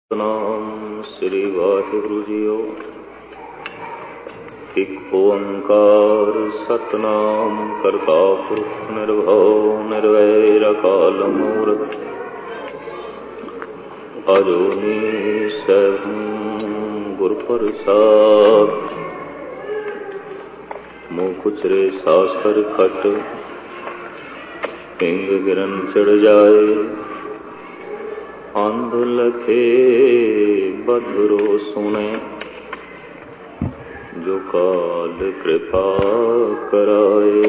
ਸਤਿਨਾਮ ਸ੍ਰੀ Waheguru JIO. ਇਕ ਓੰਕਾਰ ਸਤਿਨਾਮ ਕਰਤਾ ਪੁਰਖ ਨਿਰਭਉ ਨਿਰਵੈਰ ਅਕਾਲ ਮੂਰਤਿ ਅਜੂਨੀ ਸੈਭੰ ਗੁਰ ਪ੍ਰਸਾਦਿ। ਮੂੰਹ ਕੁਚਰੇ ਸਾਸਰ ਖਟ ਪਿੰਗ ਗਿਰਨ ਚੜ ਜਾਏ। ਅੰਧ ਲਖੇ ਬਦਰੋ ਸੁਣੇ ਜੋ ਕਾਲ ਕਿਰਪਾ ਕਰਾਏ।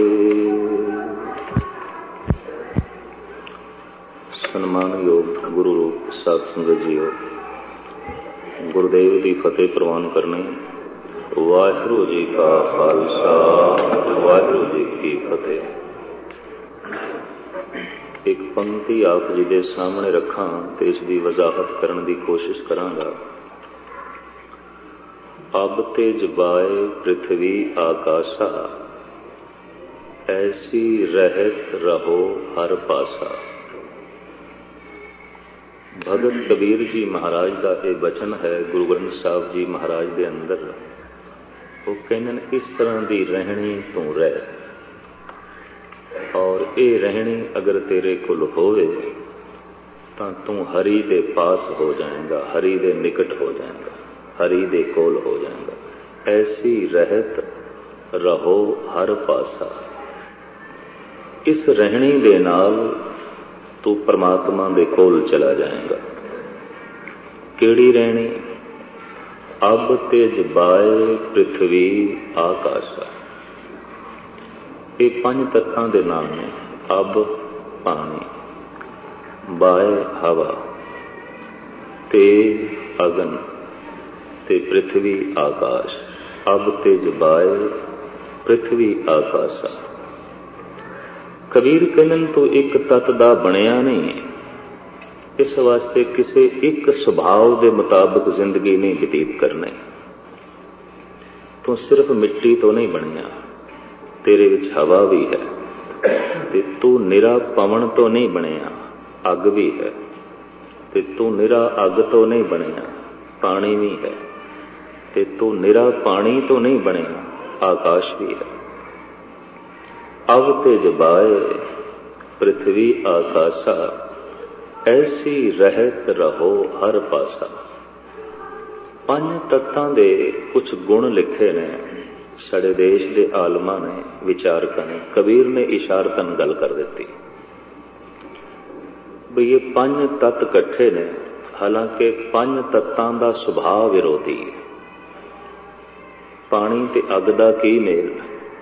ਸਨਮਾਨਯੋਗ ਗੁਰੂ ਰੂਪ ਸਾਧ ਸੰਗਤ ਜੀਓ, ਗੁਰਦੇਵ ਦੀ ਫਤਿਹ ਪ੍ਰਵਾਨ ਕਰਨੀ। ਵਾਹਿਗੁਰੂ ਜੀ ਕਾ ਖਾਲਸਾ, ਵਾਹਿਗੁਰੂ ਜੀ ਕੀ ਫਤਿਹ। ਇੱਕ ਪੰਕਤੀ ਆਪ ਜੀ ਦੇ ਸਾਹਮਣੇ ਰੱਖਾਂ ਤੇ ਇਸ ਦੀ ਵਜ਼ਾਹਤ ਕਰਨ ਦੀ ਕੋਸ਼ਿਸ਼ ਕਰਾਂਗਾ। ਅਬ ਤੇ ਜਬਾਏ ਪ੍ਰਿਥਵੀ ਆਕਾਸ਼ਾ, ਐਸੀ ਰਹਿਤ ਰਹੋ ਹਰ ਪਾਸਾ। ਭਗਤ ਕਬੀਰ ਜੀ ਮਹਾਰਾਜ ਦਾ ਇਹ ਬਚਨ ਹੈ ਗੁਰੂ ਗ੍ਰੰਥ ਸਾਹਿਬ ਜੀ ਮਹਾਰਾਜ ਦੇ ਅੰਦਰ। ਉਹ ਕਹਿੰਦੇ ਨੇ ਇਸ ਤਰ੍ਹਾਂ ਦੀ ਰਹਿਣੀ ਤੂੰ ਰਹਿ, ਔਰ ਇਹ ਰਹਿਣੀ ਅਗਰ ਤੇਰੇ ਕੋਲ ਹੋਵੇ ਤਾਂ ਤੂੰ ਹਰੀ ਦੇ ਪਾਸ ਹੋ ਜਾਏਗਾ, ਹਰੀ ਦੇ ਨਿਕਟ ਹੋ ਜਾਏਗਾ, ਹਰੀ ਦੇ ਕੋਲ ਹੋ ਜਾਏਗਾ। ਐਸੀ ਰਹਿਤ ਰਹੋ ਹਰ ਪਾਸਾ। ਇਸ ਰਹਿਣੀ ਦੇ ਨਾਲ ਤੂੰ ਪਰਮਾਤਮਾ ਦੇ ਕੋਲ ਚਲਾ ਜਾਏਗਾ। ਕਿਹੜੀ ਰਹਿਣੀ? ਅਬ ਤੇ ਜਬਾਏ ਪ੍ਰਿਥਵੀ ਆਕਾਸ਼ਾ। ਇਹ ਪੰਜ ਤੱਤਾਂ ਦੇ ਨਾਮ ਨੇ। ਅਬ ਪਾਣੀ, ਬਾਏ ਹਵਾ, ਤੇਜ ਅਗਨ ਤੇ ਪ੍ਰਿਥਵੀ ਆਕਾਸ਼। ਅਬ ਤੇ ਜਬਾਏ ਪ੍ਰਿਥਵੀ ਆਕਾਸ਼ਾ। ਕਬੀਰ ਕਹਿੰਦੇ ਤੋਂ ਇੱਕ ਤੱਤ ਦਾ ਬਣਿਆ ਨਹੀਂ। ਇਸ ਵਾਸਤੇ ਕਿਸੇ ਇੱਕ ਸੁਭਾਅ ਦੇ ਮੁਤਾਬਕ ਜ਼ਿੰਦਗੀ ਨਹੀਂ ਬਤੀਤ ਕਰਨੀ। ਤੂੰ ਸਿਰਫ ਮਿੱਟੀ ਤੋਂ ਨਹੀਂ ਬਣਿਆ, ਤੇਰੇ ਵਿੱਚ ਹਵਾ ਵੀ ਹੈ। ਤੇ ਤੂੰ ਨਿਰਾ ਪਵਨ ਤੋਂ ਨਹੀਂ ਬਣਿਆ, ਅੱਗ ਵੀ ਹੈ। ਤੇ ਤੂੰ ਨਿਰਾ ਅੱਗ ਤੋਂ ਨਹੀਂ ਬਣਿਆ, ਪਾਣੀ ਵੀ ਹੈ। ਤੇ ਤੂੰ ਨਿਰਾ ਪਾਣੀ ਤੋਂ ਨਹੀਂ ਬਣਿਆ, ਆਕਾਸ਼ ਵੀ ਹੈ। ਅਬ ਤੇ ਜਬਾਏ ਪ੍ਰਿਥਵੀ ਆਕਾਸ਼ਾ, ਐਸੀ ਰਹਿਤ ਰਹੋ ਹਰ ਪਾਸਾ। ਪੰਜ ਤੱਤਾਂ ਦੇ ਕੁਝ ਗੁਣ ਲਿਖੇ ਨੇ ਸਾਡੇ ਦੇਸ਼ ਦੇ ਆਲਮਾਂ ਨੇ, ਵਿਚਾਰਕਾਂ ਨੇ। ਕਬੀਰ ਨੇ ਇਸ਼ਾਰਤਨ ਗੱਲ ਕਰ ਦਿੱਤੀ ਵੀ ਇਹ ਪੰਜ ਤੱਤ ਇਕੱਠੇ ਨੇ। ਹਾਲਾਂਕਿ ਪੰਜ ਤੱਤਾਂ ਦਾ ਸੁਭਾਅ ਵਿਰੋਧੀ ਹੈ। ਪਾਣੀ ਤੇ ਅੱਗ ਦਾ ਕੀ ਮੇਲ?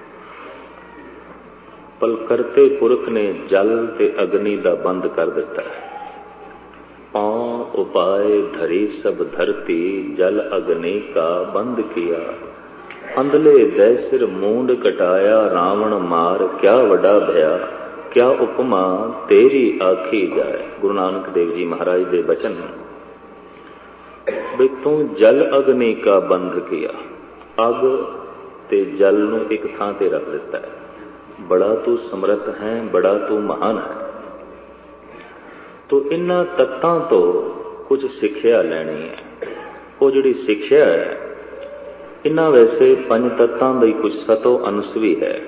ਪਰ ਕਰਤੇ ਪੁਰਖ ਨੇ ਜਲ ਤੇ ਅਗਨੀ ਦਾ ਬੰਦ ਕਰ ਦਿੱਤਾ ਹੈ। ਪਉ ਉਪਾਏ ਧਰੀ ਸਭ ਧਰਤੀ, ਜਲ ਅਗਨੀ ਕਾ ਬੰਦ ਕੀਆ। ਅੰਧਲੇ ਦੈ ਸਿਰ ਮੂੰਡ ਕਟਾਇਆ, ਰਾਵਣ ਮਾਰ ਕਿਆ ਵੱਡਾ ਭਇਆ। ਕਿਆ ਉਪਮਾ ਤੇਰੀ ਆਖੀ ਜਾਏ। ਗੁਰੂ ਨਾਨਕ ਦੇਵ ਜੀ ਮਹਾਰਾਜ ਦੇ ਬਚਨ ਵੀ ਤੂੰ ਜਲ ਅਗਨੀ ਕਾ ਬੰਧ ਕੀਆ। ਅੱਗ ਤੇ ਜਲ ਨੂੰ ਇੱਕ ਥਾਂ ਤੇ ਰੱਖ ਦਿੱਤਾ ਹੈ। ਬੜਾ ਤੂੰ ਸਮਰੱਥ ਹੈ, ਬੜਾ ਤੂੰ ਮਹਾਨ ਹੈ। ਤੋ ਇਹਨਾਂ ਤੱਤਾਂ ਤੋਂ ਕੁਝ ਸਿੱਖਿਆ ਲੈਣੀ ਹੈ। ਉਹ ਜਿਹੜੀ ਸਿੱਖਿਆ ਹੈ, ਇਹਨਾਂ ਵੈਸੇ ਪੰਜ ਤੱਤਾਂ ਦਾ ਹੀ ਕੁਝ ਸਤੋ ਅੰਸ਼ ਵੀ ਹੈ।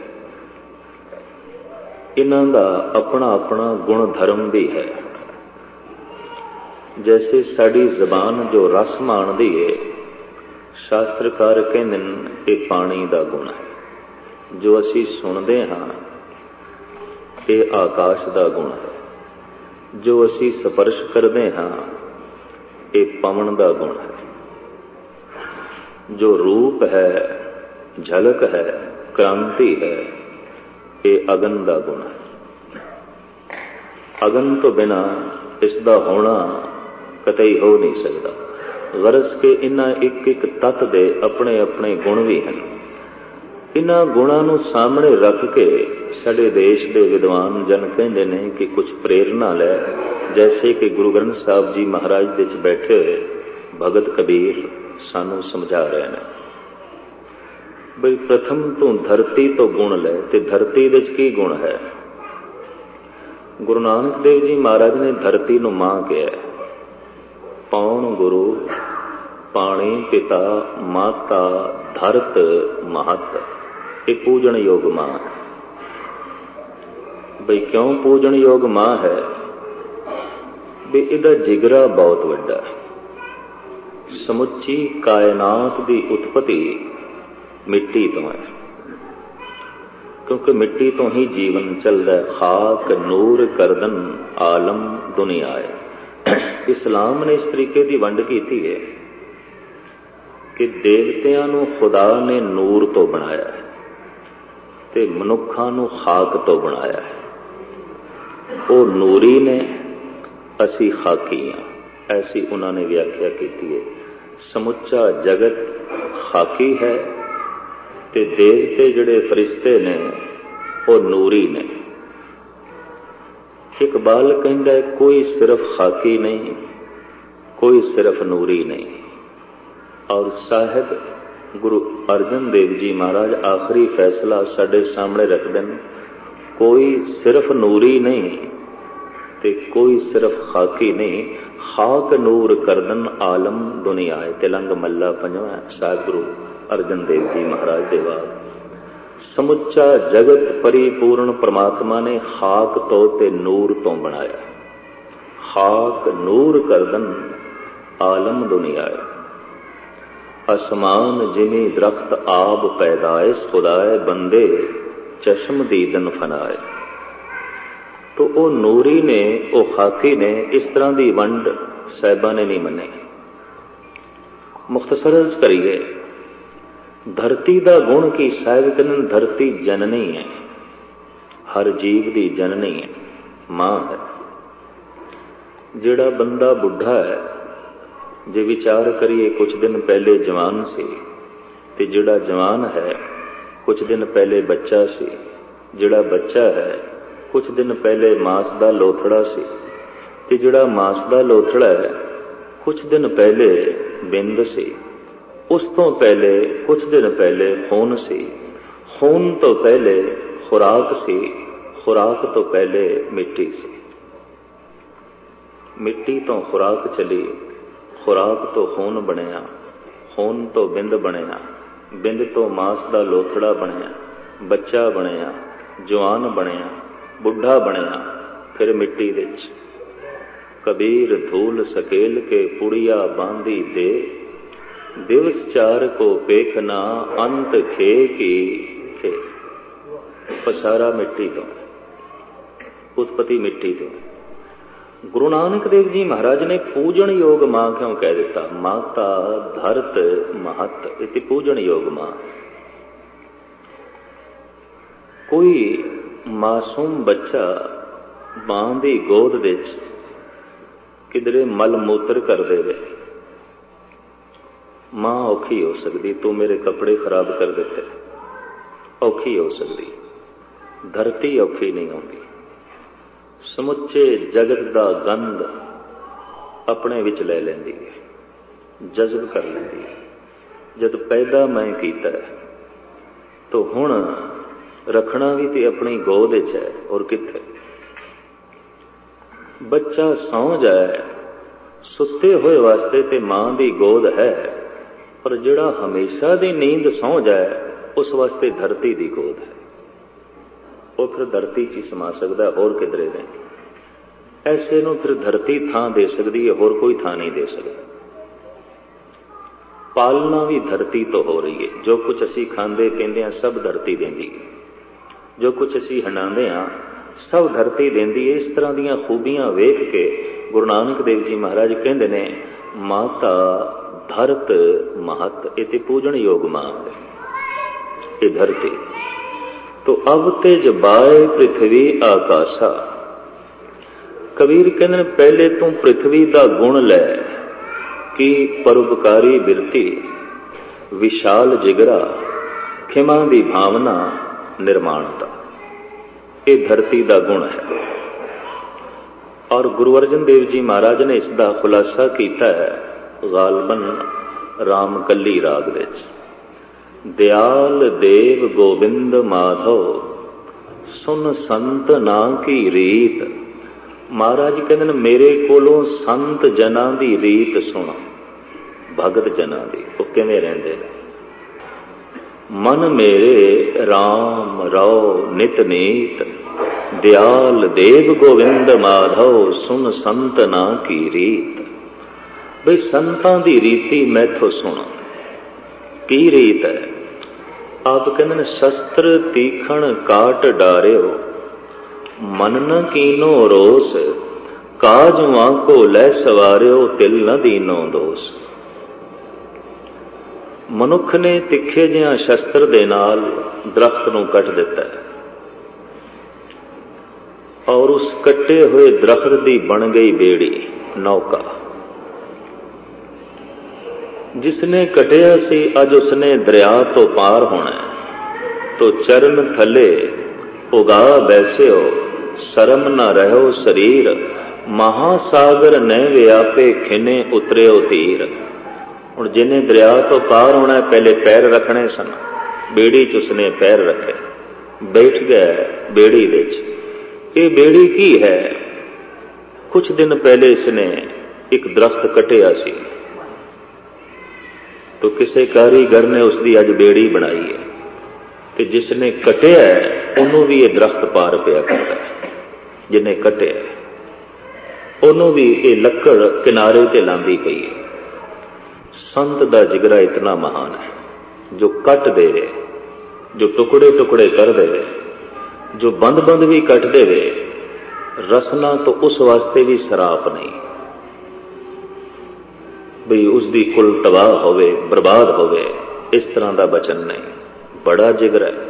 ਇਹਨਾਂ ਦਾ ਆਪਣਾ ਆਪਣਾ ਗੁਣ ਧਰਮ ਵੀ ਹੈ। ਜੈਸੇ ਸਾਡੀ ਜ਼ਬਾਨ ਜੋ ਰਸ ਮਾਣਦੀ ਹੈ, ਸ਼ਾਸਤਰਕਾਰ ਕਹਿੰਦੇ ਨੇ ਇਹ ਪਾਣੀ ਦਾ ਗੁਣ ਹੈ। ਜੋ ਅਸੀਂ ਸੁਣਦੇ ਹਾਂ ਇਹ ਆਕਾਸ਼ ਦਾ ਗੁਣ ਹੈ। ਜੋ ਅਸੀਂ ਸਪਰਸ਼ ਕਰਦੇ ਹਾਂ ਇਹ ਪਵਨ ਦਾ ਗੁਣ ਹੈ। ਜੋ ਰੂਪ ਹੈ, ਝਲਕ ਹੈ, ਕ੍ਰਾਂਤੀ ਹੈ, ਇਹ ਅਗਨ ਦਾ ਗੁਣ ਹੈ। ਅਗਨ ਤੋਂ ਬਿਨਾਂ ਇਸ ਦਾ ਹੋਣਾ ਕਤਈ ਹੋ ਨਹੀਂ ਸਕਦਾ। ਗਰਜ਼ ਕੇ ਇਹਨਾਂ ਇੱਕ ਇੱਕ ਤੱਤ ਦੇ ਆਪਣੇ ਆਪਣੇ ਗੁਣ ਵੀ ਹਨ। ਇਹਨਾਂ ਗੁਣਾਂ ਨੂੰ ਸਾਹਮਣੇ ਰੱਖ ਕੇ ਸਾਡੇ ਦੇਸ਼ ਦੇ ਵਿਦਵਾਨ ਜਨ ਕਹਿੰਦੇ ਨੇ ਕਿ ਕੁਝ ਪ੍ਰੇਰਨਾ ਲੈ। ਜੈਸੇ ਕਿ ਗੁਰੂ ਗ੍ਰੰਥ ਸਾਹਿਬ ਜੀ ਮਹਾਰਾਜ ਦੇ ਵਿੱਚ ਬੈਠੇ ਹੋਏ ਭਗਤ ਕਬੀਰ ਸਾਨੂੰ ਸਮਝਾ ਰਹੇ ਨੇ ਬਈ ਪ੍ਰਥਮ ਤੂੰ ਧਰਤੀ ਤੋਂ ਗੁਣ ਲੈ। ਤੇ ਧਰਤੀ ਦੇ ਵਿੱਚ ਕੀ ਗੁਣ ਹੈ? ਗੁਰੂ ਨਾਨਕ ਦੇਵ ਜੀ ਮਹਾਰਾਜ ਨੇ ਧਰਤੀ ਨੂੰ ਮਾਂ ਕਿਹਾ। ਪੌਣ ਗੁਰੂ ਪਾਣੀ ਪਿਤਾ ਮਾਤਾ ਧਰਤ ਮਹਤ, ਇਹ ਪੂਜਣ ਯੋਗ ਮਾਂ ਹੈ। ਬਈ ਕਿਉਂ ਪੂਜਣ ਯੋਗ ਮਾਂ ਹੈ? ਵੀ ਇਹਦਾ ਜਿਗਰਾ ਬਹੁਤ ਵੱਡਾ ਹੈ। ਸਮੁੱਚੀ ਕਾਇਨਾਤ ਦੀ ਉਤਪਤੀ ਮਿੱਟੀ ਤੋਂ ਹੈ, ਕਿਉਂਕਿ ਮਿੱਟੀ ਤੋਂ ਹੀ ਜੀਵਨ ਚੱਲਦਾ ਹੈ। ਖਾਕ ਨੂਰ ਕਰਦਨ ਆਲਮ ਦੁਨੀਆ ਹੈ। ਇਸਲਾਮ ਨੇ ਇਸ ਤਰੀਕੇ ਦੀ ਵੰਡ ਕੀਤੀ ਹੈ ਕਿ ਦੇਵਤਿਆਂ ਨੂੰ ਖੁਦਾ ਨੇ ਨੂਰ ਤੋਂ ਬਣਾਇਆ ਹੈ ਤੇ ਮਨੁੱਖਾਂ ਨੂੰ ਖਾਕ ਤੋਂ ਬਣਾਇਆ ਹੈ। ਉਹ ਨੂਰੀ ਨੇ, ਅਸੀਂ ਖਾਕੀ ਹਾਂ, ਐਸੀ ਉਹਨਾਂ ਨੇ ਵਿਆਖਿਆ ਕੀਤੀ ਹੈ। ਸਮੁੱਚਾ ਜਗਤ ਖਾਕੀ ਹੈ ਤੇ ਦੇਵਤੇ ਜਿਹੜੇ ਫਰਿਸ਼ਤੇ ਨੇ ਉਹ ਨੂਰੀ ਨੇ। ਇਕਬਾਲ ਕਹਿੰਦਾ ਹੈ, ਕੋਈ ਸਿਰਫ ਖਾਕੀ ਨਹੀਂ, ਕੋਈ ਸਿਰਫ ਨੂਰੀ ਨਹੀਂ। ਔਰ ਸਾਹਿਬ ਗੁਰੂ ਅਰਜਨ ਦੇਵ ਜੀ ਮਹਾਰਾਜ ਆਖਰੀ ਫੈਸਲਾ ਸਾਡੇ ਸਾਹਮਣੇ ਰੱਖਦੇ ਨੇ, ਕੋਈ ਸਿਰਫ ਨੂਰੀ ਨਹੀਂ ਤੇ ਕੋਈ ਸਿਰਫ ਖਾਕੀ ਨਹੀਂ, ਖਾਕ ਨੂਰ ਕਰਦਨ ਆਲਮ ਦੁਨੀਆ ਹੈ। ਤਿਲੰਗ ਮੱਲਾ ਪੰਜਵਾਂ ਸਾਹਿਬ ਗੁਰੂ ਅਰਜਨ ਦੇਵ ਜੀ ਮਹਾਰਾਜ ਦੇ ਬਾਅਦ ਸਮੁੱਚਾ ਜਗਤ ਪਰਿਪੂਰਨ ਪ੍ਰਮਾਤਮਾ ਨੇ ਖਾਕ ਤੋਂ ਤੇ ਨੂਰ ਤੋਂ ਬਣਾਇਆ। ਖਾਕ ਨੂਰ ਕਰਦਨ ਆਲਮ ਦੁਨੀਆ ਹੈ। ਅਸਮਾਨ ਜਿਵੇਂ ਦਰਖਤ ਆਬ ਪੈਦਾਇਸ਼ ਖੁਦਾਏ ਬੰਦੇ ਚਸ਼ਮ ਦੀਦਨ ਫਨਾਏ। ਤੋ ਉਹ ਨੂਰੀ ਨੇ, ਉਹ ਖਾਕੀ ਨੇ। ਇਸ ਤਰ੍ਹਾਂ ਦੀ ਵੰਡ ਸਾਹਿਬਾਂ ਨੇ ਨਹੀਂ ਮੰਨੀ। ਮੁਖਤਸਰ ਅਰਜ਼ ਕਰੀਏ, ਧਰਤੀ ਦਾ ਗੁਣ ਕੀ? ਸਾਹਿਬ ਕਹਿੰਦੇ ਧਰਤੀ ਜਨਨੀ ਹੈ, ਹਰ ਜੀਵ ਦੀ ਜਨਨੀ ਹੈ, ਮਾਂ ਹੈ। ਜਿਹੜਾ ਬੰਦਾ ਬੁੱਢਾ ਹੈ, ਜੇ ਵਿਚਾਰ ਕਰੀਏ ਕੁਝ ਦਿਨ ਪਹਿਲੇ ਜਵਾਨ ਸੀ, ਤੇ ਜਿਹੜਾ ਜਵਾਨ ਹੈ ਕੁਝ ਦਿਨ ਪਹਿਲੇ ਬੱਚਾ ਸੀ, ਜਿਹੜਾ ਬੱਚਾ ਹੈ ਕੁਝ ਦਿਨ ਪਹਿਲੇ ਮਾਸ ਦਾ ਲੋਥੜਾ ਸੀ, ਤੇ ਜਿਹੜਾ ਮਾਸ ਦਾ ਲੋਥੜਾ ਹੈ ਕੁਝ ਦਿਨ ਪਹਿਲੇ ਬਿੰਦ ਸੀ, ਉਸ ਤੋਂ ਪਹਿਲੇ ਕੁਝ ਦਿਨ ਪਹਿਲੇ ਖੂਨ ਸੀ, ਖੂਨ ਤੋਂ ਪਹਿਲੇ ਖੁਰਾਕ ਸੀ, ਖੁਰਾਕ ਤੋਂ ਪਹਿਲੇ ਮਿੱਟੀ ਸੀ। ਮਿੱਟੀ ਤੋਂ ਖੁਰਾਕ ਚਲੀ, ਖੁਰਾਕ ਤੋਂ ਖੂਨ ਬਣਿਆ, ਖੂਨ ਤੋਂ ਬਿੰਦ ਬਣਿਆ, ਬਿੰਦ ਤੋਂ ਮਾਸ ਦਾ ਲੋਥੜਾ ਬਣਿਆ, ਬੱਚਾ ਬਣਿਆ, ਜਵਾਨ ਬਣਿਆ, ਬੁੱਢਾ ਬਣਿਆ, ਫਿਰ ਮਿੱਟੀ ਵਿੱਚ। ਕਬੀਰ ਧੂਲ ਸਕੇਲ ਕੇ ਪੁੜੀਆ ਬਾਂਦੀ ਦੇ, ਦਿਵਸ ਚਾਰ ਕੋ ਪੇਖਨਾ ਅੰਤ ਖੇ ਕੀ ਖੇ। ਪਸਾਰਾ ਮਿੱਟੀ ਤੋਂ, ਉਤਪਤੀ ਮਿੱਟੀ ਤੋਂ। ਗੁਰੂ ਨਾਨਕ ਦੇਵ ਜੀ ਮਹਾਰਾਜ ਨੇ ਪੂਜਣ ਯੋਗ ਮਾਂ ਕਿਉਂ ਕਹਿ ਦਿੱਤਾ? ਮਾਤਾ ਧਰਤ ਮਹਤ, ਇਤੀ ਪੂਜਣ ਯੋਗ ਮਾਂ। ਕੋਈ ਮਾਸੂਮ ਬੱਚਾ ਮਾਂ ਦੀ ਗੋਦ ਵਿੱਚ ਕਿਧਰੇ ਮਲ ਮੂਤਰ ਕਰ ਦੇਵੇ, ਮਾਂ ਔਖੀ ਹੋ ਸਕਦੀ, ਤੂੰ ਮੇਰੇ ਕੱਪੜੇ ਖਰਾਬ ਕਰ ਦਿੱਤੇ, ਔਖੀ ਹੋ ਸਕਦੀ। ਧਰਤੀ ਔਖੀ ਨਹੀਂ ਹੁੰਦੀ। ਸਮੁੱਚੇ ਜਗਤ ਦਾ ਗੰਧ ਆਪਣੇ ਵਿੱਚ ਲੈ ਲੈਂਦੀ ਹੈ, ਜਜ਼ਬ ਕਰ ਲੈਂਦੀ ਹੈ। ਜਦ ਪੈਦਾ ਮੈਂ ਕੀਤਾ ਤਾਂ ਹੁਣ ਰੱਖਣਾ ਵੀ ਤੇ ਆਪਣੀ ਗੋਦ ਵਿੱਚ ਹੈ, ਔਰ ਕਿੱਥੇ? ਬੱਚਾ ਸੌਂ ਜਾਏ, ਸੁੱਤੇ ਹੋਏ ਵਾਸਤੇ ਤੇ ਮਾਂ ਦੀ ਗੋਦ ਹੈ, ਪਰ ਜਿਹੜਾ ਹਮੇਸ਼ਾ ਦੀ ਨੀਂਦ ਸੌਂ ਜਾਏ ਉਸ ਵਾਸਤੇ ਧਰਤੀ ਦੀ ਗੋਦ ਹੈ। ਉਹ ਫਿਰ ਧਰਤੀ 'ਚ ਹੀ ਸਮਾ ਸਕਦਾ, ਹੋਰ ਕਿਧਰੇ ਨਹੀਂ। ਐਸੇ ਨੂੰ ਫਿਰ ਧਰਤੀ ਥਾਂ ਦੇ ਸਕਦੀ ਹੈ, ਹੋਰ ਕੋਈ ਥਾਂ ਨਹੀਂ ਦੇ ਸਕਦਾ। ਪਾਲਣਾ ਵੀ ਧਰਤੀ ਤੋਂ ਹੋ ਰਹੀ ਹੈ। ਜੋ ਕੁਝ ਅਸੀਂ ਖਾਂਦੇ ਪੀਂਦੇ ਹਾਂ ਸਭ ਧਰਤੀ ਦਿੰਦੀ ਹੈ, ਜੋ ਕੁਝ ਅਸੀਂ ਹੰਡਾਉਂਦੇ ਹਾਂ ਸਭ ਧਰਤੀ ਦਿੰਦੀ ਹੈ। ਇਸ ਤਰ੍ਹਾਂ ਦੀਆਂ ਖੂਬੀਆਂ ਵੇਖ ਕੇ ਗੁਰੂ ਨਾਨਕ ਦੇਵ ਜੀ ਮਹਾਰਾਜ ਕਹਿੰਦੇ ਨੇ, ਮਾਤਾ ਧਰਤ ਮਹਤ, ਇਹ ਤੇ ਪੂਜਣ ਯੋਗ ਮਾਂ ਹੈ ਇਹ ਧਰਤੀ। ਤੋ ਅਬ ਤੇ ਜਬਾਏ ਪ੍ਰਿਥਵੀ ਆਕਾਸ਼ਾ। ਕਬੀਰ ਕਹਿੰਦੇ ਨੇ ਪਹਿਲੇ ਤੂੰ ਪ੍ਰਿਥਵੀ ਦਾ ਗੁਣ ਲੈ, ਕਿ ਪਰਉਪਕਾਰੀ ਬਿਰਤੀ, ਵਿਸ਼ਾਲ ਜਿਗਰਾ, ਖਿਮਾ ਦੀ ਭਾਵਨਾ, ਨਿਰਮਾਣਤਾ। ਇਹ ਧਰਤੀ ਦਾ ਗੁਣ ਹੈ। ਔਰ ਗੁਰੂ ਅਰਜਨ ਦੇਵ ਜੀ ਮਹਾਰਾਜ ਨੇ ਇਸ ਦਾ ਖੁਲਾਸਾ ਕੀਤਾ ਹੈ ਗਾਲਬਨ ਰਾਮ ਕੱਲੀ ਰਾਗ ਵਿੱਚ। ਦਿਆਲ ਦੇਵ ਗੋਬਿੰਦ ਮਾਧੋ, ਸੁਨ ਸੰਤ ਨਾ ਕੀ ਰੀਤ, महाराज कहते हैं मेरे कोलों संत जना दी रीत सुना, भगत जना दी वो किवें रहिंदे ने। मन मेरे राम रौ नित नीत, दयाल देव गोविंद माधव सुन संत ना की रीत। बई संतां दी रीति मैथों सुना, की रीत है? आप कहते हैं शस्त्र तीखण काट डारियो, मन न कीनो रोस, काजुआ को लै सवारियो तिल न दीनो दोष। मनुख ने तिखे जिहा शस्त्र दे नाल दरख्त नूं कट दिता है और उस कट्टे हुए दरख्त दी बन गई बेड़ी नौका। जिसने कटिया सी अज उसने दरिया तो पार होना है, तो चरण थले उगा बैसियो, शर्म न रहो शरीर, महासागर न व्यापे खिने उतरियो तीर। हुण जिन्हें दरिया तो पार होना है पहले पैर रखने सन, बेड़ी च उसने पैर रखे, बैठ गया बेड़ी विच। ये बेड़ी की है? कुछ दिन पहले इसने एक दरख्त कटिया सी, तो किसी कारीगर ने उसकी अज बेड़ी बनाई है, तो जिसने कटिया है उन्होंने भी ये दरख्त पार पिया करता है। जिन्हें कटिया उन्होंने भी ये लक्कड़ किनारे ते लांदी पई है। संत दा जिगरा इतना महान है, जो कट दे, जो टुकड़े टुकड़े कर दे, जो बंद बंद भी कट दे। रसना तो उस वास्ते भी सराप नहीं बई उसकी कुल तबाह होवे, बर्बाद होवे, इस तरह का बचन नहीं। बड़ा जिगर है।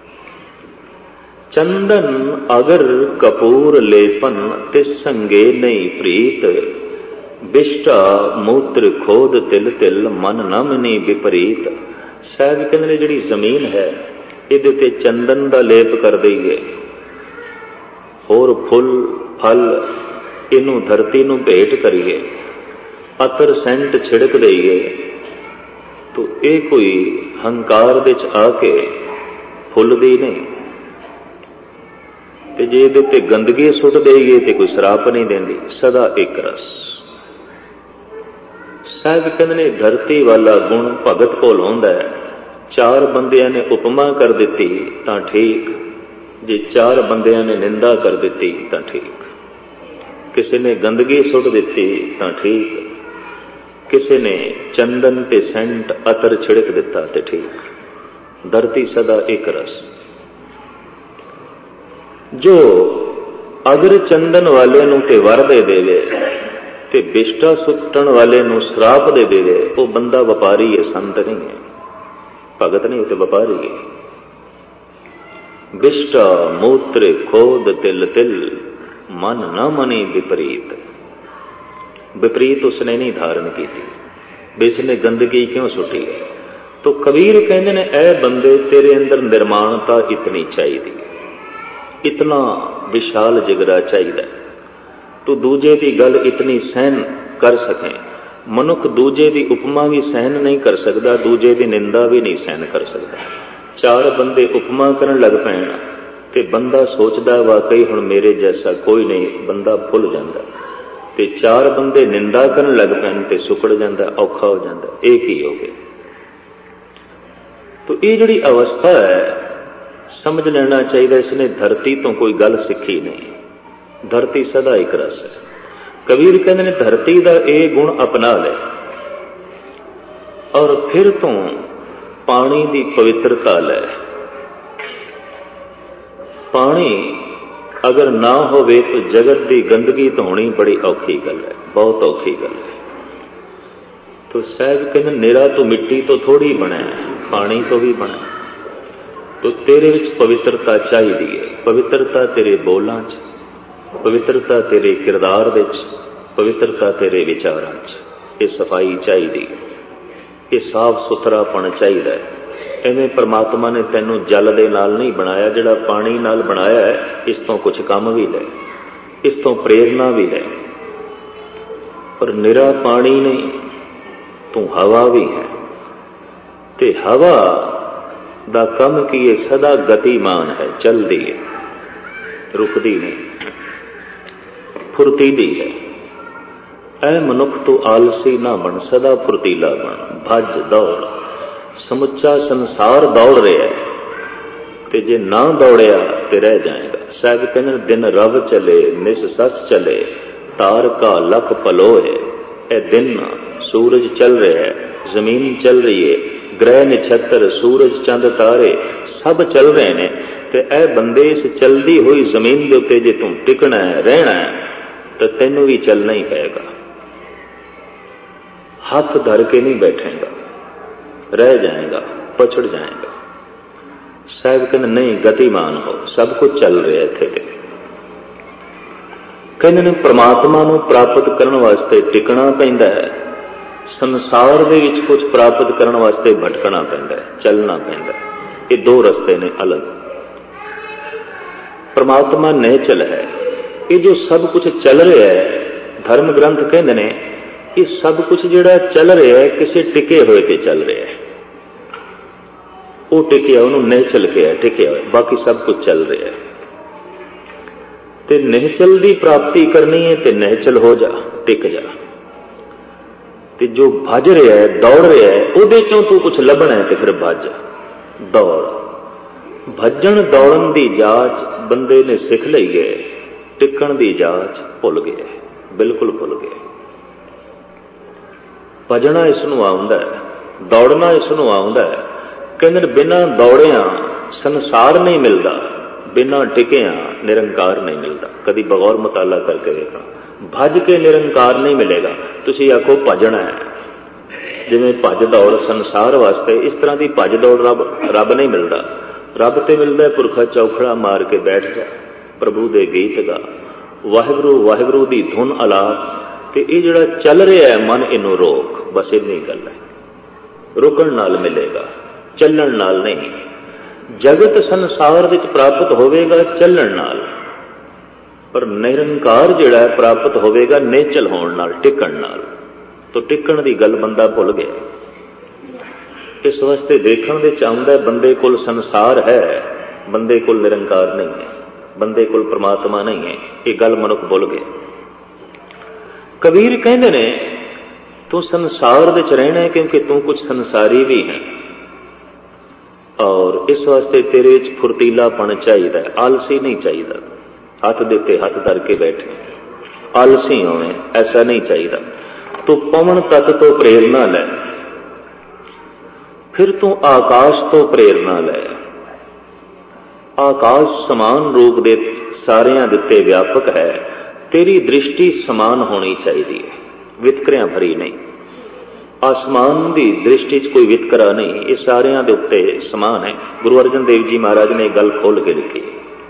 चंदन अगर कपूर लेपन, तिस संगे नहीं प्रीत, बिष्टा मूत्र खोद तिल तिल, मन न मनी विपरीत। साहब कहते जिहड़ी जमीन है इहदे उत्ते चंदन का लेप कर दईए, होर फुल फल इनू धरती नू भेंट करिए, अतर सेंट छिड़क दईए, तो ये कोई हंकार दे च आके फुलदी नहीं। ते जे इहदे उत्ते गंदगी सुट देईए तो कोई श्राप नहीं देंदी, सदा एक रस। साहब कहते ने धरती वाला गुण भगत कोल होंदा है। चार बंदियां ने उपमा कर दी तां ठीक, जे चार बंदियां ने निंदा कर दी तां ठीक। किसी ने गंदगी सुट दी तां ठीक, किसी ने चंदन ते सेंट अतर छिड़क दिता ते ठीक। धरती सदा एक रस। जो अगर चंदन वाले नूं ते वर दे देवे ते बिष्टा सुट्टण वाले नूं श्राप दे देवे, वो बंदा व्यापारी है, संत नहीं है, भगत नहीं, उते व्यापारी है। बिष्टा मूत्र खोद तिल तिल, मन न मनी विपरीत। विपरीत उसने नहीं धारण की थी, बेसने गंदगी क्यों सुटी। तो कबीर कहते ने ऐ बंदे तेरे अंदर निर्माणता इतनी चाहिए, इतना विशाल जिगरा चाहिए, तू दूजे की गल इतनी सहन कर सके। मनुख दूजे की उपमा भी सहन नहीं कर सकता, दूजे की निंदा भी नहीं सहन कर सकता। चार बंदे उपमा करन लग पैण ते बंदा सोचदा वाकई हुण मेरे जैसा कोई नहीं, बंदा भुल जाता। ते चार बंदे निंदा करन लग पैण ते सुकड़ जाता, औखा हो जाता। एक ही हो गया। तो ये जिहड़ी अवस्था है समझ लेना चाहिए, इसने धरती तो कोई गल सीखी नहीं। धरती सदा एक रस है। कबीर कहते ने धरती का ये गुण अपना ले और फिर तू पानी की पवित्रता ले। पानी अगर ना होवे तो जगत की गंदगी धोनी बड़ी औखी गल है, बहुत औखी गल है। तो साहब कहते निरा तो मिट्टी तो थोड़ी बना है, पानी तो भी बना। तो तेरे विच पवित्रता चाहिए है। पवित्रता तेरे बोलां च, पवित्रता तेरे किरदार विच, पवित्रता तेरे विचारां च। ये सफाई चाहिए, ये साफ सुथरापन चाहिए। इवें परमात्मा ने तैनू जल दे नाल नहीं बनाया, जिहड़ा पानी नाल बनाया है, इस तो कुछ काम भी ले, इस तो प्रेरणा भी ले। पर निरा पानी नहीं, तू हवा भी है। ते हवा दा कम की ये सदा गतिमान है, चलती है, रुकती नहीं। फुर्तीली है। ऐ मनुख तू आलसी ना बन, सदा फुर्तीला बन। भज दौड़, समुचा संसार दौड़ रहा है, ते जे ना दौड़िया ते रह जाएगा। साहब कहने दिन रव चले निस सस चले, तार का लख पलोए। ए दिन सूरज चल रहा है, जमीन चल रही है, ग्रह नक्षत्र सूरज चंद तारे सब चल रहे ने, ते ए बंदे इस चलदी हुई जमीन के उत्ते जे तू टिकना है रहना है तो तेनों भी चलना ही पएगा। हाथ धर के नहीं बैठेगा, रह जाएगा, पछड़ जाएगा। साहब कहने नहीं गतिमान हो, सब कुछ चल रहा है इत्थे ते। कहने ने परमात्मा नूं प्राप्त करने वास्ते टिकना पैंदा है, संसार दे विच कुछ प्राप्त करने वास्ते भटकना पैंदा है, चलना पैंदा है। ये दो रस्ते ने अलग। परमात्मा निश्चल है। ये जो सब कुछ चल रहा है, धर्म ग्रंथ कहते ने ये सब कुछ जिहड़ा चल रहा है किसी टिके हुए ते चल रहा है। वो टिकिया उन्होंने निश्चल किया, टिकिया हुआ, बाकी सब कुछ चल रहा है। ते निश्चल की प्राप्ति करनी है ते निश्चल हो जा, टिक जा। ते जो भज रहा है, दौड़ रहा है, उहदे चों तू कुछ लभना है ते फिर भज दौड़। भजन दौड़न की जाच बंदे ने सिख लई है, टिकण की जाच भुल गया, बिल्कुल भुल गया। भजना इसनूं आउंदा है, दौड़ना इसनूं आउंदा है। कहंदे बिना दौड़िया संसार नहीं मिलता, बिना टिकिया निरंकार नहीं मिलता। कभी बगौर मुताला करके देखना, भज के निरंकार नहीं मिलेगा। तुसी आखो भजना है, जिवें भज दौड़ संसार वास्ते, इस तरह की भज दौड़ रब नहीं मिलता। रब ते मिलता है पुरखा चौखड़ा मार के बैठ जा, प्रभु दे गीत गा, वाहिगुरू वाहिगुरू दी धुन आलाप। ते ये जिहड़ा चल रहा है मन, इनू रोक, बस इन्नी गल है। रुकण नाल मिलेगा, चलण नाल नहीं। जगत संसार विच प्राप्त होवेगा चलण नाल, पर निरंकार जिहड़ा है प्राप्त होवेगा निश्चल होण नाल, टिकण नाल। तो टिकण दी गल बंदा भुल गया। इस वास्ते देखण दे चाहुंदा बंदे कोल संसार है, बंदे कोल निरंकार नहीं है, बंदे कोल परमात्मा नहीं है। ये गल मनुख भुल गया। कबीर कहंदे ने तू संसार विच रहना है क्योंकि तू कुछ संसारी भी है, और इस वास्ते तेरे विच फुर्तीलापन चाहिए, आलसी नहीं चाहिए। हथ देते हथ धर के बैठे आलसी होवे, ऐसा नहीं चाहिए। तू पवन तत्त तो प्रेरणा ले, फिर तू आकाश तो प्रेरणा ले। आकाश समान रूप दे सारियां दिते व्यापक है, तेरी दृष्टि समान होनी चाहिए, वितकरियां भरी नहीं। आसमान की दृष्टि च कोई वितकरा नहीं, ये सारियां दे उत्ते समान है। गुरु अर्जन देव जी महाराज ने गल खोल के लिखी।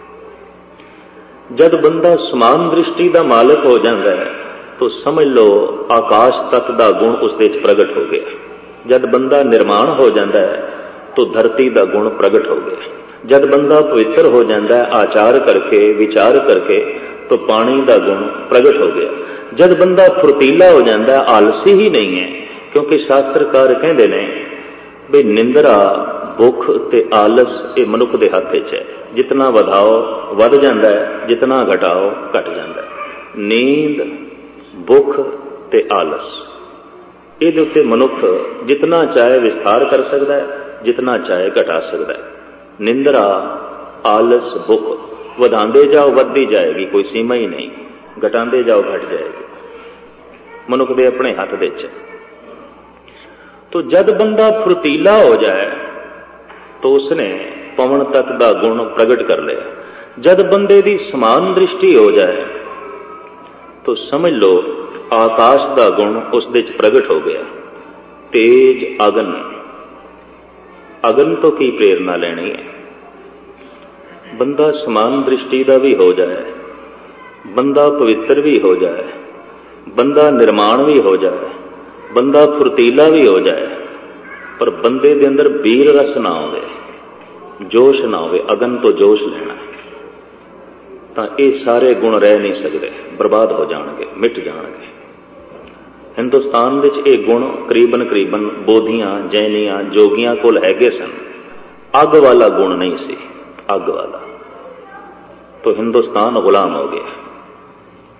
जब बंदा समान दृष्टि का मालिक हो जाता है तो समझ लो आकाश तत्त का गुण उसदे च प्रगट हो गया। जब बंदा निर्माण हो जाता है तो धरती का गुण प्रगट हो गया। जब बंदा पवित्र हो जाता है आचार करके विचार करके तो पानी का गुण प्रगट हो गया। जब बंदा फुर्तीला हो जाता है आलसी ही नहीं है, क्योंकि शास्त्रकार कहते हैं भी निंदरा भुख ते आलस ये मनुख के हथ च है। जितना वधाओ वध जाता है, जितना घटाओ घट जाता है। नींद भुख ते आलस ये उत्ते मनुख जितना चाहे विस्तार कर सकता है, जितना चाहे घटा सकता है। निंदरा आलस भुख वधांदे जाओ वधदी जाएगी, कोई सीमा ही नहीं। घटांदे जाओ घट जाएगी। मनुख दे अपने हथ दे च। तो जब बंदा फुर्तीला हो जाए तो उसने पवन तत्त का गुण प्रगट कर लिया। जब बंदे की समान दृष्टि हो जाए तो समझ लो आकाश का गुण उस दे च प्रगट हो गया। तेज अगन, अगन तो की प्रेरणा लेनी है। बंदा समान दृष्टि का भी हो जाए, बंदा पवित्र भी हो जाए, बंदा निर्माण भी हो जाए, बंदा फुर्तीला भी हो जाए, पर बंदे दे अंदर वीर रस ना होवे, जोश ना होवे, अगन तो जोश लेना, तो ये सारे गुण रह नहीं सकते, बर्बाद हो जाएंगे, मिट जाएंगे। हिंदुस्तान विच ये गुण करीबन करीबन बोधियां जैनियां जोगियां कोल हैगे सन। अग वाला गुण नहीं सी, अग वाला, तो हिंदुस्तान गुलाम हो गया।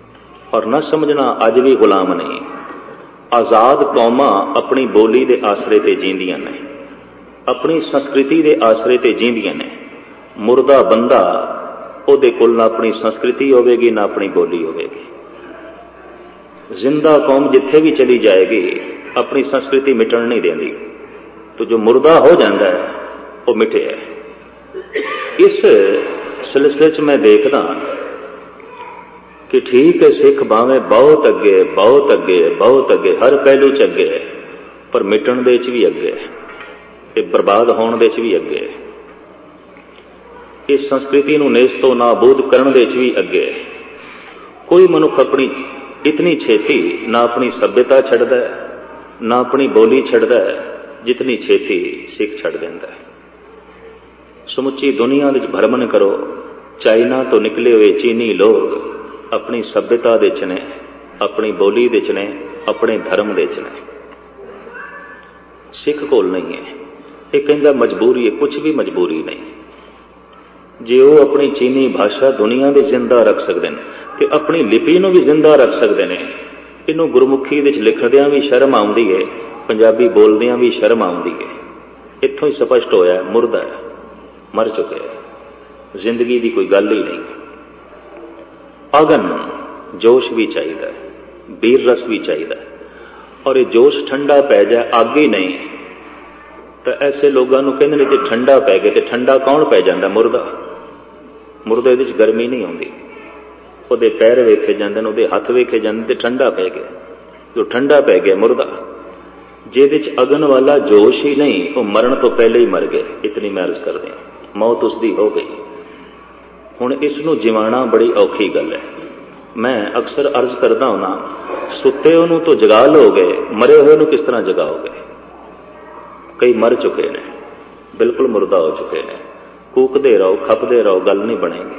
और न समझना अज भी गुलाम नहीं। आजाद कौमां अपनी बोली के आसरे ते जींदियां ने, अपनी संस्कृति के आसरे ते जींदियां ने। मुर्दा बंदा उहदे कोल ना अपनी संस्कृति होवेगी ना अपनी बोली होवेगी। जिंदा कौम जिथे भी चली जाएगी अपनी संस्कृति मिटन नहीं देंदी। तो जो मुर्दा हो जाता है वह मिटे है। इस सिलसिले च मैं देखदा कि ठीक है सिख भावें बहुत अगे बहुत अगे बहुत अगे हर पहलू च अगे है, पर मिटन दे च भी अगे है, ते बर्बाद होने दे च भी अगे है। इस संस्कृति नूं नेस्तो नाबूद करन दे च भी अगे है। कोई मनुख अपनी इतनी छेती ना अपनी सभ्यता छड्डदा है ना अपनी बोली छड्डदा है जितनी छेती सिख छड्ड दिंदा है। समुची दुनिया विच भ्रमण करो, चाइना तो निकले हुए चीनी लोग अपनी सभ्यता दे च ने, अपनी बोली दे च ने, अपने धर्म दे च ने। सिख कोल नहीं है। ये कहंदा मजबूरी है, कुछ भी मजबूरी नहीं। जे वो अपनी चीनी भाषा दुनिया दे जिंदा रख सकते हैं ते अपनी लिपि नूं भी जिंदा रख सकते हैं। इनू गुरमुखी दे लिखदियां भी शर्म आउंदी है, पंजाबी बोलदियां भी शर्म आउंदी है। इत्थों ही स्पष्ट होया है मुर्दा है, मर चुके हैं, जिंदगी की कोई गल ही नहीं। अगन जोश भी चाहिए, बीर रस भी चाहिए, और ये जोश ठंडा पै जाए अग ही नहीं तो ऐसे लोगों को कहते हैं ठंडा पै गए। तो ठंडा कौन पै जाता? मुर्दा। मुर्दे दे गर्मी नहीं आती, ਉਹਦੇ पैर वेखे जाते हैं, ਉਹਦੇ हथ वेखे जाते, ठंडा पै गया। जो ठंडा पै गया मुर्दा, जिहदे च अगन वाला जोश ही नहीं, वो मरण तो पहले ही मर गए। इतनी मैं अर्ज कर दें, मौत उसकी हो गई। हुण इसनूं जिवाना बड़ी औखी गल है। मैं अक्सर अर्ज करदा हुना, सुते उहनूं तो जगा लोगे, मरे हुए नूं किस तरह जगाओगे? कई मर चुके हैं, बिल्कुल मुर्दा हो चुके हैं। कूकदे रहो, खपदे रहो, गल नहीं बनेगी।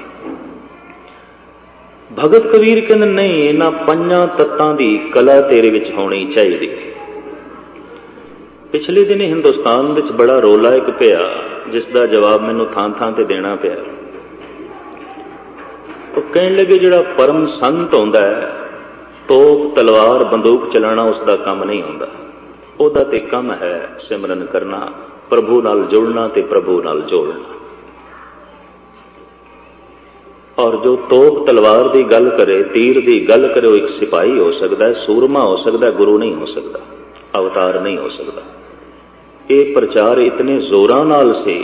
भगत कबीर कहते नहीं, इन्हां पंजां तत्तां दी कला तेरे विच होनी चाहिए। पिछले दिन हिंदुस्तान विच बड़ा रोला एक पिया, जिसका जवाब मैनूं थां थां ते देना पिया। तो कहण लगे जिहड़ा परम संत हुंदा है, तोप तलवार बंदूक चलाना उसका काम नहीं हुंदा। ਉਹਦਾ ते काम है सिमरन करना, प्रभु नाल जुड़ना ते प्रभु नाल जोड़ना। और जो तोप तलवार की गल करे, तीर की गल करे, वो एक सिपाही हो सकता है, सूरमा हो सकता है, गुरु नहीं हो सकता, अवतार नहीं हो सकता। ये प्रचार इतने जोरां नाल से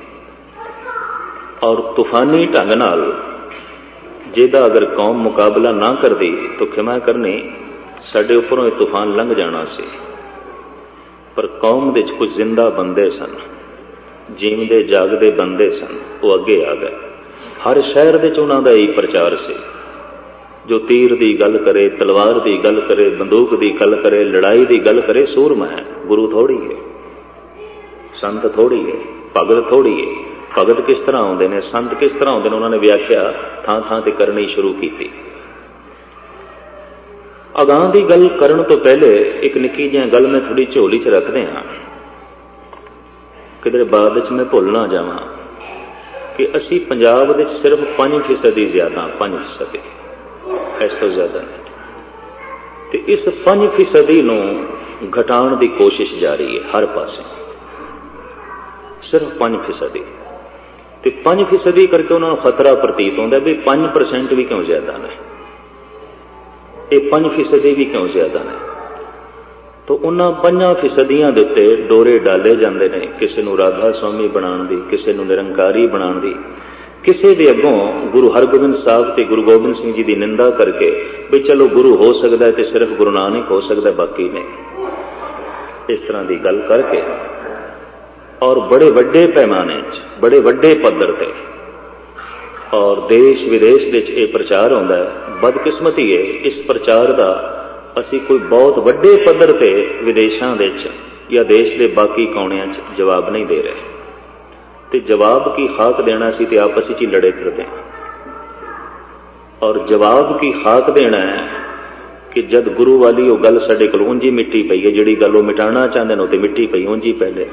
और तूफानी ढंग नाल, जिहदा अगर कौम मुकाबला ना करती तो खिमा करनी, साडे उपरों तूफान लंघ जाना सी। पर कौम दे कुछ जिंदा बंदे सन, जीवदे जागदे बंदे सन, वो अगे आ गए। हर शहर दे उन्हां दा यही प्रचार से। जो तीर की गल करे, तलवार की गल करे, बंदूक की गल करे, लड़ाई की गल करे, सूरमा है। गुरु थोड़ी है, संत थोड़ी है, भगत थोड़ी है। भगत किस तरह आउंदे ने, संत किस तरह आउंदे ने, उन्होंने व्याख्या थां थां ते करनी शुरू की। अगां की गल करन तो पहले एक निक्की जी गल मैं थोड़ी झोली च रखदे हां, किधरे बाद च मैं भुल ना जावां कि असी पंजाब दे सिर्फ 5% ही ज्यादा, 5% इस तो ज्यादा नहीं। तो इस 5% नूं घटाउण दी कोशिश जारी है हर पासे, सिर्फ 5%। तो 5% करके उन्होंने खतरा प्रतीत होता है भी 5% भी क्यों ज्यादा ने, ये 5% भी क्यों ज्यादा ने। तो उन्हां 5% दे उत्ते डोरे डाले जाते हैं, किसी नूं राधा स्वामी बनाउण दी, किसी नूं निरंकारी बनाउण दी, किसी दे अगों गुरु हरगोबिंद साहब ते गुरु गोबिंद सिंह जी की निंदा करके भी चलो गुरु हो सकता है तो सिर्फ गुरु नानक हो सकता है, बाकी नहीं। इस तरह की गल करके और बड़े वड्डे पैमाने बड़े वड्डे पद्धर ते और देश विदेश ये प्रचार होंदा है। बदकिस्मती है इस प्रचार का असी कोई बहुत वड्डे पद्धर ते विदेशों या देश के बाकी कोणियां जवाब नहीं दे रहे। तो जवाब की खाक देना सी ते आपस ही लड़े फिरते हैं। और जवाब की खाक देना है कि जद गुरु वाली वो गल साडे कोल उंजी मिट्टी पई है, जिहड़ी गल वो मिटाना चाहते हैं तो मिट्टी पई उंजी पहले।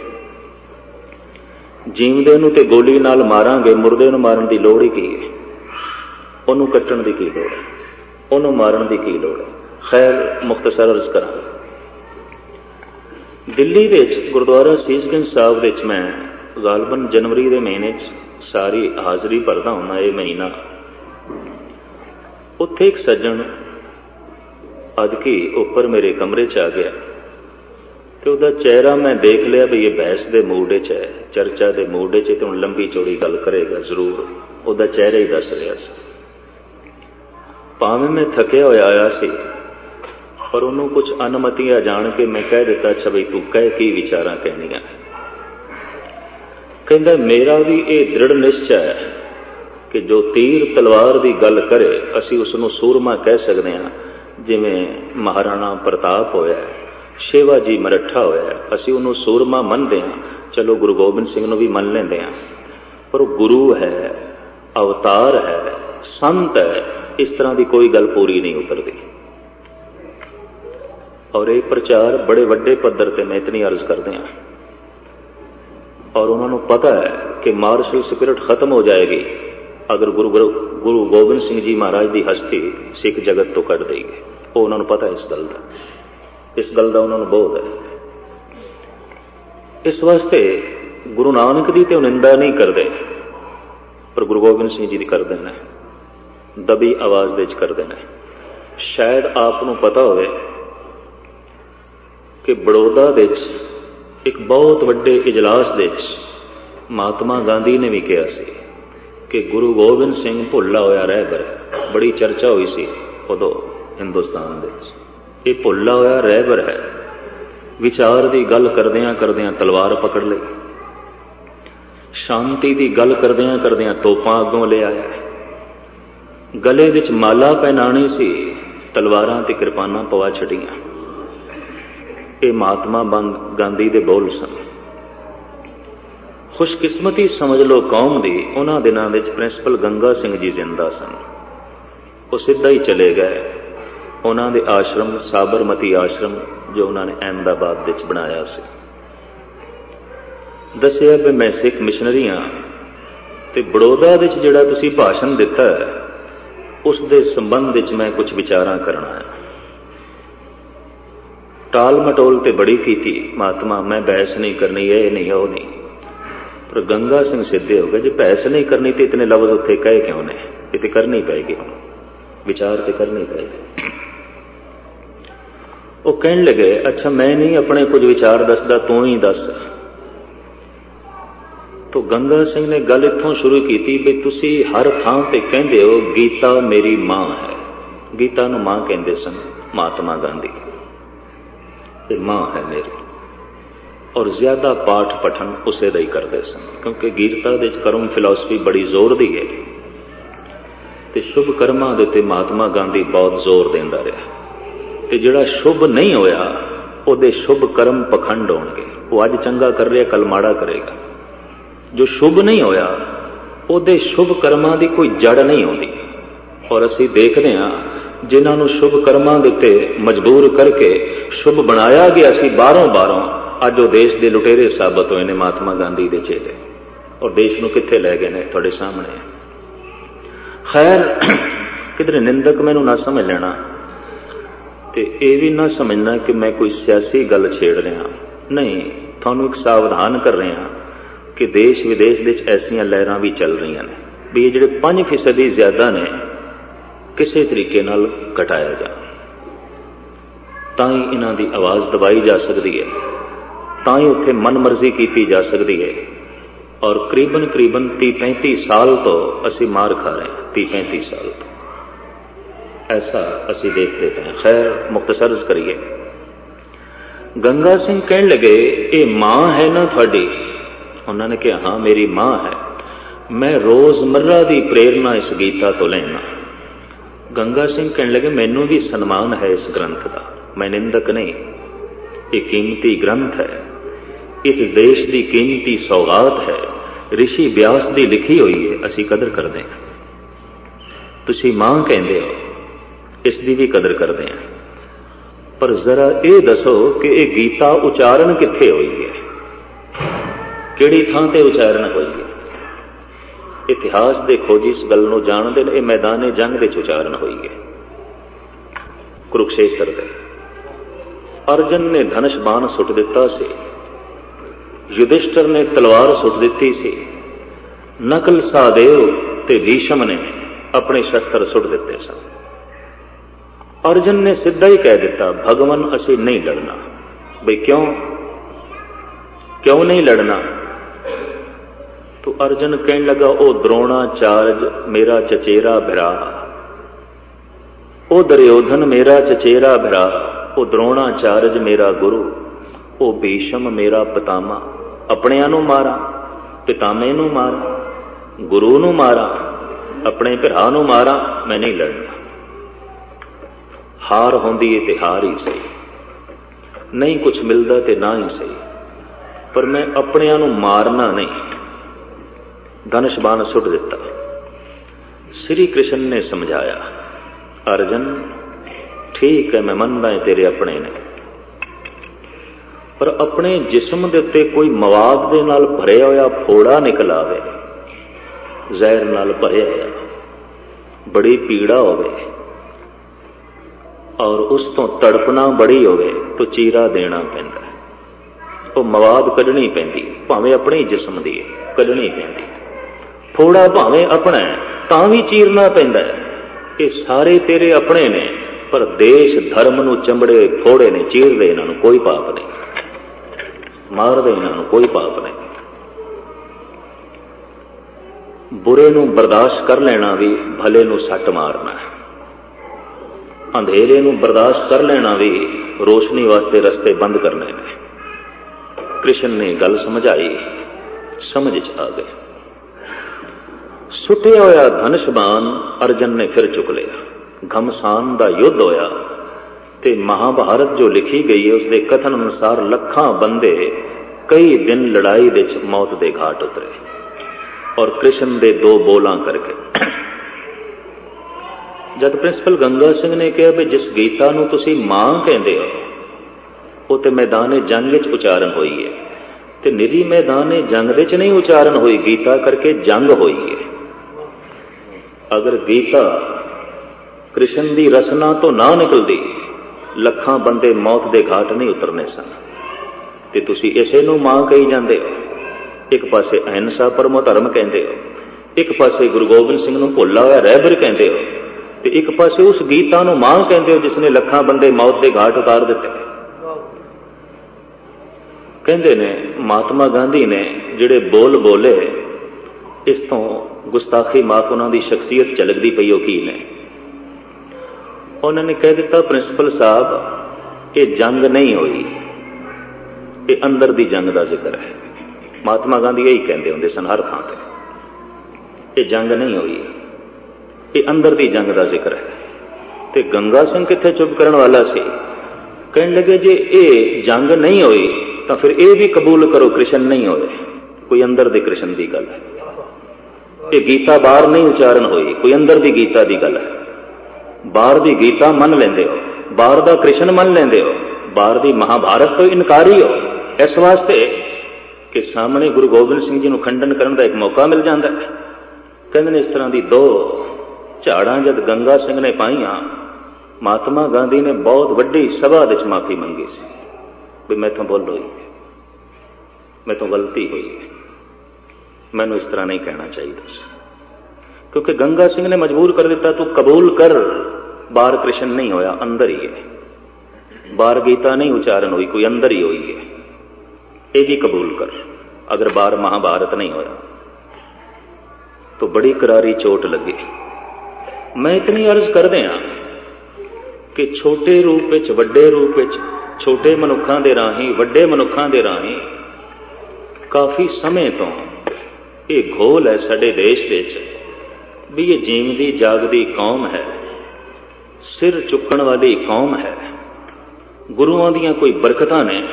जीवदे नूं ते गोली नाल मारांगे, मुर्दे नूं मारन की लोड़ ही की है, उहनूं कट्टण दी की लोड़ है। ਉਹਨੂੰ ਮਾਰਨ ਦੀ ਕੀ ਲੋੜ ਹੈ। ਖੈਰ ਮੁਖਤਸਰ ਅਰਜ਼ ਕਰਾਂ, ਦਿੱਲੀ ਵਿੱਚ ਗੁਰਦੁਆਰਾ ਸੀਸਗੰਜ ਸਾਹਿਬ ਵਿੱਚ ਮੈਂ ਗਾਲਬਨ ਜਨਵਰੀ ਦੇ ਮਹੀਨੇ 'ਚ ਸਾਰੀ ਹਾਜ਼ਰੀ ਭਰਦਾ ਹੁੰਦਾ। ਇਹ ਮਹੀਨਾ ਉੱਥੇ ਇੱਕ ਸੱਜਣ ਅਦਕੀ ਉੱਪਰ ਮੇਰੇ ਕਮਰੇ 'ਚ ਆ ਗਿਆ ਤੇ ਉਹਦਾ ਚਿਹਰਾ ਮੈਂ ਦੇਖ ਲਿਆ ਵੀ ਇਹ ਬਹਿਸ ਦੇ ਮੂਡ 'ਚ ਹੈ, ਚਰਚਾ ਦੇ ਮੂਡ 'ਚ, ਤੇ ਹੁਣ ਲੰਬੀ ਚੌੜੀ ਗੱਲ ਕਰੇਗਾ ਜ਼ਰੂਰ। ਉਹਦਾ ਚਿਹਰਾ ਹੀ ਦੱਸ ਰਿਹਾ ਸੀ। ਭਾਵੇਂ ਮੈਂ ਥੱਕਿਆ ਹੋਇਆ ਆਇਆ ਸੀ, ਪਰ ਉਹਨੂੰ ਕੁਝ ਅਨਮਤੀਆਂ ਜਾਣ ਕੇ ਮੈਂ ਕਹਿ ਦਿੱਤਾ, ਅੱਛਾ ਬਈ ਤੂੰ ਕਹਿ ਕੀ ਵਿਚਾਰਾਂ ਕਹਿਣੀਆਂ। ਕਹਿੰਦਾ ਮੇਰਾ ਵੀ ਇਹ ਦ੍ਰਿੜ ਨਿਸ਼ਚਾ ਹੈ ਕਿ ਜੋ ਤੀਰ ਤਲਵਾਰ ਦੀ ਗੱਲ ਕਰੇ ਅਸੀਂ ਉਸ ਨੂੰ ਸੂਰਮਾ ਕਹਿ ਸਕਦੇ ਹਾਂ। ਜਿਵੇਂ ਮਹਾਰਾਣਾ ਪ੍ਰਤਾਪ ਹੋਇਆ, ਸ਼ਿਵਾਜੀ ਮਰੱਠਾ ਹੋਇਆ, ਅਸੀਂ ਉਹਨੂੰ ਸੂਰਮਾ ਮੰਨਦੇ ਹਾਂ। ਚਲੋ ਗੁਰੂ ਗੋਬਿੰਦ ਸਿੰਘ ਨੂੰ ਵੀ ਮੰਨ ਲੈਂਦੇ ਹਾਂ, ਪਰ ਉਹ ਗੁਰੂ ਹੈ, ਅਵਤਾਰ ਹੈ, ਸੰਤ ਹੈ, ਇਸ ਤਰ੍ਹਾਂ ਦੀ ਕੋਈ ਗੱਲ ਪੂਰੀ ਨਹੀਂ ਉਤਰਦੀ। ਔਰ ਇਹ ਪ੍ਰਚਾਰ ਬੜੇ ਵੱਡੇ ਪੱਧਰ ਤੇ ਮੈਂ ਇਤਨੀ ਅਰਜ਼ ਕਰਦੇ ਹਾਂ। ਔਰ ਉਹਨਾਂ ਨੂੰ ਪਤਾ ਹੈ ਕਿ ਮਾਰਸ਼ਲ ਸਪਿਰਿਟ ਖਤਮ ਹੋ ਜਾਏਗੀ ਅਗਰ ਗੁਰੂ ਗੋਬਿੰਦ ਸਿੰਘ ਜੀ ਮਹਾਰਾਜ ਦੀ ਹਸਤੀ ਸਿੱਖ ਜਗਤ ਤੋਂ ਕੱਢ ਦੇਗੀ। ਉਹ ਉਹਨਾਂ ਨੂੰ ਪਤਾ ਇਸ ਗੱਲ ਦਾ ਉਹਨਾਂ ਨੂੰ ਬੋਧ ਹੈ। ਇਸ ਵਾਸਤੇ ਗੁਰੂ ਨਾਨਕ ਦੀ ਤੇ ਉਹ ਨਿੰਦਾ ਨਹੀਂ ਕਰਦੇ, ਪਰ ਗੁਰੂ ਗੋਬਿੰਦ ਸਿੰਘ ਜੀ ਦੀ ਕਰਦੇ ਨੇ, ਦਬੀ ਆਵਾਜ਼ ਦੇ ਵਿੱਚ ਕਰਦੇ ਨੇ। ਸ਼ਾਇਦ ਆਪ ਨੂੰ ਪਤਾ ਹੋਵੇ ਕਿ ਬੜੌਦਾ ਵਿੱਚ ਇੱਕ ਬਹੁਤ ਵੱਡੇ ਇਜਲਾਸ ਦੇ ਵਿੱਚ ਮਹਾਤਮਾ ਗਾਂਧੀ ਨੇ ਵੀ ਕਿਹਾ ਸੀ ਕਿ ਗੁਰੂ ਗੋਬਿੰਦ ਸਿੰਘ ਭੁੱਲਾ ਹੋਇਆ ਰਹਿਬਰ। ਬੜੀ ਚਰਚਾ ਹੋਈ ਸੀ ਉਦੋਂ ਹਿੰਦੁਸਤਾਨ ਦੇ ਵਿੱਚ, ਇਹ ਭੁੱਲਾ ਹੋਇਆ ਰਹਿਬਰ ਹੈ। ਵਿਚਾਰ ਦੀ ਗੱਲ ਕਰਦਿਆਂ ਕਰਦਿਆਂ ਤਲਵਾਰ ਪਕੜ ਲਈ, ਸ਼ਾਂਤੀ ਦੀ ਗੱਲ ਕਰਦਿਆਂ ਕਰਦਿਆਂ ਤੋਪਾਂ ਅੱਗੋਂ ਲੈ ਆਇਆ, ਗਲੇ ਵਿੱਚ ਮਾਲਾ ਪਹਿਨਾਣੀ ਸੀ, ਤਲਵਾਰਾਂ ਤੇ ਕਿਰਪਾਨਾਂ ਪਵਾ ਛੱਡੀਆਂ। ਇਹ ਮਹਾਤਮਾ ਗਾਂਧੀ ਦੇ ਬੋਲ ਸਨ। ਖੁਸ਼ਕਿਸਮਤੀ ਸਮਝ ਲਓ ਕੌਮ ਦੀ, ਉਹਨਾਂ ਦਿਨਾਂ ਵਿੱਚ ਪ੍ਰਿੰਸੀਪਲ ਗੰਗਾ ਸਿੰਘ ਜੀ ਜ਼ਿੰਦਾ ਸਨ। ਉਹ ਸਿੱਧਾ ਹੀ ਚਲੇ ਗਏ ਉਹਨਾਂ ਦੇ ਆਸ਼ਰਮ, ਸਾਬਰਮਤੀ ਆਸ਼ਰਮ, ਜੋ ਉਹਨਾਂ ਨੇ ਅਹਿਮਦਾਬਾਦ ਵਿੱਚ ਬਣਾਇਆ ਸੀ। ਦੱਸਿਆ ਵੀ ਮੈਂ ਸਿੱਖ ਮਿਸ਼ਨਰੀ ਹਾਂ ਤੇ ਬੜੌਦਾ ਵਿੱਚ ਜਿਹੜਾ ਤੁਸੀਂ ਭਾਸ਼ਣ ਦਿੱਤਾ ਹੈ ਉਸ ਦੇ ਸੰਬੰਧ ਵਿੱਚ ਮੈਂ ਕੁਝ ਵਿਚਾਰਾਂ ਕਰਨਾ ਹੈ। ਟਾਲ ਮਟੋਲ ਤੇ ਬੜੀ ਕੀਤੀ ਮਹਾਤਮਾ, ਮੈਂ ਬਹਿਸ ਨਹੀਂ ਕਰਨੀ, ਇਹ ਨਹੀਂ ਉਹ ਨਹੀਂ। ਪਰ ਗੰਗਾ ਸਿੰਘ ਸਿੱਧੇ ਹੋ ਗਏ, ਜੇ ਬਹਿਸ ਨਹੀਂ ਕਰਨੀ ਤੇ ਇਤਨੇ ਲਫ਼ਜ਼ ਉੱਥੇ ਕਹੇ ਕਿਉਂ ਨੇ? ਇਹ ਤੇ ਕਰਨੀ ਪਏਗੀ, ਹੁਣ ਵਿਚਾਰ ਤੇ ਕਰਨੀ ਪਏਗੀ। ਉਹ ਕਹਿਣ ਲੱਗੇ, ਅੱਛਾ ਮੈਂ ਨਹੀਂ ਆਪਣੇ ਕੁਝ ਵਿਚਾਰ ਦੱਸਦਾ, ਤੂੰ ਹੀ ਦੱਸ। ਤੋ ਗੰਗਾ ਸਿੰਘ ਨੇ ਗੱਲ ਇੱਥੋਂ ਸ਼ੁਰੂ ਕੀਤੀ ਵੀ ਤੁਸੀਂ ਹਰ ਥਾਂ ਤੇ ਕਹਿੰਦੇ ਹੋ ਗੀਤਾ ਮੇਰੀ ਮਾਂ ਹੈ। ਗੀਤਾ ਨੂੰ ਮਾਂ ਕਹਿੰਦੇ ਸਨ ਮਹਾਤਮਾ ਗਾਂਧੀ, ਇਹ ਮਾਂ ਹੈ ਮੇਰੀ। ਔਰ ਜ਼ਿਆਦਾ ਪਾਠ ਪਠਨ ਉਸੇ ਦਾ ਹੀ ਕਰਦੇ ਸਨ, ਕਿਉਂਕਿ ਗੀਤਾ ਦੇ ਵਿੱਚ ਕਰਮ ਫਿਲਾਸਫੀ ਬੜੀ ਜ਼ੋਰ ਦੀ ਹੈ ਤੇ ਸ਼ੁਭ ਕਰਮਾਂ ਦੇ ਉੱਤੇ ਮਹਾਤਮਾ ਗਾਂਧੀ ਬਹੁਤ ਜ਼ੋਰ ਦਿੰਦਾ ਰਿਹਾ। ਤੇ ਜਿਹੜਾ ਸ਼ੁਭ ਨਹੀਂ ਹੋਇਆ ਉਹਦੇ ਸ਼ੁਭ ਕਰਮ ਪਖੰਡ ਹੋਣਗੇ। ਉਹ ਅੱਜ ਚੰਗਾ ਕਰ ਰਿਹਾ, ਕੱਲ ਮਾੜਾ ਕਰੇਗਾ। ਜੋ ਸ਼ੁਭ ਨਹੀਂ ਹੋਇਆ ਉਹਦੇ ਸ਼ੁਭ ਕਰਮਾਂ ਦੀ ਕੋਈ ਜੜ ਨਹੀਂ ਆਉਂਦੀ। ਔਰ ਅਸੀਂ ਦੇਖਦੇ ਹਾਂ ਜਿਨ੍ਹਾਂ ਨੂੰ ਸ਼ੁਭ ਕਰਮਾਂ ਦੇ ਉੱਤੇ ਮਜਬੂਰ ਕਰਕੇ ਸ਼ੁਭ ਬਣਾਇਆ ਗਿਆ ਸੀ ਬਾਹਰੋਂ, ਅੱਜ ਉਹ ਦੇਸ਼ ਦੇ ਲੁਟੇਰੇ ਸਾਬਤ ਹੋਏ ਨੇ ਮਹਾਤਮਾ ਗਾਂਧੀ ਦੇ ਚੇਲੇ। ਔਰ ਦੇਸ਼ ਨੂੰ ਕਿੱਥੇ ਲੈ ਗਏ ਨੇ ਤੁਹਾਡੇ ਸਾਹਮਣੇ। ਖੈਰ, ਕਿਧਰੇ ਨਿੰਦਕ ਮੈਨੂੰ ਨਾ ਸਮਝ ਲੈਣਾ ਤੇ ਇਹ ਵੀ ਨਾ ਸਮਝਣਾ ਕਿ ਮੈਂ ਕੋਈ ਸਿਆਸੀ ਗੱਲ ਛੇੜ ਰਿਹਾ। ਨਹੀਂ, ਤੁਹਾਨੂੰ ਇੱਕ ਸਾਵਧਾਨ ਕਰ ਰਿਹਾ ਕਿ ਦੇਸ਼ ਵਿਦੇਸ਼ ਵਿੱਚ ਐਸੀਆਂ ਲਹਿਰਾਂ ਵੀ ਚੱਲ ਰਹੀਆਂ ਨੇ ਵੀ ਇਹ ਜਿਹੜੇ 5% ਜ਼ਿਆਦਾ ਨੇ ਕਿਸੇ ਤਰੀਕੇ ਨਾਲ ਘਟਾਇਆ ਜਾ, ਤਾਂ ਹੀ ਇਹਨਾਂ ਦੀ ਆਵਾਜ਼ ਦਬਾਈ ਜਾ ਸਕਦੀ ਹੈ, ਤਾਂ ਹੀ ਉੱਥੇ ਮਨਮਰਜ਼ੀ ਕੀਤੀ ਜਾ ਸਕਦੀ ਹੈ। ਔਰ ਕਰੀਬਨ 30-35 ਸਾਲ ਤੋਂ ਅਸੀਂ ਮਾਰ ਖਾ ਰਹੇ ਹਾਂ, 30-35 ਸਾਲ ਤੋਂ ਐਸਾ ਅਸੀਂ ਦੇਖਦੇ ਪਏ। ਖੈਰ, ਮੁਖਤਸਰ ਕਰੀਏ। ਗੰਗਾ ਸਿੰਘ ਕਹਿਣ ਲੱਗੇ, ਇਹ ਮਾਂ ਹੈ ਨਾ ਤੁਹਾਡੀ? ਉਹਨਾਂ ਨੇ ਕਿਹਾ, ਹਾਂ ਮੇਰੀ ਮਾਂ ਹੈ। ਮੈਂ ਰੋਜ਼ਮर्रा ਦੀ ਪ੍ਰੇਰਨਾ ਇਸ ਗੀਤਾ ਤੋਂ ਲੈਣਾ। ਗੰਗਾ ਸਿੰਘ ਕਹਿਣ ਲੱਗੇ, ਮੈਨੂੰ ਵੀ ਸਨਮਾਨ ਹੈ ਇਸ ਗ੍ਰੰਥ ਦਾ, ਮੈਂ ਨਿੰਦਕ ਨਹੀਂ। ਇਹ ਕੀਮਤੀ ਗ੍ਰੰਥ ਹੈ, ਇਸ ਦੇਸ਼ ਦੀ ਕੀਮਤੀ ਸੌਗਾਤ ਹੈ, ਰਿਸ਼ੀ ਵਿਆਸ ਦੀ ਲਿਖੀ ਹੋਈ ਹੈ, ਅਸੀਂ ਕਦਰ ਕਰਦੇ ਹਾਂ। ਤੁਸੀਂ ਮਾਂ ਕਹਿੰਦੇ ਹੋ, ਇਸ ਦੀ ਵੀ ਕਦਰ ਕਰਦੇ ਹਾਂ। ਪਰ ਜ਼ਰਾ ਇਹ ਦੱਸੋ ਕਿ ਇਹ ਗੀਤਾ ਉਚਾਰਨ ਕਿੱਥੇ ਹੋਈ ਹੈ, ਕਿਹੜੀ ਥਾਂ ਤੇ ਉਚਾਰਨ ਹੋਈ ਹੈ? ਇਤਿਹਾਸ ਦੇ ਖੋਜੀ ਇਸ ਗੱਲ ਨੂੰ ਜਾਣਦੇ ਨੇ, ਇਹ ਮੈਦਾਨੇ ਜੰਗ ਵਿੱਚ ਉਚਾਰਨ ਹੋਈ ਹੈ। ਕੁਰੂਕਸ਼ੇਤਰ ਦੇ। ਅਰਜਨ ਨੇ ਧਨੁਸ਼ ਬਾਣ ਸੁੱਟ ਦਿੱਤਾ ਸੀ, ਯੁਧਿਸ਼ਠਰ ਨੇ ਤਲਵਾਰ ਸੁੱਟ ਦਿੱਤੀ ਸੀ, ਨਕਲ ਸਹਦੇਵ ਤੇ ਭੀਸ਼ਮ ਨੇ ਆਪਣੇ ਸ਼ਸਤਰ ਸੁੱਟ ਦਿੱਤੇ ਸਨ। ਅਰਜਨ ਨੇ ਸਿੱਧਾ ਹੀ ਕਹਿ ਦਿੱਤਾ, ਭਗਵਾਨ ਅਸੀਂ ਨਹੀਂ ਲੜਨਾ। ਬਈ ਕਿਉਂ ਨਹੀਂ ਲੜਨਾ? ਤੋ ਅਰਜਨ ਕਹਿਣ ਲੱਗਾ, ਉਹ ਦਰੋਣਾਚਾਰਜ ਮੇਰਾ ਚਚੇਰਾ ਭਰਾ, ਉਹ ਦੁਰਯੋਧਨ ਮੇਰਾ ਚਚੇਰਾ ਭਰਾ, ਉਹ ਦਰੋਣਾਚਾਰਜ ਮੇਰਾ ਗੁਰੂ, ਉਹ ਭੀਸ਼ਮ ਮੇਰਾ ਪਿਤਾਮਾ। ਆਪਣਿਆਂ ਨੂੰ ਮਾਰਾਂ, ਪਿਤਾਮੇ ਨੂੰ ਮਾਰਾਂ, ਗੁਰੂ ਨੂੰ ਮਾਰਾਂ, ਆਪਣੇ ਭਰਾ ਨੂੰ ਮਾਰਾਂ, ਮੈਂ ਨਹੀਂ ਲੜਨਾ। ਹਾਰ ਹੁੰਦੀ ਏ ਤੇ ਹਾਰ ਹੀ ਸਹੀ, ਨਹੀਂ ਕੁਛ ਮਿਲਦਾ ਤੇ ਨਾ ਹੀ ਸਹੀ, ਪਰ ਮੈਂ ਆਪਣਿਆਂ ਨੂੰ ਮਾਰਨਾ ਨਹੀਂ। ਧਨੁਸ਼ ਬਾਣ ਸੁੱਟ ਦਿੱਤਾ। ਸ੍ਰੀ ਕ੍ਰਿਸ਼ਨ ਨੇ ਸਮਝਾਇਆ, ਅਰਜਨ ਠੀਕ ਹੈ, ਮੈਂ ਮੰਨਦਾ ਤੇਰੇ ਆਪਣੇ ਨੇ, ਪਰ ਆਪਣੇ ਜਿਸਮ ਦੇ ਉੱਤੇ ਕੋਈ ਮਵਾਦ ਦੇ ਨਾਲ ਭਰਿਆ ਹੋਇਆ ਫੋੜਾ ਨਿਕਲ ਆਵੇ, ਜ਼ਹਿਰ ਨਾਲ ਭਰਿਆ ਹੋਇਆ, ਬੜੀ ਪੀੜਾ ਹੋਵੇ ਔਰ ਉਸ ਤੋਂ ਤੜਪਣਾ ਬੜੀ ਹੋਵੇ, ਤਾਂ ਚੀਰਾ ਦੇਣਾ ਪੈਂਦਾ, ਉਹ ਮਵਾਦ ਕੱਢਣੀ ਪੈਂਦੀ, ਭਾਵੇਂ ਆਪਣੇ ਹੀ ਜਿਸਮ ਦੀ ਹੈ, ਕੱਢਣੀ ਪੈਂਦੀ। ਫੋੜਾ ਭਾਵੇਂ ਆਪਣਾ ਤਾਂ ਵੀ ਚੀਰਨਾ ਪੈਂਦਾ। ਇਹ ਸਾਰੇ ਤੇਰੇ ਆਪਣੇ ਨੇ, ਪਰ ਦੇਸ਼ ਧਰਮ ਨੂੰ ਚੰਬੜੇ ਫੋੜੇ ਨੇ, ਚੀਰਦੇ ਇਹਨਾਂ ਨੂੰ ਕੋਈ ਪਾਪ ਨਹੀਂ, ਮਾਰਦੇ ਇਹਨਾਂ ਨੂੰ ਕੋਈ ਪਾਪ ਨਹੀਂ। ਬੁਰੇ ਨੂੰ ਬਰਦਾਸ਼ਤ ਕਰ ਲੈਣਾ ਵੀ ਭਲੇ ਨੂੰ ਸੱਟ ਮਾਰਨਾ, ਅੰਧੇਰੇ ਨੂੰ ਬਰਦਾਸ਼ਤ ਕਰ ਲੈਣਾ ਵੀ ਰੋਸ਼ਨੀ ਵਾਸਤੇ ਰਸਤੇ ਬੰਦ ਕਰਨੇ ਨੇ। ਕ੍ਰਿਸ਼ਨ ਨੇ ਗੱਲ ਸਮਝਾਈ, ਸਮਝ ਚ ਆ ਗਏ। ਸੁੱਟਿਆ ਹੋਇਆ ਧਨੁਸ਼ ਬਾਣ ਅਰਜਨ ਨੇ ਫਿਰ ਚੁੱਕ ਲਿਆ। ਘਮਸਾਨ ਦਾ ਯੁੱਧ ਹੋਇਆ ਤੇ ਮਹਾਭਾਰਤ ਜੋ ਲਿਖੀ ਗਈ ਹੈ, ਉਸਦੇ ਕਥਨ ਅਨੁਸਾਰ ਲੱਖਾਂ ਬੰਦੇ ਕਈ ਦਿਨ ਲੜਾਈ ਵਿੱਚ ਮੌਤ ਦੇ ਘਾਟ ਉਤਰੇ, ਔਰ ਕ੍ਰਿਸ਼ਨ ਦੇ ਦੋ ਬੋਲਾਂ ਕਰਕੇ। ਜਦ ਪ੍ਰਿੰਸੀਪਲ ਗੰਗਾ ਸਿੰਘ ਨੇ ਕਿਹਾ ਵੀ ਜਿਸ ਗੀਤਾ ਨੂੰ ਤੁਸੀਂ ਮਾਂ ਕਹਿੰਦੇ ਹੋ, ਉਹ ਤੇ ਮੈਦਾਨੇ ਜੰਗ ਵਿੱਚ ਉਚਾਰਨ ਹੋਈ ਹੈ, ਤੇ ਨਿਰੀ ਮੈਦਾਨੇ ਜੰਗ ਵਿੱਚ ਨਹੀਂ ਉਚਾਰਨ ਹੋਈ, ਗੀਤਾ ਕਰਕੇ ਜੰਗ ਹੋਈ ਹੈ। ਅਗਰ ਗੀਤਾ ਕ੍ਰਿਸ਼ਨ ਦੀ ਰਚਨਾ ਤੋਂ ਨਾ ਨਿਕਲਦੀ, ਲੱਖਾਂ ਬੰਦੇ ਮੌਤ ਦੇ ਘਾਟ ਨਹੀਂ ਉਤਰਨੇ ਸਨ। ਤੇ ਤੁਸੀਂ ਇਸੇ ਨੂੰ ਮਾਂ ਕਹੀ ਜਾਂਦੇ ਹੋ। ਇੱਕ ਪਾਸੇ ਅਹਿੰਸਾ ਪਰਮੋ ਧਰਮ ਕਹਿੰਦੇ ਹੋ, ਇੱਕ ਪਾਸੇ ਗੁਰੂ ਗੋਬਿੰਦ ਸਿੰਘ ਨੂੰ ਭੁੱਲਾ ਹੋਇਆ ਰਹਿਬਰ ਕਹਿੰਦੇ ਹੋ, ਤੇ ਇੱਕ ਪਾਸੇ ਉਸ ਗੀਤਾ ਨੂੰ ਮਾਂ ਕਹਿੰਦੇ ਹੋ ਜਿਸ ਨੇ ਲੱਖਾਂ ਬੰਦੇ ਮੌਤ ਦੇ ਘਾਟ ਉਤਾਰ ਦਿੱਤੇ। ਕਹਿੰਦੇ ਨੇ ਮਹਾਤਮਾ ਗਾਂਧੀ ਨੇ ਜਿਹੜੇ ਬੋਲ ਬੋਲੇ, ਇਸ ਤੋਂ ਗੁਸਤਾਖੀ ਮਾਫ ਉਹਨਾਂ ਦੀ ਸ਼ਖਸੀਅਤ ਝਲਕਦੀ ਪਈ ਉਹ ਕੀ ਨੇ। ਉਹਨਾਂ ਨੇ ਕਹਿ ਦਿੱਤਾ, ਪ੍ਰਿੰਸੀਪਲ ਸਾਹਿਬ ਇਹ ਜੰਗ ਨਹੀਂ ਹੋਈ, ਇਹ ਅੰਦਰ ਦੀ ਜੰਗ ਦਾ ਜ਼ਿਕਰ ਹੈ। ਮਹਾਤਮਾ ਗਾਂਧੀ ਇਹੀ ਕਹਿੰਦੇ ਹੁੰਦੇ ਸਨ ਹਰ ਥਾਂ ਤੇ, ਇਹ ਜੰਗ ਨਹੀਂ ਹੋਈ, ਇਹ ਅੰਦਰ ਦੀ ਜੰਗ ਦਾ ਜ਼ਿਕਰ ਹੈ। ਤੇ ਗੰਗਾ ਸਿੰਘ ਕਿੱਥੇ ਚੁੱਪ ਕਰਨ ਵਾਲਾ ਸੀ, ਕਹਿਣ ਲੱਗੇ ਜੇ ਇਹ ਜੰਗ ਨਹੀਂ ਹੋਈ ਤਾਂ ਫਿਰ ਇਹ ਵੀ ਕਬੂਲ ਕਰੋ ਕ੍ਰਿਸ਼ਨ ਨਹੀਂ ਹੋਏ, ਕੋਈ ਅੰਦਰ ਦੇ ਕ੍ਰਿਸ਼ਨ ਦੀ ਗੱਲ ਹੈ। ਇਹ ਗੀਤਾ ਬਾਹਰ ਨਹੀਂ ਉਚਾਰਨ ਹੋਈ, ਕੋਈ ਅੰਦਰ ਦੀ ਗੀਤਾ ਦੀ ਗੱਲ ਹੈ। ਬਾਹਰ ਦੀ ਗੀਤਾ ਮੰਨ ਲੈਂਦੇ ਹੋ, ਬਾਹਰ ਦਾ ਕ੍ਰਿਸ਼ਨ ਮੰਨ ਲੈਂਦੇ ਹੋ, ਬਾਹਰ ਦੀ ਮਹਾਭਾਰਤ ਤੋਂ ਇਨਕਾਰੀ ਹੋ, ਇਸ ਵਾਸਤੇ ਕਿ ਸਾਹਮਣੇ ਗੁਰੂ ਗੋਬਿੰਦ ਸਿੰਘ ਜੀ ਨੂੰ ਖੰਡਨ ਕਰਨ ਦਾ ਇੱਕ ਮੌਕਾ ਮਿਲ ਜਾਂਦਾ ਹੈ। ਕਹਿੰਦੇ ਨੇ ਇਸ ਤਰ੍ਹਾਂ ਦੀ ਦੋ ਝਾੜਾਂ ਜਦ ਗੰਗਾ ਸਿੰਘ ਨੇ ਪਾਈਆਂ, ਮਹਾਤਮਾ ਗਾਂਧੀ ਨੇ ਬਹੁਤ ਵੱਡੀ ਸਭਾ ਵਿੱਚ ਮਾਫੀ ਮੰਗੀ ਸੀ ਵੀ ਮੈਥੋਂ ਭੁੱਲ ਹੋਈ, ਮੈਥੋਂ ਗਲਤੀ ਹੋਈ, ਮੈਨੂੰ ਇਸ ਤਰ੍ਹਾਂ ਨਹੀਂ ਕਹਿਣਾ ਚਾਹੀਦਾ ਸੀ। ਕਿਉਂਕਿ ਗੰਗਾ ਸਿੰਘ ਨੇ ਮਜਬੂਰ ਕਰ ਦਿੱਤਾ, ਤੂੰ ਕਬੂਲ ਕਰ ਬਾਹਰ ਕ੍ਰਿਸ਼ਨ ਨਹੀਂ ਹੋਇਆ, ਅੰਦਰ ਹੀ ਹੈ। ਬਾਹਰ ਗੀਤਾ ਨਹੀਂ ਉਚਾਰਨ ਹੋਈ, ਕੋਈ ਅੰਦਰ ਹੀ ਹੋਈ ਹੈ, ਇਹ ਵੀ ਕਬੂਲ ਕਰ। ਅਗਰ ਬਾਹਰ ਮਹਾਭਾਰਤ ਨਹੀਂ ਹੋਇਆ ਤਾਂ ਬੜੀ ਕਰਾਰੀ ਚੋਟ ਲੱਗੀ। ਮੈਂ ਇਤਨੀ ਅਰਜ਼ ਕਰਦੇ ਹਾਂ ਕਿ ਛੋਟੇ ਰੂਪ ਵਿੱਚ, ਵੱਡੇ ਰੂਪ ਵਿੱਚ, ਛੋਟੇ ਮਨੁੱਖਾਂ ਦੇ ਰਾਹੀਂ, ਵੱਡੇ ਮਨੁੱਖਾਂ ਦੇ ਰਾਹੀਂ ਕਾਫੀ ਸਮੇਂ ਤੋਂ ਇਹ ਘੋਲ ਹੈ ਸਾਡੇ ਦੇਸ਼ ਵਿੱਚ ਵੀ ਇਹ ਜੀਵਦੀ ਜਾਗਦੀ ਕੌਮ ਹੈ, ਸਿਰ ਚੁੱਕਣ ਵਾਲੀ ਕੌਮ ਹੈ। ਗੁਰੂਆਂ ਦੀਆਂ ਕੋਈ ਬਰਕਤਾਂ ਨੇ,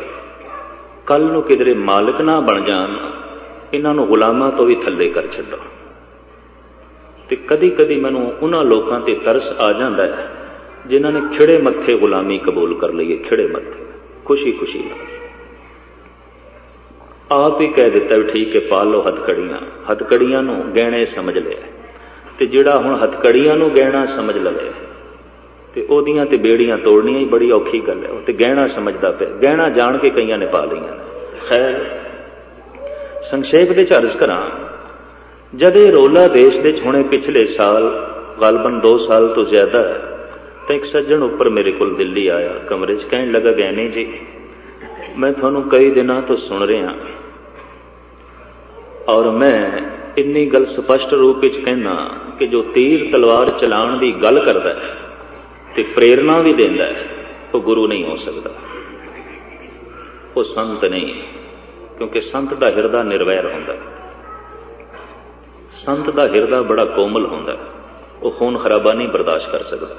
ਕੱਲ ਨੂੰ ਕਿਧਰੇ ਮਾਲਕ ਨਾ ਬਣ ਜਾਣ, ਇਹਨਾਂ ਨੂੰ ਗੁਲਾਮਾਂ ਤੋਂ ਵੀ ਥੱਲੇ ਕਰ ਛੱਡੋ। ਤੇ ਕਦੀ ਕਦੀ ਮੈਨੂੰ ਉਹਨਾਂ ਲੋਕਾਂ ਤੇ ਤਰਸ ਆ ਜਾਂਦਾ ਹੈ ਜਿਨ੍ਹਾਂ ਨੇ ਖਿੜੇ ਮੱਥੇ ਗੁਲਾਮੀ ਕਬੂਲ ਕਰ ਲਈ, ਖਿੜੇ ਮੱਥੇ, ਖੁਸ਼ੀ ਖੁਸ਼ੀ ਨਾਲ ਆਪ ਹੀ ਕਹਿ ਦਿੱਤਾ ਵੀ ਠੀਕ ਹੈ ਪਾ ਲਓ ਹੱਥਕੜੀਆਂ, ਹੱਥਕੜੀਆਂ ਨੂੰ ਗਹਿਣੇ ਸਮਝ ਲਿਆ। ਤੇ ਜਿਹੜਾ ਹੁਣ ਹੱਥਕੜੀਆਂ ਨੂੰ ਗਹਿਣਾ ਸਮਝ ਲਵੇ ਤੇ ਉਹਦੀਆਂ ਤੇ ਬੇੜੀਆਂ ਤੋੜਨੀਆਂ ਹੀ ਬੜੀ ਔਖੀ ਗੱਲ ਹੈ। ਉਹ ਤੇ ਗਹਿਣਾ ਸਮਝਦਾ ਪਿਆ, ਗਹਿਣਾ ਜਾਣ ਕੇ ਕਈਆਂ ਨੇ ਪਾ ਲਈਆਂ। ਖੈਰ ਸੰਖੇਪ ਦੇ ਝਰਜ ਕਰਾਂ, ਜਦ ਇਹ ਰੋਲਾ ਦੇਸ਼ ਦੇ ਹੁਣੇ ਪਿਛਲੇ ਸਾਲ ਗਲਬਨ 2 ਸਾਲ ਤੋਂ ਜ਼ਿਆਦਾ ਤਾਂ ਇੱਕ ਸੱਜਣ ਉੱਪਰ ਮੇਰੇ ਕੋਲ ਦਿੱਲੀ ਆਇਆ, ਕਮਰੇ 'ਚ ਕਹਿਣ ਲੱਗਾ, ਗੈਨੀ ਜੀ ਮੈਂ ਤੁਹਾਨੂੰ ਕਈ ਦਿਨਾਂ ਤੋਂ ਸੁਣ ਰਿਹਾ ਔਰ ਮੈਂ ਇੰਨੀ ਗੱਲ ਸਪਸ਼ਟ ਰੂਪ ਵਿੱਚ ਕਹਿਣਾ ਕਿ ਜੋ ਤੀਰ ਤਲਵਾਰ ਚਲਾਉਣ ਦੀ ਗੱਲ ਕਰਦਾ ਹੈ ਤੇ ਪ੍ਰੇਰਨਾ ਵੀ ਦਿੰਦਾ ਹੈ, ਉਹ ਗੁਰੂ ਨਹੀਂ ਹੋ ਸਕਦਾ, ਉਹ ਸੰਤ ਨਹੀਂ। ਕਿਉਂਕਿ ਸੰਤ ਦਾ ਹਿਰਦਾ ਨਿਰਵੈਰ ਹੁੰਦਾ, ਸੰਤ ਦਾ ਹਿਰਦਾ ਬੜਾ ਕੋਮਲ ਹੁੰਦਾ, ਉਹ ਖੂਨ ਖਰਾਬਾ ਨਹੀਂ ਬਰਦਾਸ਼ਤ ਕਰ ਸਕਦਾ।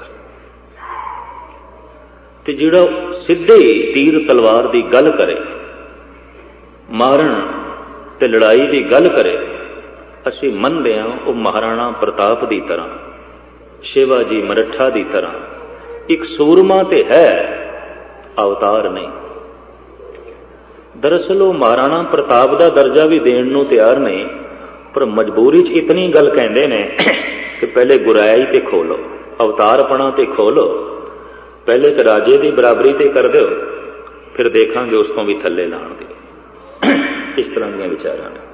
ਤੇ ਜਿਹੜਾ ਸਿੱਧੇ ਤੀਰ ਤਲਵਾਰ ਦੀ ਗੱਲ ਕਰੇ, ਮਾਰਨ ਤੇ ਲੜਾਈ ਦੀ ਗੱਲ ਕਰੇ, ਅਸੀਂ ਮੰਨਦੇ ਹਾਂ ਉਹ ਮਹਾਰਾਣਾ ਪ੍ਰਤਾਪ ਦੀ ਤਰ੍ਹਾਂ, ਸ਼ਿਵਾਜੀ ਮਰੱਠਾ ਦੀ ਤਰ੍ਹਾਂ ਇੱਕ ਸੂਰਮਾ ਤੇ ਹੈ, ਅਵਤਾਰ ਨਹੀਂ। ਦਰਅਸਲ ਉਹ ਮਹਾਰਾਣਾ ਪ੍ਰਤਾਪ ਦਾ ਦਰਜਾ ਵੀ ਦੇਣ ਨੂੰ ਤਿਆਰ ਨਹੀਂ, ਪਰ ਮਜਬੂਰੀ 'ਚ ਇਤਨੀ ਗੱਲ ਕਹਿੰਦੇ ਨੇ ਕਿ ਪਹਿਲੇ ਗੁਰਾਈ ਤੇ ਖੋਲੋ, ਅਵਤਾਰਪਣਾ ਤੇ ਖੋਲੋ, ਪਹਿਲੇ ਤਾਂ ਰਾਜੇ ਦੀ ਬਰਾਬਰੀ ਤੇ ਕਰ ਦਿਓ, ਫਿਰ ਦੇਖਾਂਗੇ ਉਸ ਤੋਂ ਵੀ ਥੱਲੇ ਲਾਉਣ ਦੀ। ਇਸ ਤਰ੍ਹਾਂ ਦੀਆਂ ਵਿਚਾਰਾਂ ਨੇ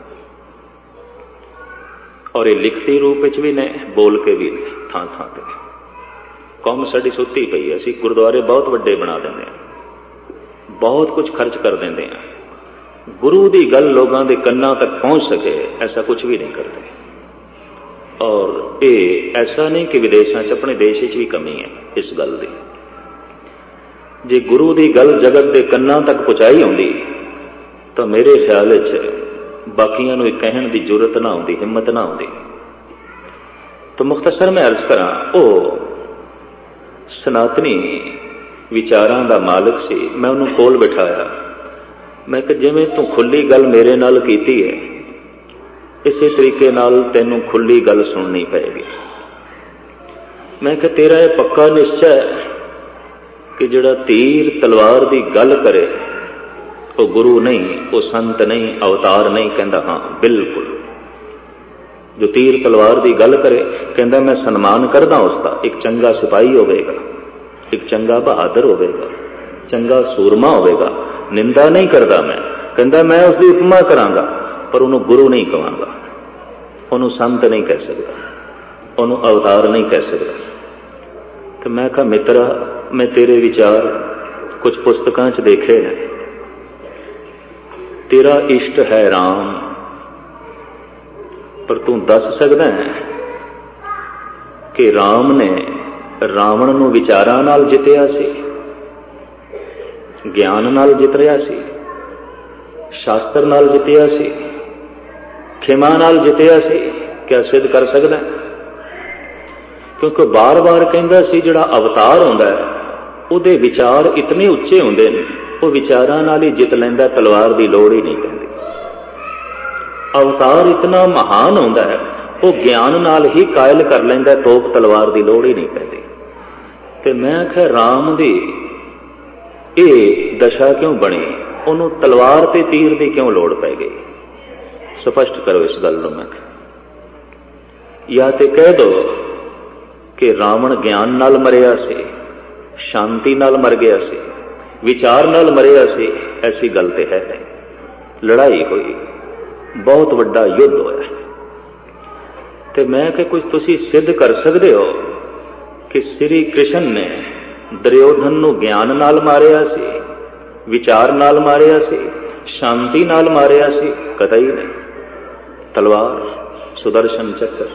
ਔਰ ਇਹ ਲਿਖਤੀ ਰੂਪ ਵਿੱਚ ਵੀ ਨੇ, ਬੋਲ ਕੇ ਵੀ ਥਾਂ ਥਾਂ ਤੇ। ਕੌਮ ਸਾਡੀ ਸੁੱਤੀ ਪਈ ਹੈ, ਅਸੀਂ ਗੁਰਦੁਆਰੇ ਬਹੁਤ ਵੱਡੇ ਬਣਾ ਦਿੰਦੇ ਹਾਂ, ਬਹੁਤ ਕੁਝ ਖਰਚ ਕਰ ਦਿੰਦੇ ਹਾਂ, ਗੁਰੂ ਦੀ ਗੱਲ ਲੋਕਾਂ ਦੇ ਕੰਨਾਂ ਤੱਕ ਪਹੁੰਚ ਸਕੇ ਐਸਾ ਕੁਝ ਵੀ ਨਹੀਂ ਕਰਦੇ। ਔਰ ਇਹ ਐਸਾ ਨਹੀਂ ਕਿ ਵਿਦੇਸ਼ਾਂ 'ਚ, ਆਪਣੇ ਦੇਸ਼ ਵਿੱਚ ਵੀ ਕਮੀ ਹੈ ਇਸ ਗੱਲ ਦੀ। ਜੇ ਗੁਰੂ ਦੀ ਗੱਲ ਜਗਤ ਦੇ ਕੰਨਾਂ ਤੱਕ ਪਹੁੰਚਾਈ ਹੁੰਦੀ ਤਾਂ ਮੇਰੇ ਖਿਆਲ ਵਿੱਚ ਬਾਕੀਆਂ ਨੂੰ ਇਹ ਕਹਿਣ ਦੀ ਜ਼ਰੂਰਤ ਨਾ ਹੁੰਦੀ, ਹਿੰਮਤ ਨਾ ਹੁੰਦੀ। ਤਾਂ ਮੁਖਤਸਰ ਮੈਂ ਅਰਜ਼ ਕਰਾਂ, ਉਹ ਸਨਾਤਨੀ ਵਿਚਾਰਾਂ ਦਾ ਮਾਲਕ ਸੀ। ਮੈਂ ਉਹਨੂੰ ਕੋਲ ਬਿਠਾਇਆ, ਮੈਂ ਕਿਹਾ ਜਿਵੇਂ ਤੂੰ ਖੁੱਲੀ ਗੱਲ ਮੇਰੇ ਨਾਲ ਕੀਤੀ ਹੈ, ਇਸੇ ਤਰੀਕੇ ਨਾਲ ਤੈਨੂੰ ਖੁੱਲੀ ਗੱਲ ਸੁਣਨੀ ਪਏਗੀ। ਮੈਂ ਕਿਹਾ ਤੇਰਾ ਇਹ ਪੱਕਾ ਨਿਸ਼ਚਾ ਹੈ ਕਿ ਜਿਹੜਾ ਤੀਰ ਤਲਵਾਰ ਦੀ ਗੱਲ ਕਰੇ ਉਹ ਗੁਰੂ ਨਹੀਂ, ਉਹ ਸੰਤ ਨਹੀਂ, ਅਵਤਾਰ ਨਹੀਂ? ਕਹਿੰਦਾ ਹਾਂ ਬਿਲਕੁਲ। ਜੋ ਤੀਰ ਤਲਵਾਰ ਦੀ ਗੱਲ ਕਰੇ, ਕਹਿੰਦਾ ਮੈਂ ਸਨਮਾਨ ਕਰਦਾ ਉਸਦਾ, ਇੱਕ ਚੰਗਾ ਸਿਪਾਹੀ ਹੋਵੇਗਾ, ਇੱਕ ਚੰਗਾ ਬਹਾਦਰ ਹੋਵੇਗਾ, ਚੰਗਾ ਸੂਰਮਾ ਹੋਵੇਗਾ, ਨਿੰਦਾ ਨਹੀਂ ਕਰਦਾ ਮੈਂ। ਕਹਿੰਦਾ ਮੈਂ ਉਸਦੀ ਉਪਮਾ ਕਰਾਂਗਾ, ਪਰ ਉਹਨੂੰ ਗੁਰੂ ਨਹੀਂ ਕਹਾਂਗਾ, ਉਹਨੂੰ ਸੰਤ ਨਹੀਂ ਕਹਿ ਸਕਦਾ, ਉਹਨੂੰ ਅਵਤਾਰ ਨਹੀਂ ਕਹਿ ਸਕਦਾ। ਤੇ ਮੈਂ ਕਿਹਾ ਮਿੱਤਰਾ, ਮੈਂ ਤੇਰੇ ਵਿਚਾਰ ਕੁਝ ਪੁਸਤਕਾਂ 'ਚ ਦੇਖੇ ਨੇ, ਤੇਰਾ ਇਸ਼ਟ ਹੈ ਰਾਮ, ਪਰ ਤੂੰ ਦੱਸ ਸਕਦਾ ਹੈ ਕਿ ਰਾਮ ਨੇ ਰਾਵਣ ਨੂੰ ਵਿਚਾਰਾਂ ਨਾਲ ਜਿੱਤਿਆ ਸੀ, ਗਿਆਨ ਨਾਲ ਜਿੱਤ ਰਿਹਾ ਸੀ, ਸ਼ਾਸਤਰ ਨਾਲ ਜਿੱਤਿਆ ਸੀ, ਖਿਮਾ ਨਾਲ ਜਿੱਤਿਆ ਸੀ? ਕਿਆ ਸਿੱਧ ਕਰ ਸਕਦਾ? ਕਿਉਂਕਿ ਬਾਰ-ਬਾਰ ਕਹਿੰਦਾ ਸੀ ਜਿਹੜਾ ਅਵਤਾਰ ਹੁੰਦਾ ਹੈ ਉਹਦੇ ਵਿਚਾਰ ਇਤਨੇ ਉੱਚੇ ਹੁੰਦੇ ਨੇ, ਉਹ ਵਿਚਾਰਾਂ ਨਾਲ ਹੀ ਜਿੱਤ ਲੈਂਦਾ, ਤਲਵਾਰ ਦੀ ਲੋੜ ਹੀ ਨਹੀਂ ਪੈਂਦੀ। ਅਵਤਾਰ ਇਤਨਾ ਮਹਾਨ ਹੁੰਦਾ ਹੈ, ਉਹ ਗਿਆਨ ਨਾਲ ਹੀ ਕਾਇਲ ਕਰ ਲੈਂਦਾ, ਤੋਪ ਤਲਵਾਰ ਦੀ ਲੋੜ ਹੀ ਨਹੀਂ ਪੈਂਦੀ। ਤੇ ਮੈਂ ਕਿਹਾ ਰਾਮ ਦੀ ਇਹ ਦਸ਼ਾ ਕਿਉਂ ਬਣੀ, ਉਹਨੂੰ ਤਲਵਾਰ ਤੇ ਤੀਰ ਦੀ ਕਿਉਂ ਲੋੜ ਪੈ ਗਈ? ਸਪਸ਼ਟ ਕਰੋ ਇਸ ਗੱਲ ਨੂੰ। ਮੈਂ ਕਿਹਾ ਜਾਂ ਤੇ ਕਹਿ ਦੋ ਕਿ ਰਾਵਣ ਗਿਆਨ ਨਾਲ ਮਰਿਆ ਸੀ, ਸ਼ਾਂਤੀ ਨਾਲ ਮਰ ਗਿਆ ਸੀ, ਵਿਚਾਰ ਨਾਲ ਮਰਿਆ ਸੀ, ਐਸੀ ਗੱਲ ਤੇ ਹੈ ਨਹੀਂ। ਲੜਾਈ ਹੋਈ, ਬਹੁਤ ਵੱਡਾ ਯੁੱਧ ਹੋਇਆ। ਤੇ ਮੈਂ ਕਿ ਕੁਝ ਤੁਸੀਂ ਸਿੱਧ ਕਰ ਸਕਦੇ ਹੋ ਕਿ ਸ੍ਰੀ ਕ੍ਰਿਸ਼ਨ ਨੇ ਦੁਰਯੋਧਨ ਨੂੰ ਗਿਆਨ ਨਾਲ ਮਾਰਿਆ ਸੀ, ਵਿਚਾਰ ਨਾਲ ਮਾਰਿਆ ਸੀ, ਸ਼ਾਂਤੀ ਨਾਲ ਮਾਰਿਆ ਸੀ? ਕਤਈ ਨਹੀਂ। ਤਲਵਾਰ, ਸੁਦਰਸ਼ਨ ਚੱਕਰ,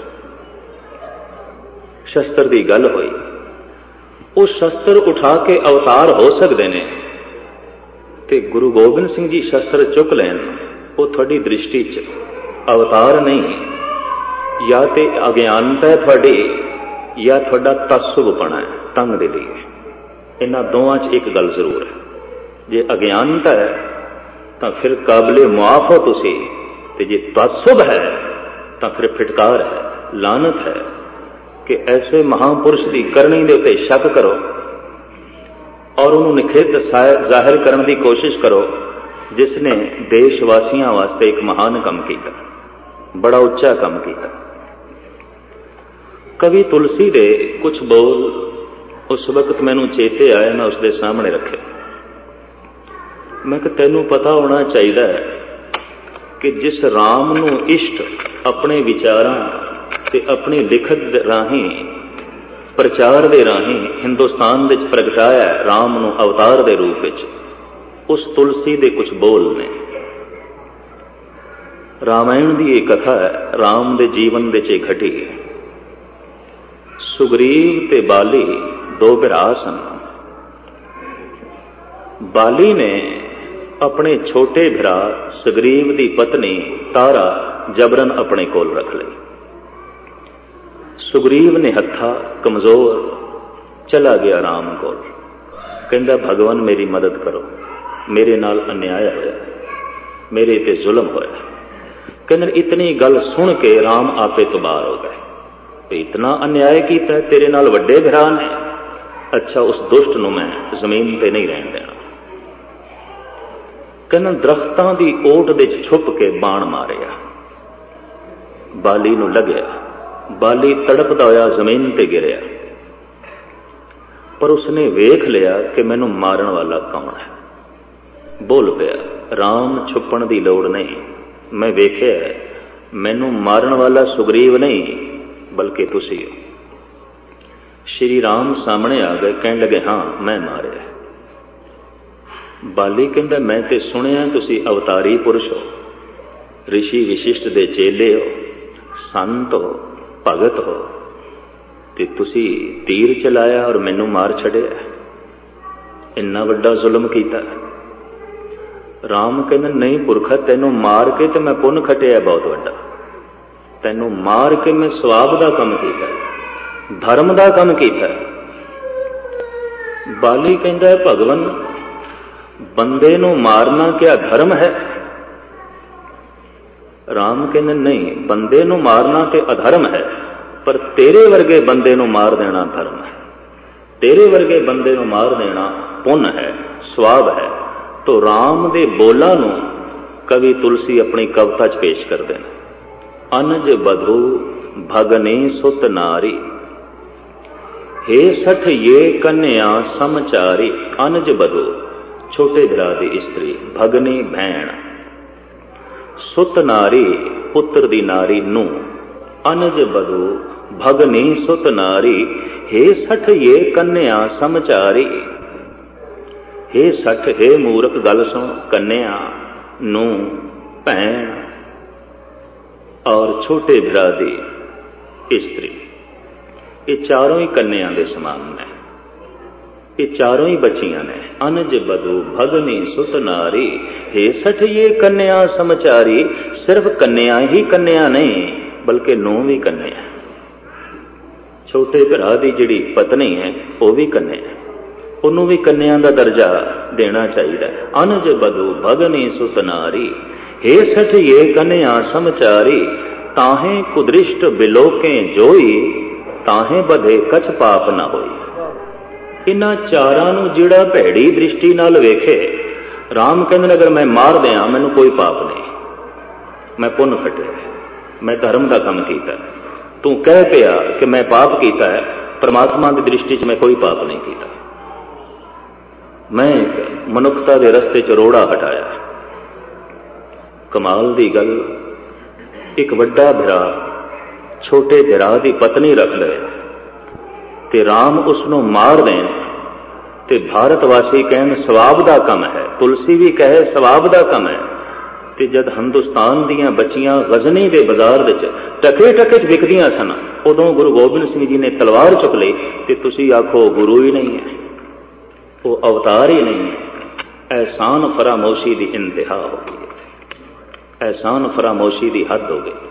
ਸ਼ਸਤਰ ਦੀ ਗੱਲ ਹੋਈ। ਉਹ ਸ਼ਸਤਰ ਉਠਾ ਕੇ ਅਵਤਾਰ ਹੋ ਸਕਦੇ ਨੇ, ਤੇ ਗੁਰੂ ਗੋਬਿੰਦ ਸਿੰਘ ਜੀ ਸ਼ਸਤਰ ਚੁੱਕ ਲੈਣ, ਉਹ ਤੁਹਾਡੀ ਦ੍ਰਿਸ਼ਟੀ 'ਚ ਅਵਤਾਰ ਨਹੀਂ, ਜਾਂ ਤੇ ਅਗਿਆਨਤਾ ਹੈ ਤੁਹਾਡੀ, ਜਾਂ ਤੁਹਾਡਾ ਤਸੁਬਪਣਾ ਹੈ, ਤੰਗ ਦੇ ਲਈ। ਇਹਨਾਂ ਦੋਵਾਂ 'ਚ ਇੱਕ ਗੱਲ ਜ਼ਰੂਰ ਹੈ, ਜੇ ਅਗਿਆਨਤਾ ਹੈ ਤਾਂ ਫਿਰ ਕਾਬਲੇ ਮੁਆਫ ਹੋ ਤੁਸੀਂ, ਤੇ ਜੇ ਤਸੁਬ ਹੈ ਤਾਂ ਫਿਰ ਫਿਟਕਾਰ ਹੈ, ਲਾਨਤ ਹੈ ਕਿ ਐਸੇ ਮਹਾਂਪੁਰਸ਼ ਦੀ ਕਰਨੀ ਦੇ ਉੱਤੇ ਸ਼ੱਕ ਕਰੋ ਔਰ ਉਹਨੂੰ ਨਿਖੇਧ ਜ਼ਾਹਿਰ ਕਰਨ ਦੀ ਕੋਸ਼ਿਸ਼ ਕਰੋ, ਜਿਸ ਨੇ ਦੇਸ਼ ਵਾਸੀਆਂ ਵਾਸਤੇ ਇੱਕ ਮਹਾਨ ਕੰਮ ਕੀਤਾ, ਬੜਾ ਉੱਚਾ ਕੰਮ ਕੀਤਾ। ਕਵੀ ਤੁਲਸੀ ਦੇ ਕੁਝ ਬੋਲ उस वक्त मैनू चेते आया, मैं उसके सामने रखे। मैं कि तैनू पता होना चाहिए कि जिस राम नू इष्ट अपने विचारां ते अपनी लिखत राही प्रचार दे राही हिंदुस्तान विच प्रगटाया राम नू अवतार दे रूप विच, उस तुलसी दे कुछ बोल ने। रामायण की एक कथा है, राम दे जीवन दे च घटी। सुग्रीव ते बाली दो भरा सन। बाली ने अपने छोटे भरा सुग्रीव की पत्नी तारा जबरन अपने कोल रख ली। सुग्रीव ने हत्था कमजोर चला गया राम कोल, कहंदा भगवान मेरी मदद करो, मेरे नाल अन्याय होया, मेरे ते जुल्म होया। कहंदे इतनी गल सुन के राम आपे तबार हो गए। इतना अन्याय कीता तेरे नाल वड्डे भरा ने, अच्छा उस दुष्ट नूं मैं जमीन ते नहीं रहन देना। कहना दरख्तां दी ओट दे छुप के बाण मारिया, बाली नूं लगया, बाली तड़पदा होया जमीन ते गिरिया। पर उसने वेख लिया कि मैनू मारन वाला कौन है। बोल पिया राम छुपण दी लोड़ नहीं, मैं वेख्या मैनू मारन वाला सुग्रीव नहीं बल्कि तुसी हो। श्री राम सामने आ गए, कहन लगे हाँ मैं मारिया। बाली कहंदा मैं ते सुनिया तुसी अवतारी पुरुष हो, ऋषि विशिष्ट दे चेले हो, संत हो, भगत हो, ते तुसी तीर चलाया और मैनू मार छड़िया, इन्ना वड्डा जुल्म कीता। राम कहंदे नहीं पुरखा, तैनू मार के ते मैं पुन खटिया बहुत वड्डा, तैनू मार के मैं सवाब दा काम कीता, धर्म दा काम कीता। बाली कहंदा भगवान बंदे नू मारना क्या धर्म है? राम कहने नहीं, बंदे नू मारना ते अधर्म है, पर तेरे वर्गे बंदे नू मार देना धर्म है, तेरे वर्गे बंदे नू मार देना पुण्य है, स्वाब है। तो राम दे बोलां नू कवि तुलसी अपनी कविता च पेश कर देना। अनज बधू भगने सुत नारी, हे सठ ये कन्या समचारी। अनज बधू छोटे भरा दी स्त्री, भगनी भैण, सुत नारी पुत्र दी नारी नू, अनज बधू भगनी सुत नारी, हे सठ ये कन्या समचारी। हे सठ हे मूर्ख गल सुन, कन्या नू भैण और छोटे भरा दी स्त्री, ये चारों ही कन्या दे समान ने, ये चारों ही बच्चियां ने। अनज बधू भगनी सुत नारी, हे सठ ये कन्या समचारी। सिर्फ कन्या ही कन्या नहीं बल्कि नू भी कन्या, छोटे भरा दी जिहड़ी पत्नी है वह भी कन्या, उन्हों भी कन्या का दर्जा देना चाहिए। अनज बधू भगनी सुत नारी, हे सठ ये कन्या समचारी। ताहे कुदृष्ट बिलोके जोई, ताहे बधे कछ पाप ना होई। इन्हां चारां नूं जिहड़ा भैड़ी दृष्टि नाल वेखे, राम कहंदे अगर मैं मार दियां मैनूं कोई पाप नहीं, मैं पुण्य खटिया, मैं धर्म का काम कीता। तू कह पिया कि मैं पाप कीता है, परमात्मा की दृष्टि च मैं कोई पाप नहीं कीता, मैं मनुखता के रस्ते च रोड़ा हटाया। कमाल दी गल, एक वड्डा भरा छोटे भरा दी पत्नी रख ले ते राम उसनों मार दें ते भारतवासी कहन सवाब दा कम है, तुलसी भी कहे सवाब दा कम है। ते जद हिंदुस्तान दियां बच्चियां गजनी दे बाजार विच टके टके च विकदियां सन, उदों गुरु गोबिंद सिंह जी ने तलवार चुक ली ते तुसी आखो गुरु ही नहीं है, वो अवतार ही नहीं है। एहसान फरामोशी की इंतहा हो गई, एहसान फरामोशी की हद हो गई।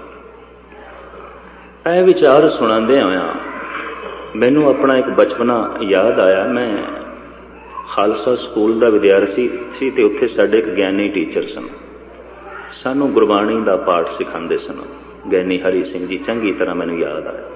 यह विचार सुनांदे होया मैनू अपना एक बचपना याद आया। मैं खालसा स्कूल का विद्यार्थी सी ते उत्थे साडे एक ज्ञानी टीचर सन, सानू गुरबाणी का पाठ सिखाते सन, ज्ञानी हरि सिंह जी, चंगी तरह मैनू याद आया।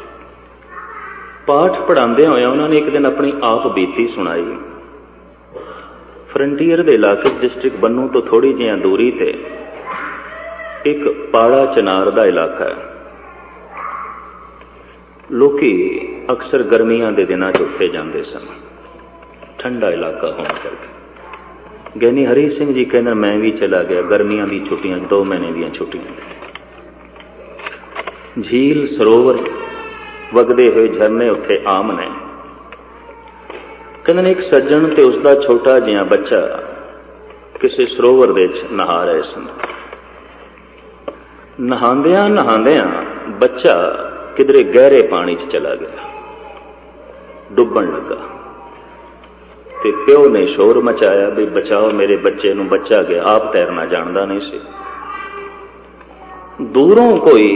पाठ पढ़ाते हुए उन्होंने एक दिन अपनी आप बीती सुनाई। फ्रंटीयर के इलाके डिस्ट्रिक्ट बन्नू तो थोड़ी जी दूरी ते एक पाड़ा चनार का इलाका है। ਲੋਕੀ ਅਕਸਰ ਗਰਮੀਆਂ ਦੇ ਦਿਨਾਂ 'ਚ ਉੱਥੇ ਜਾਂਦੇ ਸਨ, ਠੰਡਾ ਇਲਾਕਾ ਹੋਣ ਕਰਕੇ। ਗਿਆਨੀ ਹਰੀ ਸਿੰਘ ਜੀ ਕਹਿੰਦੇ ਮੈਂ ਵੀ ਚਲਾ ਗਿਆ ਗਰਮੀਆਂ ਦੀ ਛੁੱਟੀਆਂ 2 ਮਹੀਨੇ ਦੀਆਂ ਛੁੱਟੀਆਂ। ਝੀਲ ਸਰੋਵਰ ਵਗਦੇ ਹੋਏ ਝਰਨੇ ਉੱਥੇ ਆਮ ਨੇ। ਕਹਿੰਦੇ ਨੇ ਇੱਕ ਸੱਜਣ ਤੇ ਉਸਦਾ ਛੋਟਾ ਜਿਹਾ ਬੱਚਾ ਕਿਸੇ ਸਰੋਵਰ ਦੇ ਵਿੱਚ ਨਹਾ ਰਹੇ ਸਨ। ਨਹਾਉਂਦਿਆਂ ਨਹਾਉਂਦਿਆਂ ਬੱਚਾ ਕਿਧਰੇ ਗਹਿਰੇ ਪਾਣੀ 'ਚ ਚਲਾ ਗਿਆ, ਡੁੱਬਣ ਲੱਗਾ ਤੇ ਪਿਓ ਨੇ ਸ਼ੋਰ ਮਚਾਇਆ ਵੀ ਬਚਾਓ ਮੇਰੇ ਬੱਚੇ ਨੂੰ, ਬੱਚਾ ਗਿਆ, ਆਪ ਤੈਰਨਾ ਜਾਣਦਾ ਨਹੀਂ ਸੀ। ਦੂਰੋਂ ਕੋਈ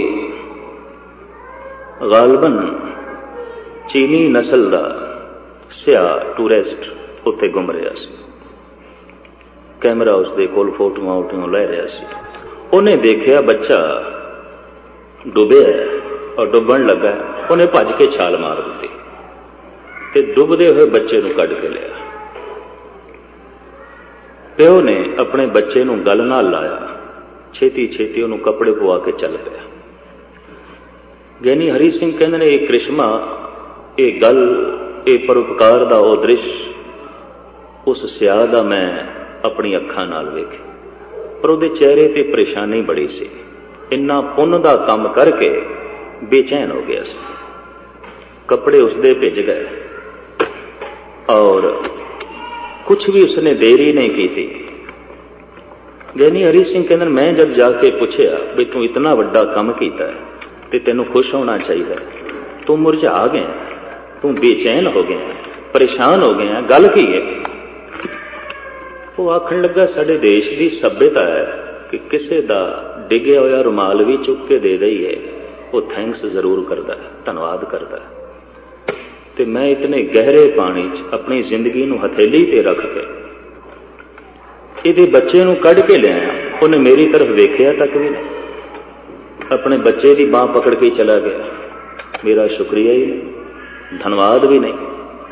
ਗਾਲਬਨ ਚੀਨੀ ਨਸਲ ਦਾ ਸਿਆਹ ਟੂਰਿਸਟ ਉੱਥੇ ਘੁੰਮ ਰਿਹਾ ਸੀ। ਕੈਮਰਾ ਉਸਦੇ ਕੋਲ ਫੋਟੋਆਂ ਲੈ ਰਿਹਾ ਸੀ। ਉਹਨੇ ਦੇਖਿਆ ਬੱਚਾ ਡੁੱਬਿਆ ਔਰ ਡੁੱਬਣ ਲੱਗਾ। ਉਹਨੇ ਭੱਜ ਕੇ ਛਾਲ ਮਾਰ ਦਿੱਤੀ ਤੇ ਡੁੱਬਦੇ ਹੋਏ ਬੱਚੇ ਨੂੰ ਕੱਢ ਕੇ ਲਿਆ। ਪਿਓ ਨੇ ਆਪਣੇ ਬੱਚੇ ਨੂੰ ਗਲ ਨਾਲ ਲਾਇਆ, ਛੇਤੀ ਛੇਤੀ ਉਹਨੂੰ ਕੱਪੜੇ ਪਵਾ ਕੇ ਚੱਲ ਪਿਆ। ਗਿਆਨੀ ਹਰੀ ਸਿੰਘ ਕਹਿੰਦੇ ਨੇ ਇਹ ਕ੍ਰਿਸ਼ਮਾ, ਇਹ ਗੱਲ, ਇਹ ਪਰਉਪਕਾਰ ਦਾ ਉਹ ਦ੍ਰਿਸ਼ ਉਸ ਸਿਆਹ ਦਾ ਮੈਂ ਆਪਣੀ ਅੱਖਾਂ ਨਾਲ ਵੇਖਿਆ। ਪਰ ਉਹਦੇ ਚਿਹਰੇ ਤੇ ਪਰੇਸ਼ਾਨੀ ਬੜੀ ਸੀ। ਇੰਨਾ ਪੁੰਨ ਦਾ ਕੰਮ ਕਰਕੇ ਬੇਚੈਨ ਹੋ ਗਿਆ ਸੀ। ਕੱਪੜੇ ਉਸਦੇ ਭਿੱਜ ਗਏ ਔਰ ਕੁਛ ਵੀ ਉਸਨੇ ਦੇਰੀ ਨਹੀਂ ਕੀਤੀ। ਗਿਆਨੀ ਹਰੀ ਸਿੰਘ ਕਹਿੰਦੇ ਮੈਂ ਜਦ ਜਾ ਕੇ ਪੁੱਛਿਆ ਵੀ ਤੂੰ ਇਤਨਾ ਵੱਡਾ ਕੰਮ ਕੀਤਾ ਹੈ ਤੇ ਤੈਨੂੰ ਖੁਸ਼ ਹੋਣਾ ਚਾਹੀਦਾ, ਤੂੰ ਮੁਰਝਾ ਗਿਆ, ਤੂੰ ਬੇਚੈਨ ਹੋ ਗਿਆ, ਪਰੇਸ਼ਾਨ ਹੋ ਗਿਆ, ਗੱਲ ਕੀ ਹੈ? ਉਹ ਆਖਣ ਲੱਗਾ ਸਾਡੇ ਦੇਸ਼ ਦੀ ਸੱਭਿਅਤਾ ਹੈ ਕਿ ਕਿਸੇ ਦਾ ਡਿੱਗਿਆ ਹੋਇਆ ਰੁਮਾਲ ਵੀ ਚੁੱਕ ਕੇ ਦੇ ਦਈਏ, ਉਹ ਥੈਂਕਸ ਜ਼ਰੂਰ ਕਰਦਾ ਹੈ, ਧੰਨਵਾਦ ਕਰਦਾ ਹੈ। ਤੇ ਮੈਂ ਇਤਨੇ ਗਹਿਰੇ ਪਾਣੀ 'ਚ ਆਪਣੀ ਜ਼ਿੰਦਗੀ ਨੂੰ ਹਥੇਲੀ ਤੇ ਰੱਖ ਕੇ ਇਹਦੇ ਬੱਚੇ ਨੂੰ ਕੱਢ ਕੇ ਲਿਆਇਆ। ਉਹਨੇ ਮੇਰੀ ਤਰਫ ਵੇਖਿਆ ਤੱਕ ਵੀ ਨਹੀਂ, ਆਪਣੇ ਬੱਚੇ ਦੀ ਬਾਂਹ ਪਕੜ ਕੇ ਚਲਾ ਗਿਆ। ਮੇਰਾ ਸ਼ੁਕਰੀਆ ਹੀ ਨਹੀਂ, ਧੰਨਵਾਦ ਵੀ ਨਹੀਂ।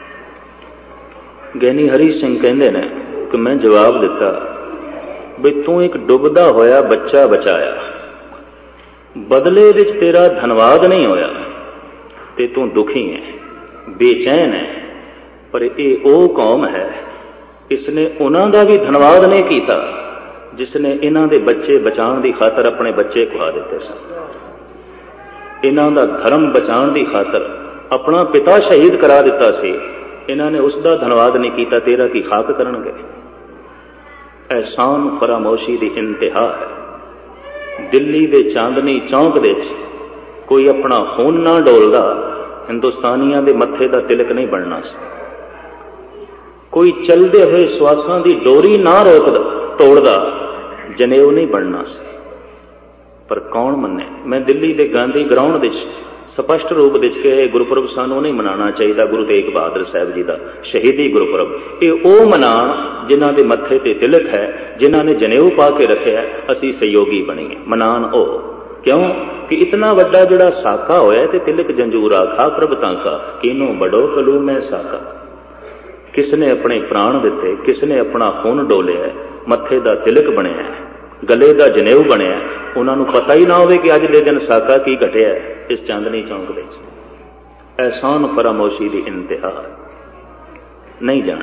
ਗਿਆਨੀ ਹਰੀ ਸਿੰਘ ਕਹਿੰਦੇ ਨੇ ਕਿ ਮੈਂ ਜਵਾਬ ਦਿੱਤਾ ਵੀ ਤੂੰ ਇੱਕ ਡੁੱਬਦਾ ਹੋਇਆ ਬੱਚਾ ਬਚਾਇਆ, ਬਦਲੇ ਵਿੱਚ ਤੇਰਾ ਧੰਨਵਾਦ ਨਹੀਂ ਹੋਇਆ ਤੇ ਤੂੰ ਦੁਖੀ ਹੈ, ਬੇਚੈਨ ਹੈ। ਪਰ ਇਹ ਉਹ ਕੌਮ ਹੈ, ਇਸਨੇ ਉਹਨਾਂ ਦਾ ਵੀ ਧੰਨਵਾਦ ਨਹੀਂ ਕੀਤਾ ਜਿਸਨੇ ਇਹਨਾਂ ਦੇ ਬੱਚੇ ਬਚਾਉਣ ਦੀ ਖਾਤਰ ਆਪਣੇ ਬੱਚੇ ਖੁਆ ਦਿੱਤੇ ਸਨ। ਇਹਨਾਂ ਦਾ ਧਰਮ ਬਚਾਉਣ ਦੀ ਖਾਤਰ ਆਪਣਾ ਪਿਤਾ ਸ਼ਹੀਦ ਕਰਾ ਦਿੱਤਾ ਸੀ। ਇਹਨਾਂ ਨੇ ਉਸ ਦਾ ਧੰਨਵਾਦ ਨਹੀਂ ਕੀਤਾ, ਤੇਰਾ ਕੀ ਖਾਕ ਕਰਨਗੇ? ਅਹਿਸਾਨ ਫਰਾਮੋਸ਼ੀ ਦੀ ਇੰਤਹਾ ਹੈ। ਦਿੱਲੀ ਦੇ ਚਾਂਦਨੀ ਚੌਂਕ ਦੇ ਵਿੱਚ ਕੋਈ ਆਪਣਾ ਖੂਨ ਨਾ ਡੋਲਦਾ, ਹਿੰਦੁਸਤਾਨੀਆਂ ਦੇ ਮੱਥੇ ਦਾ ਤਿਲਕ ਨਹੀਂ ਬਣਨਾ ਸੀ। ਕੋਈ ਚਲਦੇ ਹੋਏ ਸਵਾਸਾਂ ਦੀ ਡੋਰੀ ਨਾ ਤੋੜਦਾ, ਜਨੇਊ ਨਹੀਂ ਬਣਨਾ ਸੀ। ਪਰ ਕੌਣ ਮੰਨੇ? ਮੈਂ ਦਿੱਲੀ ਦੇ ਗਾਂਧੀ ਗਰਾਊਂਡ ਵਿੱਚ ਸਪਸ਼ਟ ਰੂਪ ਵਿੱਚ ਕਿਹਾ ਗੁਰਪੁਰਬ ਸਾਨੂੰ ਨਹੀਂ ਮਨਾਉਣਾ ਚਾਹੀਦਾ, ਗੁਰੂ ਤੇਗ ਬਹਾਦਰ ਸਾਹਿਬ ਜੀ ਦਾ ਸ਼ਹੀਦੀ ਗੁਰਪੁਰਬ। ਇਹ ਉਹ ਮਨਾਉਣ ਜਿਨ੍ਹਾਂ ਦੇ ਮੱਥੇ ਤੇ ਤਿਲਕ ਹੈ, ਜਿਨ੍ਹਾਂ ਨੇ ਜਨੇਊ ਪਾ ਕੇ ਰੱਖਿਆ, ਅਸੀਂ ਸਹਿਯੋਗੀ ਬਣੀਏ। ਮਨਾਉਣ ਉਹ ਕਿਉਂ ਕਿ ਇਤਨਾ ਵੱਡਾ ਜਿਹੜਾ ਸਾਕਾ ਹੋਇਆ ਤੇ ਤਿਲਕ ਜੰਜੂਰਾ ਖਾ ਪ੍ਰਭ ਤਾਂਕਾ, ਕਿਨੋਂ ਬੜੋ ਕਲੂ ਮੈਂ ਸਾਕਾ। ਕਿਸ ਨੇ ਆਪਣੇ ਪ੍ਰਾਣ ਦਿੱਤੇ, ਕਿਸ ਨੇ ਆਪਣਾ ਖੂਨ ਡੋਲਿਆ, ਮੱਥੇ ਦਾ ਤਿਲਕ ਬਣਿਆ, ਗਲੇ ਦਾ ਜਨੇਊ ਬਣਿਆ। ਉਹਨਾਂ ਨੂੰ ਪਤਾ ਹੀ ਨਾ ਹੋਵੇ ਕਿ ਅੱਜ ਦੇ ਦਿਨ ਸਾਕਾ ਕੀ ਘਟਿਆ ਇਸ ਚਾਂਦਨੀ ਚੌਂਕ ਵਿੱਚ। ਅਹਿਸਾਨ ਫਰਾਮੋਸ਼ੀ ਦੀ ਇੰਤਹਾ ਨਹੀਂ ਜਾਣੀ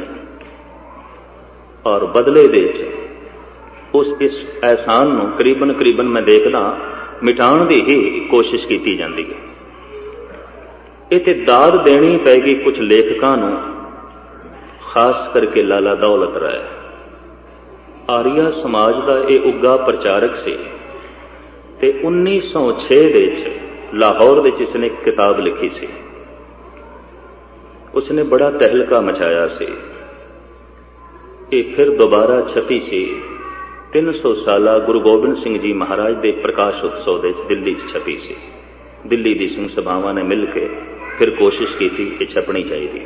ਔਰ ਬਦਲੇ ਦੇ ਵਿੱਚ ਇਸ ਅਹਿਸਾਨ ਨੂੰ ਕਰੀਬਨ ਮੈਂ ਦੇਖਦਾ ਮਿਟਾਉਣ ਦੀ ਹੀ ਕੋਸ਼ਿਸ਼ ਕੀਤੀ ਜਾਂਦੀ ਹੈ। ਇਹ ਤੇ ਦਾਦ ਦੇਣੀ ਪੈਗੀ ਕੁਝ ਲੇਖਕਾਂ ਨੂੰ, ਖਾਸ ਕਰਕੇ ਲਾਲਾ ਦੌਲਤ ਰਾਏ। ਆਰੀਆ ਸਮਾਜ ਦਾ ਇਹ ਉੱਘਾ ਪ੍ਰਚਾਰਕ ਸੀ ਤੇ 1906 ਦੇ ਵਿੱਚ ਲਾਹੌਰ ਵਿੱਚ ਇਸਨੇ ਇੱਕ ਕਿਤਾਬ ਲਿਖੀ ਸੀ। ਉਸਨੇ ਬੜਾ ਤਹਿਲਕਾ ਮਚਾਇਆ ਸੀ। ਇਹ ਫਿਰ ਦੁਬਾਰਾ ਛਪੀ ਸੀ 300 ਸਾਲਾ ਗੁਰੂ ਗੋਬਿੰਦ ਸਿੰਘ ਜੀ ਮਹਾਰਾਜ ਦੇ ਪ੍ਰਕਾਸ਼ ਉਤਸਵ ਦੇ ਵਿੱਚ ਦਿੱਲੀ 'ਚ ਛਪੀ ਸੀ। ਦਿੱਲੀ ਦੀ ਸਿੰਘ ਸਭਾਵਾਂ ਨੇ ਮਿਲ ਕੇ ਫਿਰ ਕੋਸ਼ਿਸ਼ ਕੀਤੀ ਕਿ ਛਪਣੀ ਚਾਹੀਦੀ।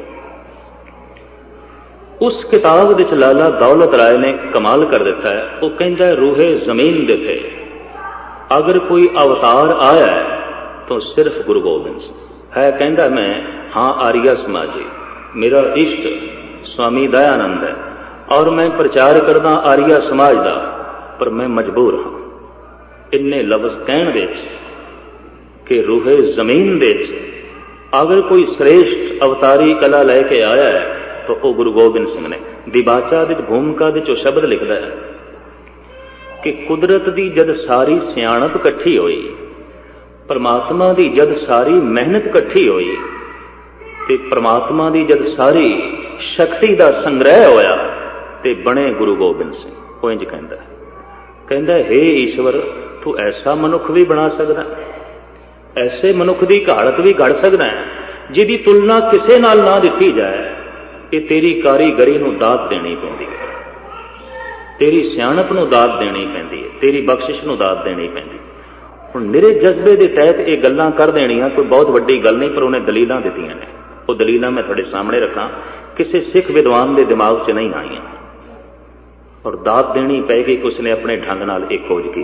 ਉਸ ਕਿਤਾਬ ਵਿੱਚ ਲਾਲਾ ਦੌਲਤ ਰਾਏ ਨੇ ਕਮਾਲ ਕਰ ਦਿੱਤਾ ਹੈ। ਉਹ ਕਹਿੰਦਾ ਰੂਹੇ ਜ਼ਮੀਨ ਦੇ ਤੇ ਅਗਰ ਕੋਈ ਅਵਤਾਰ ਆਇਆ ਹੈ ਤਾਂ ਸਿਰਫ ਗੁਰੂ ਗੋਬਿੰਦ ਸਿੰਘ ਹੈ। ਕਹਿੰਦਾ ਮੈਂ ਹਾਂ ਆਰੀਆ ਸਮਾਜੀ, ਮੇਰਾ ਇਸ਼ਟ ਸਵਾਮੀ ਦਇਆਨੰਦ ਹੈ ਔਰ ਮੈਂ ਪ੍ਰਚਾਰ ਕਰਦਾ ਆਰੀਆ ਸਮਾਜ ਦਾ, ਪਰ ਮੈਂ ਮਜਬੂਰ ਹਾਂ ਇੰਨੇ ਲਫ਼ਜ਼ ਕਹਿਣ ਵਿੱਚ ਕਿ ਰੂਹੇ ਜ਼ਮੀਨ ਦੇ ਵਿੱਚ अगर कोई श्रेष्ठ अवतारी कला लैके आया है तो वह गुरु गोबिंद सिंह ने। दिबाचा दी भूमिका दे चो शब्द लिखदा है कि कुदरत दी जद सारी सियाणप इकट्ठी होई, परमात्मा दी जद सारी मेहनत इकट्ठी होई ते परमात्मा दी जद सारी शक्ति दा संग्रह होया ते बने गुरु गोबिंद सिंह। वो इंज कहंदा हे ईश्वर तू ऐसा मनुख भी बना सकदा, ऐसे मनुख दी घाड़त भी घड़ सकदा है जिहदी तुलना किसे नाल ना दिती जाए। कि तेरी कारीगरी नूं दात देनी पैंदी है, तेरी सियाणप नूं दात देनी पैंदी है, तेरी बख्शिश नूं दात देनी पैंदी। हुण मेरे जज्बे दे तहत ये गल्लां कर देणियां कोई बहुत वड्डी गल नहीं, पर उन्हें दलीलां दित्तियां ने। वो दलीलां मैं तुहाडे सामने रखां, किसी सिख विद्वान के दिमाग च नहीं आईयां और दात देनी पै गई कि उसने अपने ढंग नाल एक खोज की।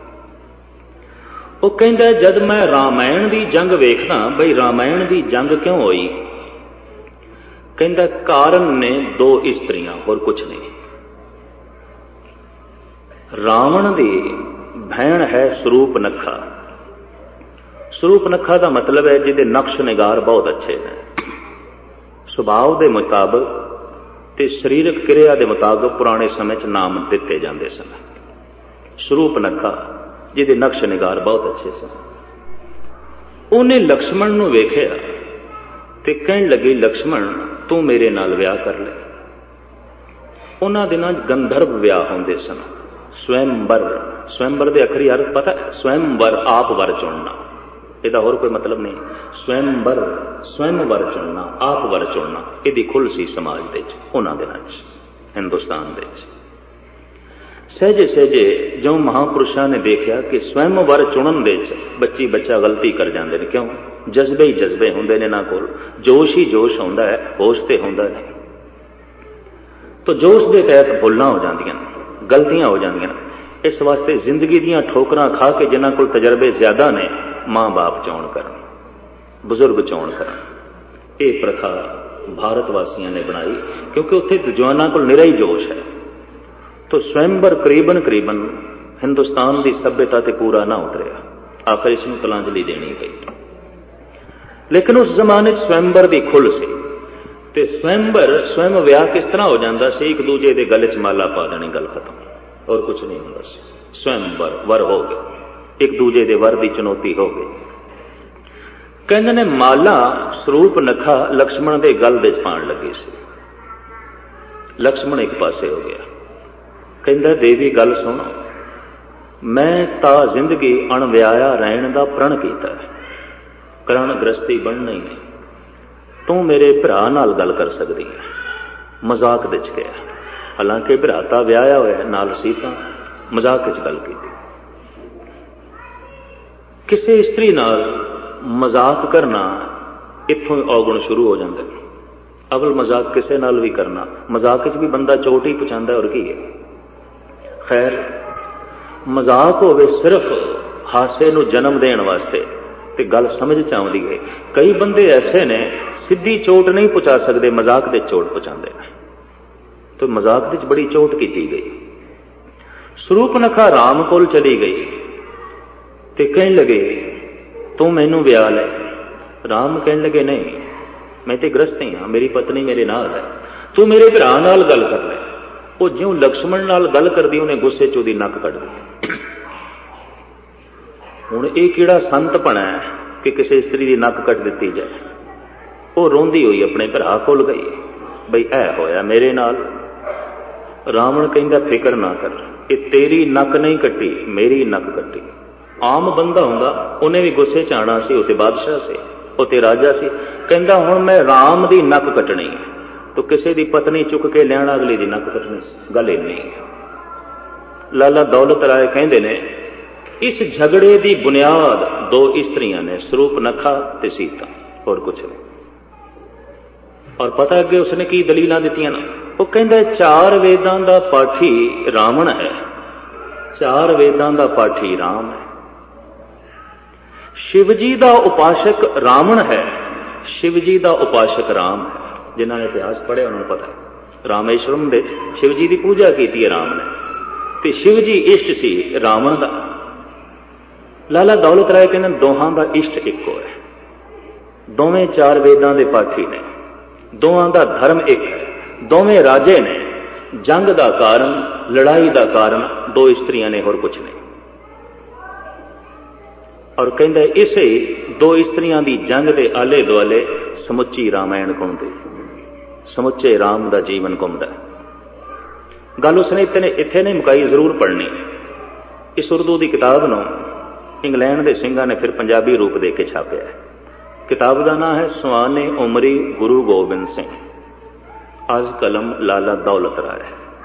वो कहंदा जद मैं रामायण की जंग वेखदा बई रामायण की जंग क्यों होई, कहंदा कारण ने दो इस्त्रियां और कुछ नहीं। रावण दी भैन है स्वरूपनखा। स्वरूपनखा का मतलब है जिहदे नक्श निगार बहुत अच्छे हैं, सुभाव के मुताबिक ते शरीरक क्रिया के मुताबिक पुराने समय च नाम दिते जाते सन। स्वरूपनखा जिहदे नक्श निगार बहुत अच्छे सन। उन्हें लक्ष्मण नूं वेखिया ते कहण लगी लक्ष्मण तू मेरे नाल विआह कर ले। उन्हां दिनां गंधर्व विआह होंदे सन। स्वयंवर, स्वयंवर दे अखरी अर्थ पता है? स्वयंवर आप वर चुनना, ਇਹਦਾ होर कोई मतलब नहीं। स्वयंवर स्वयं वर चुनना, आप वर चुनना, ਇਹਦੀ खुल सी समाज दे उन्हां दिनां हिंदुस्तान दे। सहजे सहजे जो महापुरुषों ने देखा कि स्वयं वर चुनन दे बच्ची बच्चा गलती कर जाते हैं। क्यों? जज्बे ही जज्बे होंदे ने इन्हां कोल, जोश ही जोश होंदा है, होश ते होंदा नहीं। तो जोश के तहत भुल्लां हो जांदियां, गलतियां हो जांदियां। इस वास्ते जिंदगी दीयां ठोकरां खा के जिन्हां कोल तजर्बे ज्यादा ने मां बाप चोण करन, बुजुर्ग चोण करन। यह प्रथा भारत वासियों ने बनाई क्योंकि उत्थे जवानां कोल निरा ही जोश है। तो स्वयंवर करीबन करीबन हिंदुस्तान की सभ्यता ते पूरा ना उतरिया, आखिर इसनूं तलांजलि देनी पई। लेकिन उस जमाने स्वयंवर की खुल सी ते स्वयंवर स्वयं विआह किस तरह हो जाता सी, एक दूजे के गले च माला पा देनी, गल खत्म, और कुछ नहीं होंदा सी। स्वयंवर वर हो गए, एक दूजे के वर की चुनौती हो गई। कहंदे ने माला स्वरूपनखा लक्ष्मण के गल दे पाण लगी सी। लक्ष्मण एक पासे हो गया, कहंदा देवी गल सुन, मैं ता जिंदगी अणविआया रहन का प्रण किया है, करण गृहस्थी बनना ही नहीं। तू मेरे भरा नाल गल कर सकती है, मजाक विच गया। हालांकि भरा तां विआहया होया नाल सीता, मजाक विच गल की। किसी इस्त्री नाल मजाक करना इत्थों अवगुण शुरू हो जाते। अवल मजाक किसी नाल भी करना, मजाक भी बंदा चोट ही पहुंचाता है, और की है। खैर मजाक होवे सिर्फ हासे नूं जन्म देण वास्ते ते गल समझ च आउंदी है। कई बंदे ऐसे ने सीधी चोट नहीं पहुंचा सकते, मजाक दे चोट पहुंचाते हैं। तो मजाक दे बड़ी चोट की गई। स्वरूपनखा राम कोल चली गई ते कहन लगे तू मैनू विआह ले। राम कहन लगे नहीं, मैं तो गृहस्थ ही हाँ, मेरी पत्नी मेरे नाल है, तू मेरे भरा नाल गल कर ले। वो ज्यों लक्ष्मण नाल गल करदी उन्हें गुस्से च उहदी नक कट दी। हुण ये किहड़ा संत बना है कि किसी स्त्री की नक कट दी जाए। वो रोंदी हुई अपने भरा कोल गई, बई ऐ होया मेरे नाल। रावण कहंदा फिक्र ना कर, ये तेरी नक नहीं कट्टी, मेरी नक कट्टी। आम बंदा हुंदा उन्हें भी गुस्से च आना सी, उते बादशाह से, उते राजा से। कहंदा हुण मैं राम दी नक कटनी, तो किसी दी पत्नी चुक के लियाना अगली दी नक कटनी सी। गल इन्नी। लाला दौलत राय कहंदे ने इस झगड़े की बुनियाद दो इस्त्रियां ने, स्वरूपनखा ते सीता, और कुछ नहीं। और पता अगे उसने की दलीलां दित्तियां ना। वो कहंदा 4 वेदां दा पाठी रावण है, 4 वेदां दा पाठी राम है। शिवजी का उपासक रावण है, शिवजी का उपासक राम है। जिन्होंने इतिहास पढ़िया उन्होंने पता है। रामेश्वरम दे शिवजी की पूजा की है राम ने, ते शिवजी इष्ट सी रावण का। लाला दौलत राय कहते दोहां का इष्ट इको है। ਦੋਵੇਂ 4 ਵੇਦਾਂ ਦੇ ਪਾਠੀ ਨੇ, ਦੋਵਾਂ ਦਾ ਧਰਮ ਇੱਕ ਹੈ, ਦੋਵੇਂ ਰਾਜੇ ਨੇ। ਜੰਗ ਦਾ ਕਾਰਨ, ਲੜਾਈ ਦਾ ਕਾਰਨ 2 ਇਸਤਰੀਆਂ ਨੇ, ਹੋਰ ਕੁਛ ਨਹੀਂ। ਔਰ ਕਹਿੰਦਾ ਇਸੇ 2 ਇਸਤਰੀਆਂ ਦੀ ਜੰਗ ਦੇ ਆਲੇ ਦੁਆਲੇ ਸਮੁੱਚੀ ਰਾਮਾਇਣ ਘੁੰਮਦੀ, ਸਮੁੱਚੇ ਰਾਮ ਦਾ ਜੀਵਨ ਘੁੰਮਦਾ। ਗੱਲ ਉਸਨੇ ਇੱਥੇ ਨਹੀਂ ਮੁਕਾਈ, ਜ਼ਰੂਰ ਪੜ੍ਹਨੀ। ਇਸ ਉਰਦੂ ਦੀ ਕਿਤਾਬ ਨੂੰ ਇੰਗਲੈਂਡ ਦੇ ਸਿੰਘਾਂ ਨੇ ਫਿਰ ਪੰਜਾਬੀ ਰੂਪ ਦੇ ਕੇ ਛਾਪਿਆ ਹੈ। ਕਿਤਾਬ ਦਾ ਨਾਮ ਹੈ ਸੁਆਨੇ ਉਮਰੀ ਗੁਰੂ ਗੋਬਿੰਦ ਸਿੰਘ, ਅੱਜ ਕਲਮ ਲਾਲਾ ਦੌਲਤ ਰਾਏ।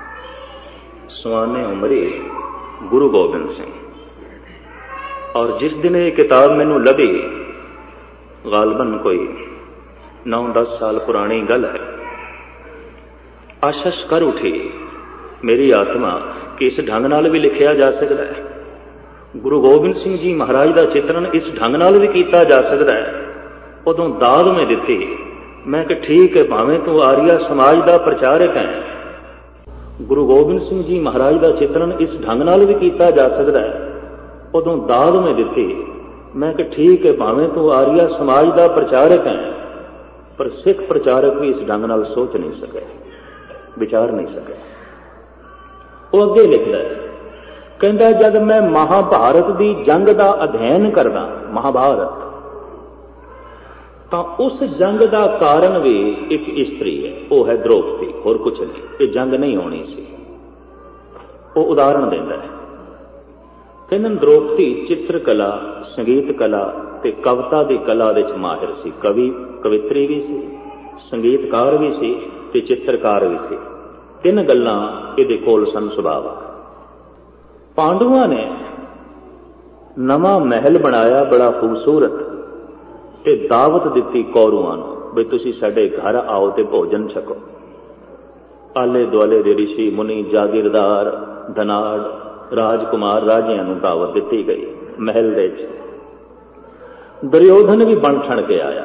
ਸੁਆਨੇ ਉਮਰੀ ਗੁਰੂ ਗੋਬਿੰਦ ਸਿੰਘ। ਔਰ ਜਿਸ ਦਿਨ ਇਹ ਕਿਤਾਬ ਮੈਨੂੰ ਲੱਭੀ, ਗਾਲਬਨ ਕੋਈ 9-10 ਸਾਲ ਪੁਰਾਣੀ ਗੱਲ ਹੈ, ਆਸ਼ਸ਼ ਕਰ ਉਠੀ ਮੇਰੀ ਆਤਮਾ ਕਿ ਇਸ ਢੰਗ ਨਾਲ ਵੀ ਲਿਖਿਆ ਜਾ ਸਕਦਾ ਹੈ, ਗੁਰੂ ਗੋਬਿੰਦ ਸਿੰਘ ਜੀ ਮਹਾਰਾਜ ਦਾ ਚਿਤਰਨ ਇਸ ਢੰਗ ਨਾਲ ਵੀ ਕੀਤਾ ਜਾ ਸਕਦਾ ਹੈ। ਉਦੋਂ ਦਾਦ ਮੈਂ ਦਿੱਤੀ, ਮੈਂ ਕਿ ਠੀਕ ਹੈ, ਭਾਵੇਂ ਤੂੰ ਆਰੀਆ ਸਮਾਜ ਦਾ ਪ੍ਰਚਾਰਕ ਹੈ, ਗੁਰੂ ਗੋਬਿੰਦ ਸਿੰਘ ਜੀ ਮਹਾਰਾਜ ਦਾ ਚਿਤਰਨ ਇਸ ਢੰਗ ਨਾਲ ਵੀ ਕੀਤਾ ਜਾ ਸਕਦਾ ਹੈ। ਉਦੋਂ ਦਾਦ ਮੈਂ ਦਿੱਤੀ, ਮੈਂ ਕਿ ਠੀਕ ਹੈ, ਭਾਵੇਂ ਤੂੰ ਆਰੀਆ ਸਮਾਜ ਦਾ ਪ੍ਰਚਾਰਕ ਹੈ, ਪਰ ਸਿੱਖ ਪ੍ਰਚਾਰਕ ਵੀ ਇਸ ਢੰਗ ਨਾਲ ਸੋਚ ਨਹੀਂ ਸਕੇ, ਵਿਚਾਰ ਨਹੀਂ ਸਕੇ। ਉਹ ਅੱਗੇ ਲਿਖਦਾ ਹੈ, ਕਹਿੰਦਾ ਜਦ ਮੈਂ ਮਹਾਭਾਰਤ ਦੀ ਜੰਗ ਦਾ ਅਧਿਐਨ ਕਰਦਾ, ਮਹਾਭਾਰਤ, ਤਾਂ ਉਸ ਜੰਗ ਦਾ ਕਾਰਨ ਵੀ ਇੱਕ ਇਸਤਰੀ ਹੈ, ਉਹ ਹੈ ਦ੍ਰੋਪਦੀ, ਹੋਰ ਕੁਛ ਨਹੀਂ। ਇਹ ਜੰਗ ਨਹੀਂ ਹੋਣੀ ਸੀ। ਉਹ ਉਦਾਹਰਣ ਦਿੰਦਾ ਹੈ, ਕਹਿੰਦਾ ਦ੍ਰੋਪਦੀ ਚਿੱਤਰ ਕਲਾ, ਸੰਗੀਤ ਕਲਾ ਤੇ ਕਵਿਤਾ ਦੀ ਕਲਾ ਵਿੱਚ ਮਾਹਿਰ ਸੀ। ਕਵਿਤਰੀ ਵੀ ਸੀ, ਸੰਗੀਤਕਾਰ ਵੀ ਸੀ ਤੇ ਚਿੱਤਰਕਾਰ ਵੀ ਸੀ। 3 ਗੱਲਾਂ ਇਹਦੇ ਕੋਲ ਸਨ ਸੁਭਾਵਕ। ਪਾਂਡਵਾਂ ਨੇ ਨਵਾਂ ਮਹਿਲ ਬਣਾਇਆ ਬੜਾ ਖੂਬਸੂਰਤ, ਤੇ ਦਾਵਤ ਦਿੱਤੀ ਕੌਰਵਾਂ ਨੂੰ ਵੀ ਤੁਸੀਂ ਸਾਡੇ ਘਰ ਆਓ ਤੇ ਭੋਜਨ ਛਕੋ। ਆਲੇ ਦੁਆਲੇ ਦੇ ਰਿਸ਼ੀ ਮੁਨੀ, ਜਾਗੀਰਦਾਰ, ਧਨਾੜ, ਰਾਜਕੁਮਾਰ, ਰਾਜਿਆਂ ਨੂੰ ਦਾਵਤ ਦਿੱਤੀ ਗਈ ਮਹਿਲ ਦੇ ਵਿੱਚ। ਦੁਰਯੋਧਨ ਵੀ ਬਣ ਠਣ ਕੇ ਆਇਆ,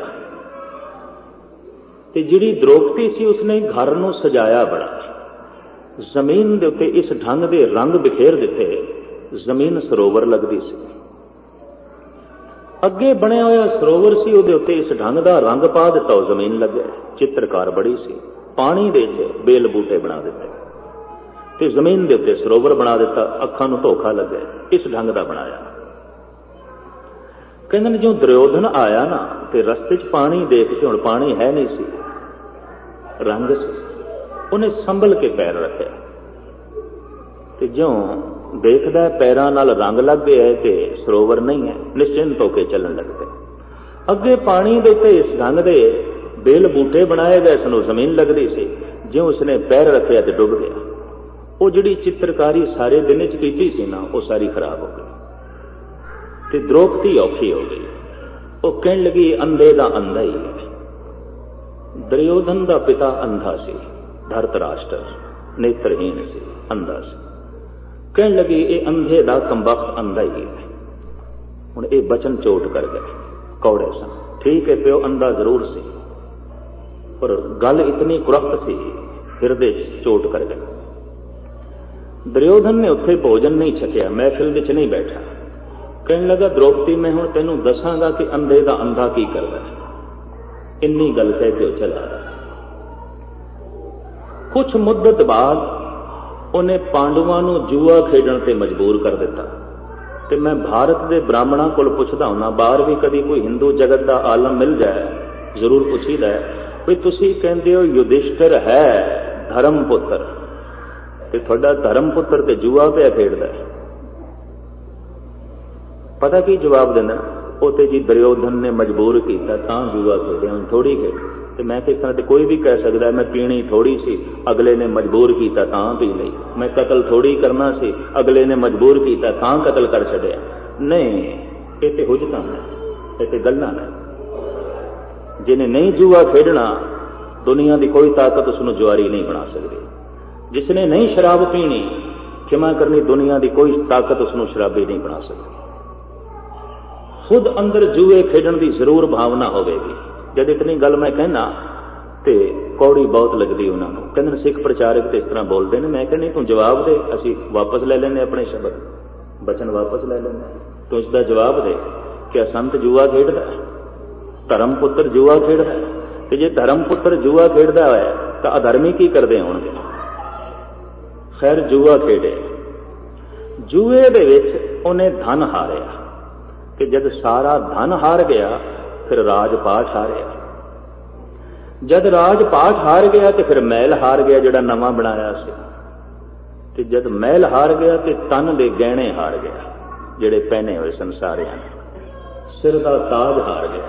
ਤੇ ਜਿਹੜੀ ਦ੍ਰੋਪਦੀ ਸੀ ਉਸਨੇ ਘਰ ਨੂੰ ਸਜਾਇਆ ਬੜਾ। ਜ਼ਮੀਨ ਦੇ ਉੱਤੇ ਇਸ ਢੰਗ ਦੇ ਰੰਗ ਬਿਖੇਰ ਦਿੱਤੇ, ਜ਼ਮੀਨ ਸਰੋਵਰ ਲੱਗਦੀ ਸੀ। ਅੱਗੇ ਬਣਿਆ ਹੋਇਆ ਸਰੋਵਰ ਸੀ, ਉਹਦੇ ਉੱਤੇ ਇਸ ਢੰਗ ਦਾ ਰੰਗ ਪਾ ਦਿੱਤਾ, ਉਹ ਜ਼ਮੀਨ ਲੱਗੇ। ਚਿੱਤਰਕਾਰ ਬੜੀ ਸੀ। ਪਾਣੀ ਦੇ ਵਿੱਚ ਬੇਲ ਬੂਟੇ ਬਣਾ ਦਿੱਤੇ ਤੇ ਜ਼ਮੀਨ ਦੇ ਉੱਤੇ ਸਰੋਵਰ ਬਣਾ ਦਿੱਤਾ। ਅੱਖਾਂ ਨੂੰ ਧੋਖਾ ਲੱਗੇ, ਇਸ ਢੰਗ ਦਾ ਬਣਾਇਆ। ਕਹਿੰਦੇ ਨੇ ਜਦੋਂ ਦੁਰਯੋਧਨ ਆਇਆ ਨਾ, ਤੇ ਰਸਤੇ 'ਚ ਪਾਣੀ ਦੇਖ ਕੇ, ਹੁਣ ਪਾਣੀ ਹੈ ਨਹੀਂ ਸੀ, ਰੰਗ ਸੀ, ਉਹਨੇ ਸੰਭਲ ਕੇ ਪੈਰ ਰੱਖਿਆ, ਤੇ ਜਿਉਂ ਦੇਖਦਾ ਪੈਰਾਂ ਨਾਲ ਰੰਗ ਲੱਗ ਗਿਆ ਤੇ ਸਰੋਵਰ ਨਹੀਂ ਹੈ, ਨਿਸ਼ਚਿੰਤ ਹੋ ਕੇ ਚੱਲਣ ਲੱਗ ਪਏ। ਅੱਗੇ ਪਾਣੀ ਦੇ ਉੱਤੇ ਇਸ ਢੰਗ ਦੇ ਬੇਲ ਬੂਟੇ ਬਣਾਏ ਗਏ ਸਨ, ਜ਼ਮੀਨ ਲੱਗਦੀ ਸੀ। ਜਿਉਂ ਉਸਨੇ ਪੈਰ ਰੱਖਿਆ ਤੇ ਡੁੱਬ ਗਿਆ। ਉਹ ਜਿਹੜੀ ਚਿੱਤਰਕਾਰੀ ਸਾਰੇ ਦਿਨ 'ਚ ਕੀਤੀ ਸੀ ਨਾ, ਉਹ ਸਾਰੀ ਖਰਾਬ ਹੋ ਗਈ ਤੇ ਦ੍ਰੋਪਦੀ ਔਖੀ ਹੋ ਗਈ। ਉਹ ਕਹਿਣ ਲੱਗੀ ਅੰਧੇ ਦਾ ਅੰਧਾ ਹੀ ਹੈ। ਦੁਰਯੋਧਨ ਦਾ ਪਿਤਾ ਅੰਧਾ ਸੀ, ਧਰਤਰਾਸ਼ਟਰ ਨੇਤਰਹੀਣ ਸੀ, ਅੰਧਾ ਸੀ। ਕਹਿਣ ਲੱਗੀ ਇਹ ਅੰਧੇ ਦਾ ਕੰਬਖਤ ਅੰਧਾ ਹੀ ਹੈ। ਹੁਣ ਇਹ ਬਚਨ ਚੋਟ ਕਰ ਗਏ, ਕੌੜੇ ਸਨ। ਠੀਕ ਹੈ, ਪਿਓ ਅੰਧਾ ਜ਼ਰੂਰ ਸੀ, ਪਰ ਗੱਲ ਇਤਨੀ ਕੁਰਖਤ ਸੀ, ਹਿਰਦੇ 'ਚ ਚੋਟ ਕਰ ਗਈ। ਦੁਰਯੋਧਨ ਨੇ ਉੱਥੇ ਭੋਜਨ ਨਹੀਂ ਛਕਿਆ, ਮਹਿਫਿਲ ਵਿੱਚ ਨਹੀਂ ਬੈਠਾ। ਕਹਿਣ ਲੱਗਾ ਦ੍ਰੋਪਦੀ, ਮੈਂ ਹੁਣ ਤੈਨੂੰ ਦੱਸਾਂਗਾ ਕਿ ਅੰਧੇ ਦਾ ਅੰਧਾ ਕੀ ਕਰਦਾ ਹੈ। ਇੰਨੀ ਗੱਲ ਕਹਿ ਕੇ ਉਹ ਚਲਾ। ਕੁਛ ਮੁੱਦਤ ਬਾਅਦ ਉਹਨੇ ਪਾਂਡਵਾਂ ਨੂੰ ਜੂਆ ਖੇਡਣ ਤੇ ਮਜਬੂਰ ਕਰ ਦਿੱਤਾ। ਤੇ ਮੈਂ ਭਾਰਤ ਦੇ ਬ੍ਰਾਹਮਣਾਂ ਕੋਲ ਪੁੱਛਦਾ ਹੁੰਨਾ, ਬਾਹਰ ਵੀ ਕਦੀ ਕੋਈ ਹਿੰਦੂ ਜਗਤ ਦਾ ਆਲਮ ਮਿਲ ਜਾਏ, ਜ਼ਰੂਰ ਪੁੱਛੀਦਾ ਵੀ ਤੁਸੀਂ ਕਹਿੰਦੇ ਹੋ ਯੁਧਿਸ਼ਠਰ ਹੈ ਧਰਮ ਪੁੱਤਰ, ਤੇ ਤੁਹਾਡਾ ਧਰਮ ਪੁੱਤਰ ਤੇ ਜੂਆ ਪਿਆ ਖੇਡਦਾ। ਪਤਾ ਕੀ ਜਵਾਬ ਦੇਣਾ? ਉਹ ਤੇ ਜੀ ਦੁਰਯੋਧਨ ਨੇ ਮਜਬੂਰ ਕੀਤਾ ਤਾਂ ਜੂਆ ਖੇਡਿਆ, ਹੁਣ ਥੋੜੀ ਖੇਡ। ਤੇ ਮੈਂ ਕਿਸ ਤਰ੍ਹਾਂ ਤੇ ਕੋਈ ਵੀ ਕਹਿ ਸਕਦਾ ਮੈਂ ਪੀਣੀ ਥੋੜੀ ਸੀ, ਅਗਲੇ ਨੇ ਮਜਬੂਰ ਕੀਤਾ ਤਾਂ ਪੀ ਲਈ। ਮੈਂ ਕਤਲ ਥੋੜੀ ਕਰਨਾ ਸੀ, ਅਗਲੇ ਨੇ ਮਜਬੂਰ ਕੀਤਾ ਤਾਂ ਕਤਲ ਕਰ ਛੱਡਿਆ। ਨਹੀਂ, ਇਹ ਤੇ ਹੁਜਤਾਂ ਨੇ, ਇਹ ਤੇ ਗੱਲਾਂ ਨੇ। ਜਿਹਨੇ ਨਹੀਂ ਜੂਆ ਖੇਡਣਾ, ਦੁਨੀਆ ਦੀ ਕੋਈ ਤਾਕਤ ਉਸਨੂੰ ਜੁਆਰੀ ਨਹੀਂ ਬਣਾ ਸਕਦੀ। ਜਿਸਨੇ ਨਹੀਂ ਸ਼ਰਾਬ ਪੀਣੀ, ਖਿਮਾ ਕਰਨੀ, ਦੁਨੀਆ ਦੀ ਕੋਈ ਤਾਕਤ ਉਸਨੂੰ ਸ਼ਰਾਬੀ ਨਹੀਂ ਬਣਾ ਸਕਦੀ। ਖੁਦ ਅੰਦਰ ਜੂਏ ਖੇਡਣ ਦੀ ਜ਼ਰੂਰ ਭਾਵਨਾ ਹੋਵੇਗੀ। ਜਦ ਇਤਨੀ ਗੱਲ ਮੈਂ ਕਹਿਣਾ ਤੇ ਕੌੜੀ ਬਹੁਤ ਲੱਗਦੀ ਉਹਨਾਂ ਨੂੰ। ਕਹਿੰਦੇ ਸਿੱਖ ਪ੍ਰਚਾਰਕ ਤੇ ਇਸ ਤਰ੍ਹਾਂ ਬੋਲਦੇ ਨੇ। ਮੈਂ ਕਹਿੰਦੀ ਤੂੰ ਜਵਾਬ ਦੇ, ਅਸੀਂ ਵਾਪਸ ਲੈ ਲੈਂਦੇ ਆਪਣੇ ਸ਼ਬਦ, ਬਚਨ ਵਾਪਸ ਲੈ ਲੈਂਦੇ। ਤੂੰ ਇਸ ਦਾ ਜਵਾਬ ਦੇ ਕਿ ਸੰਤ ਜੂਆ ਖੇਡਦਾ। ਧਰਮ ਪੁੱਤਰ ਜੂਆ ਖੇਡਦਾ, ਤੇ ਜੇ ਧਰਮ ਪੁੱਤਰ ਜੂਆ ਖੇਡਦਾ ਹੋਇਆ ਤਾਂ ਅਧਰਮੀ ਕੀ ਕਰਦੇ ਹੋਣਗੇ? ਖੈਰ ਜੂਆ ਖੇਡੇ, ਜੂਏ ਦੇ ਵਿੱਚ ਉਹਨੇ ਧਨ ਹਾਰਿਆ, ਤੇ ਜਦ ਸਾਰਾ ਧਨ ਹਾਰ ਗਿਆ ਫਿਰ ਰਾਜ ਪਾਠ ਹਾਰਿਆ। ਜਦ ਰਾਜ ਪਾਠ ਹਾਰ ਗਿਆ ਤੇ ਫਿਰ ਮਹਿਲ ਹਾਰ ਗਿਆ ਜਿਹੜਾ ਨਵਾਂ ਬਣਾਇਆ ਸੀ, ਤੇ ਜਦ ਮਹਿਲ ਹਾਰ ਗਿਆ ਤੇ ਤਨ ਦੇ ਗਹਿਣੇ ਹਾਰ ਗਿਆ ਜਿਹੜੇ ਪਹਿਨੇ ਹੋਏ ਸੰਸਾਰਿਆਂ ਨੇ, ਸਿਰ ਦਾ ਤਾਜ ਹਾਰ ਗਿਆ।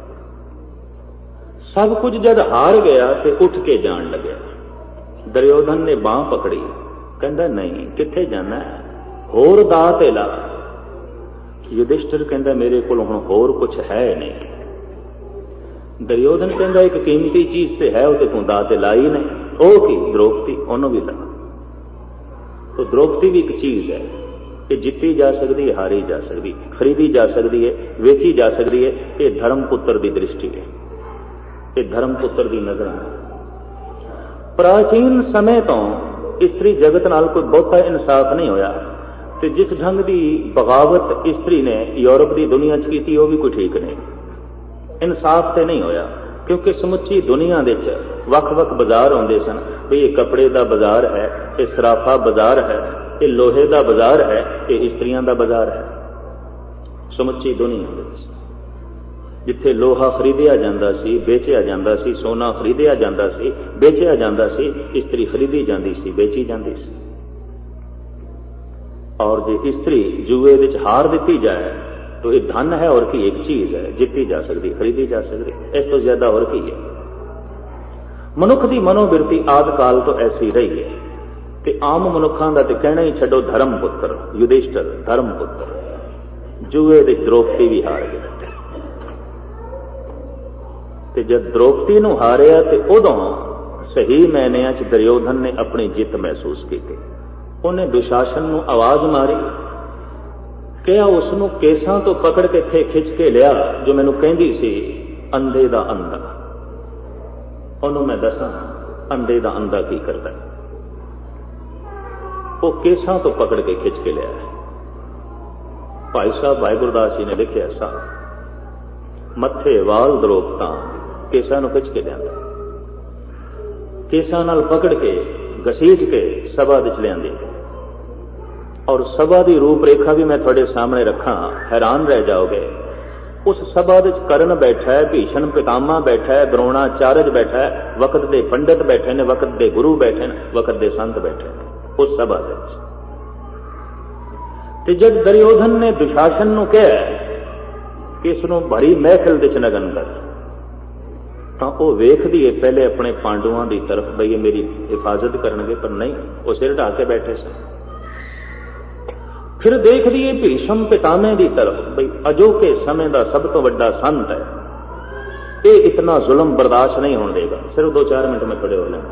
ਸਭ ਕੁਝ ਜਦ ਹਾਰ ਗਿਆ ਤੇ ਉੱਠ ਕੇ ਜਾਣ ਲੱਗਿਆ। ਦੁਰਯੋਧਨ ਨੇ ਬਾਂਹ ਪਕੜੀ, ਕਹਿੰਦਾ ਨਹੀਂ, ਕਿੱਥੇ ਜਾਣਾ, ਹੋਰ ਦਾਅ ਤੇ ਲਾ। ਯੁਧਿਸ਼ਠਿਰ ਕਹਿੰਦਾ ਮੇਰੇ ਕੋਲ ਹੁਣ ਹੋਰ ਕੁਝ ਹੈ ਨਹੀਂ। ਦੁਰਯੋਧਨ ਕਹਿੰਦਾ ਇੱਕ ਕੀਮਤੀ ਚੀਜ਼ ਤੇ ਹੈ, ਉਹ ਤੇ ਤੂੰ ਦਾਅ ਤੇ ਲਾਈ ਨਹੀਂ। ਉਹ ਕੀ? ਦ੍ਰੋਪਦੀ, ਉਹਨੂੰ ਵੀ ਲਾ। तो द्रौपदी भी एक चीज है कि जिती जा सकती है, हारी जा सकती, खरीदी जा सकती है, वेची जा सकती है। ये धर्मपुत्र की दृष्टि है, ये धर्मपुत्र की नजर है। प्राचीन समय तो इस्त्री जगत नाल कोई बहुता इंसाफ नहीं होया, ते जिस ढंग की बगावत इस्त्री ने यूरोप की दुनिया च की वो भी कोई ठीक नहीं। इंसाफ तो नहीं होया क्योंकि समुची दुनिया दे च वख-वख बाजार होंदे सन भी ये कपड़े का बाजार है, ये सराफा बाजार है, ये लोहे का बाजार है, ये इस्त्रियां का बाजार है। समुची दुनिया दे च जिथे लोहा खरीदिया जांदा सी, बेचिया जांदा सी, सोना खरीदिया जांदा सी, बेचिया जांदा सी, इस्त्री खरीदी जांदी सी, बेची जांदी सी। और जे इस्त्री जुए विच हार दी जाए तो ये धन है और की एक चीज है, जिती जा सकती, खरीदी जा सकती, इस तो ज्यादा और की है। मनुख की मनोवृत्ति आदि काल तो ऐसी रही है कि आम मनुखों का तो कहना ही छड्डो, धर्मपुत्र युधिष्ठिर धर्मपुत्र जुए दी द्रौपदी भी हार गया। ते जब द्रौपदी नूं हारिया ते उदों सही मैनिया च दुर्योधन ने अपनी जित महसूस की। उन्हें दुशासन नूं आवाज मारी, क्या उसनूं केसां तो पकड़ के थे खिंच के लिया जो मैनूं कहंदी सी अंधे दा अंधा। उन्होंने मैं दसां अंधे दा अंधा की करता है। वो केसां तो पकड़ के खिंच के लिया। भाई साहब भाई गुरदास जी ने लिखिया सा मत्थे वाल दरोपता केसां नूं खिंच के लिया, केसां नाल पकड़ के घसीट के सभा विच लिआंदी। और सभा की रूपरेखा भी मैं थोड़े सामने रखा, हैरान रह जाओगे। उस सभा विच कर्ण बैठा है, भीषण पितामह बैठा है, द्रोणाचार्य बैठा है, वक्त के पंडित बैठे ने, वक्त के गुरु बैठे ने, वक्त के संत बैठे ने उस सभा विच। ते जब दुर्योधन ने दुशासन नूं कहा कि इसनूं भरी महफिल विच नगन कर, तो वह वेखदी है पहले अपने पांडवों की तरफ, बई ये मेरी हिफाजत करनगे, पर नहीं, वो सिर ढा के बैठे सन। फिर देख दिए भीषम पितामह की तरफ, बई अजोके समय का सब तो बड़ा संत है, ये इतना जुल्म बर्दाश्त नहीं होने देगा। सिर्फ 2-4 मिनट में खड़े हो लेना।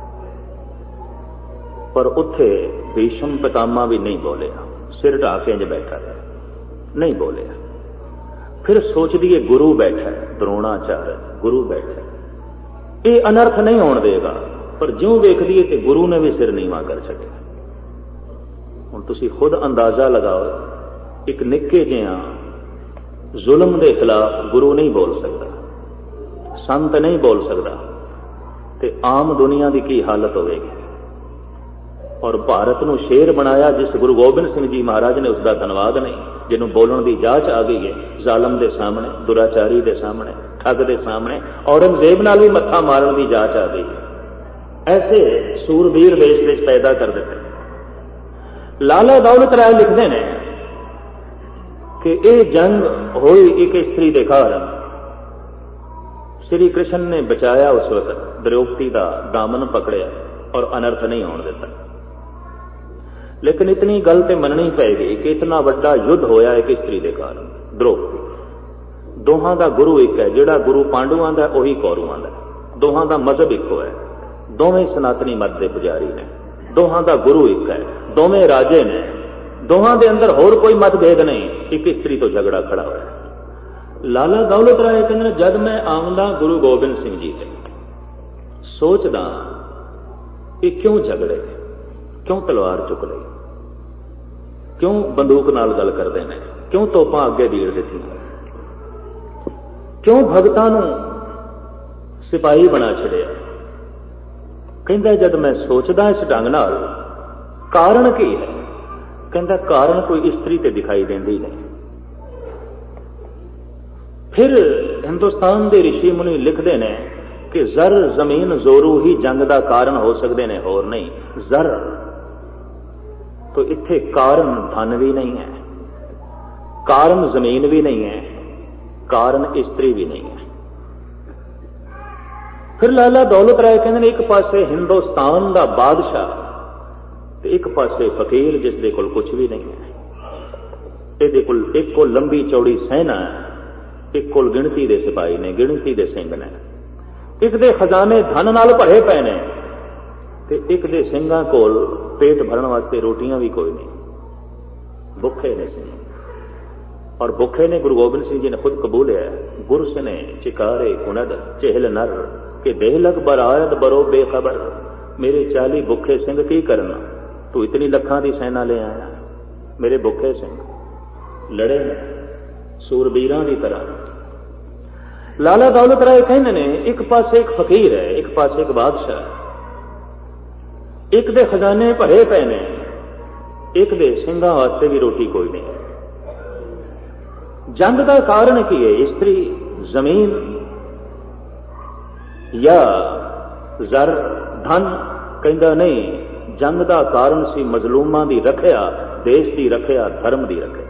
पर उत्थे भीषम पितामह भी नहीं बोले, सिर ढा के इंज बैठा है, नहीं बोले। फिर सोच दिए गुरु बैठा है, द्रोणाचार्य गुरु बैठा है, ये अनर्थ नहीं होने देगा। पर ज्यों देख दिए कि गुरु ने भी सिर नीवा कर छड्या। हुण तुसीं खुद अंदाजा लगाओ, एक निक्के जिहा जुल्म के खिलाफ गुरु नहीं बोल सकता, संत नहीं बोल सकता, ते आम दुनिया की की हालत होगी। और भारत नूं शेर बनाया जिस गुरु गोबिंद सिंह जी महाराज ने, उसका धन्यवाद नहीं, जिन्हों बोलने की जांच आ गई है, जालम के सामने, दुराचारी के सामने, ठग के सामने, औरंगजेब नाल भी मत्था मारन की जांच आ गई है। ऐसे सूरबीर देश में पैदा कर देते। लाला दौलत राय लिखते हैं कि यह जंग हुई एक स्त्री के कारण। श्री कृष्ण ने बचाया उस वक्त, द्रौपदी का दामन पकड़िया और अनर्थ नहीं होने देता। लेकिन इतनी गल तो मननी पेगी कि इतना वड्डा युद्ध होया एक स्त्री के कारण। द्रौपदी दोहां का गुरु एक है, जिहड़ा गुरु पांडुआं दा उही कौरवां दा, दोहां का मजहब इको है, दोवें सनातनी मत के पुजारी ने, दोहां का गुरु एक है, दोवें राजे ने, दोहां दे अंदर होर कोई मतभेद नहीं, एक स्त्री तो झगड़ा खड़ा होया। लाला दौलत राय कहंदे जद मैं आमदा गुरु गोबिंद सिंह जी ते सोचदा कि क्यों झगड़े, क्यों तलवार चुक लई, क्यों बंदूक नाल गल करते हैं, क्यों तोपां अगे दीड़ दित्तियां। क्यों भगतां नूं सिपाही बना छड़िया? कहंदा जद मैं सोचदा इस ढंग नाल कारण की है, कहंदा कारण कोई इस्त्री ते दिखाई देंदी नहीं। फिर हिंदुस्तान के ऋषि मुनि लिखते हैं कि जर जमीन जोरू ही जंग का कारण हो सकते हैं, होर नहीं। जर तो इत्थे कारण धन भी नहीं है, कारण जमीन भी नहीं है, कारण इस्त्री भी नहीं है। फिर लाला दौलत राय कहते एक पासे हिंदुस्तान का बादशाह ते एक पासे फकीर जिसदे कोल कुछ भी नहीं है। इहदे कोल एक को लंबी चौड़ी सेना है, एक कोल गिणती दे सिपाही ने, गिणती दे सिंह ने, एक दे खजाने धन नाल भरे पे ने ते एक दे सिंघां कोल पेट भरन वास्ते रोटियां भी कोई नहीं। भुखे ने सिंह, और भुखे ने गुरु गोबिंद सिंह जी ने खुद कबूलिया, गुरस ने चिकारे कुनद चेहल नर के देह लग बरायत बरो बेखबर। मेरे 40 भुखे सिंह की करना, तू इतनी लखां दी सेना ले आया। मेरे भुखे सिंह लड़े सूरबीरां की तरह। लाला दौलत राय कहते ने एक पासे एक फकीर है, एक पासे एक बादशाह, एक दे खजाने भरे पे ने, एक दे सिंघां वास्ते भी रोटी कोई नहीं है। जंग का कारण की है? इस्त्री, जमीन या जर, धन? कहंदा नहीं, जंग का कारण सी मजलूमां दी रखिया, देश की रखिया, धर्म की रखिया।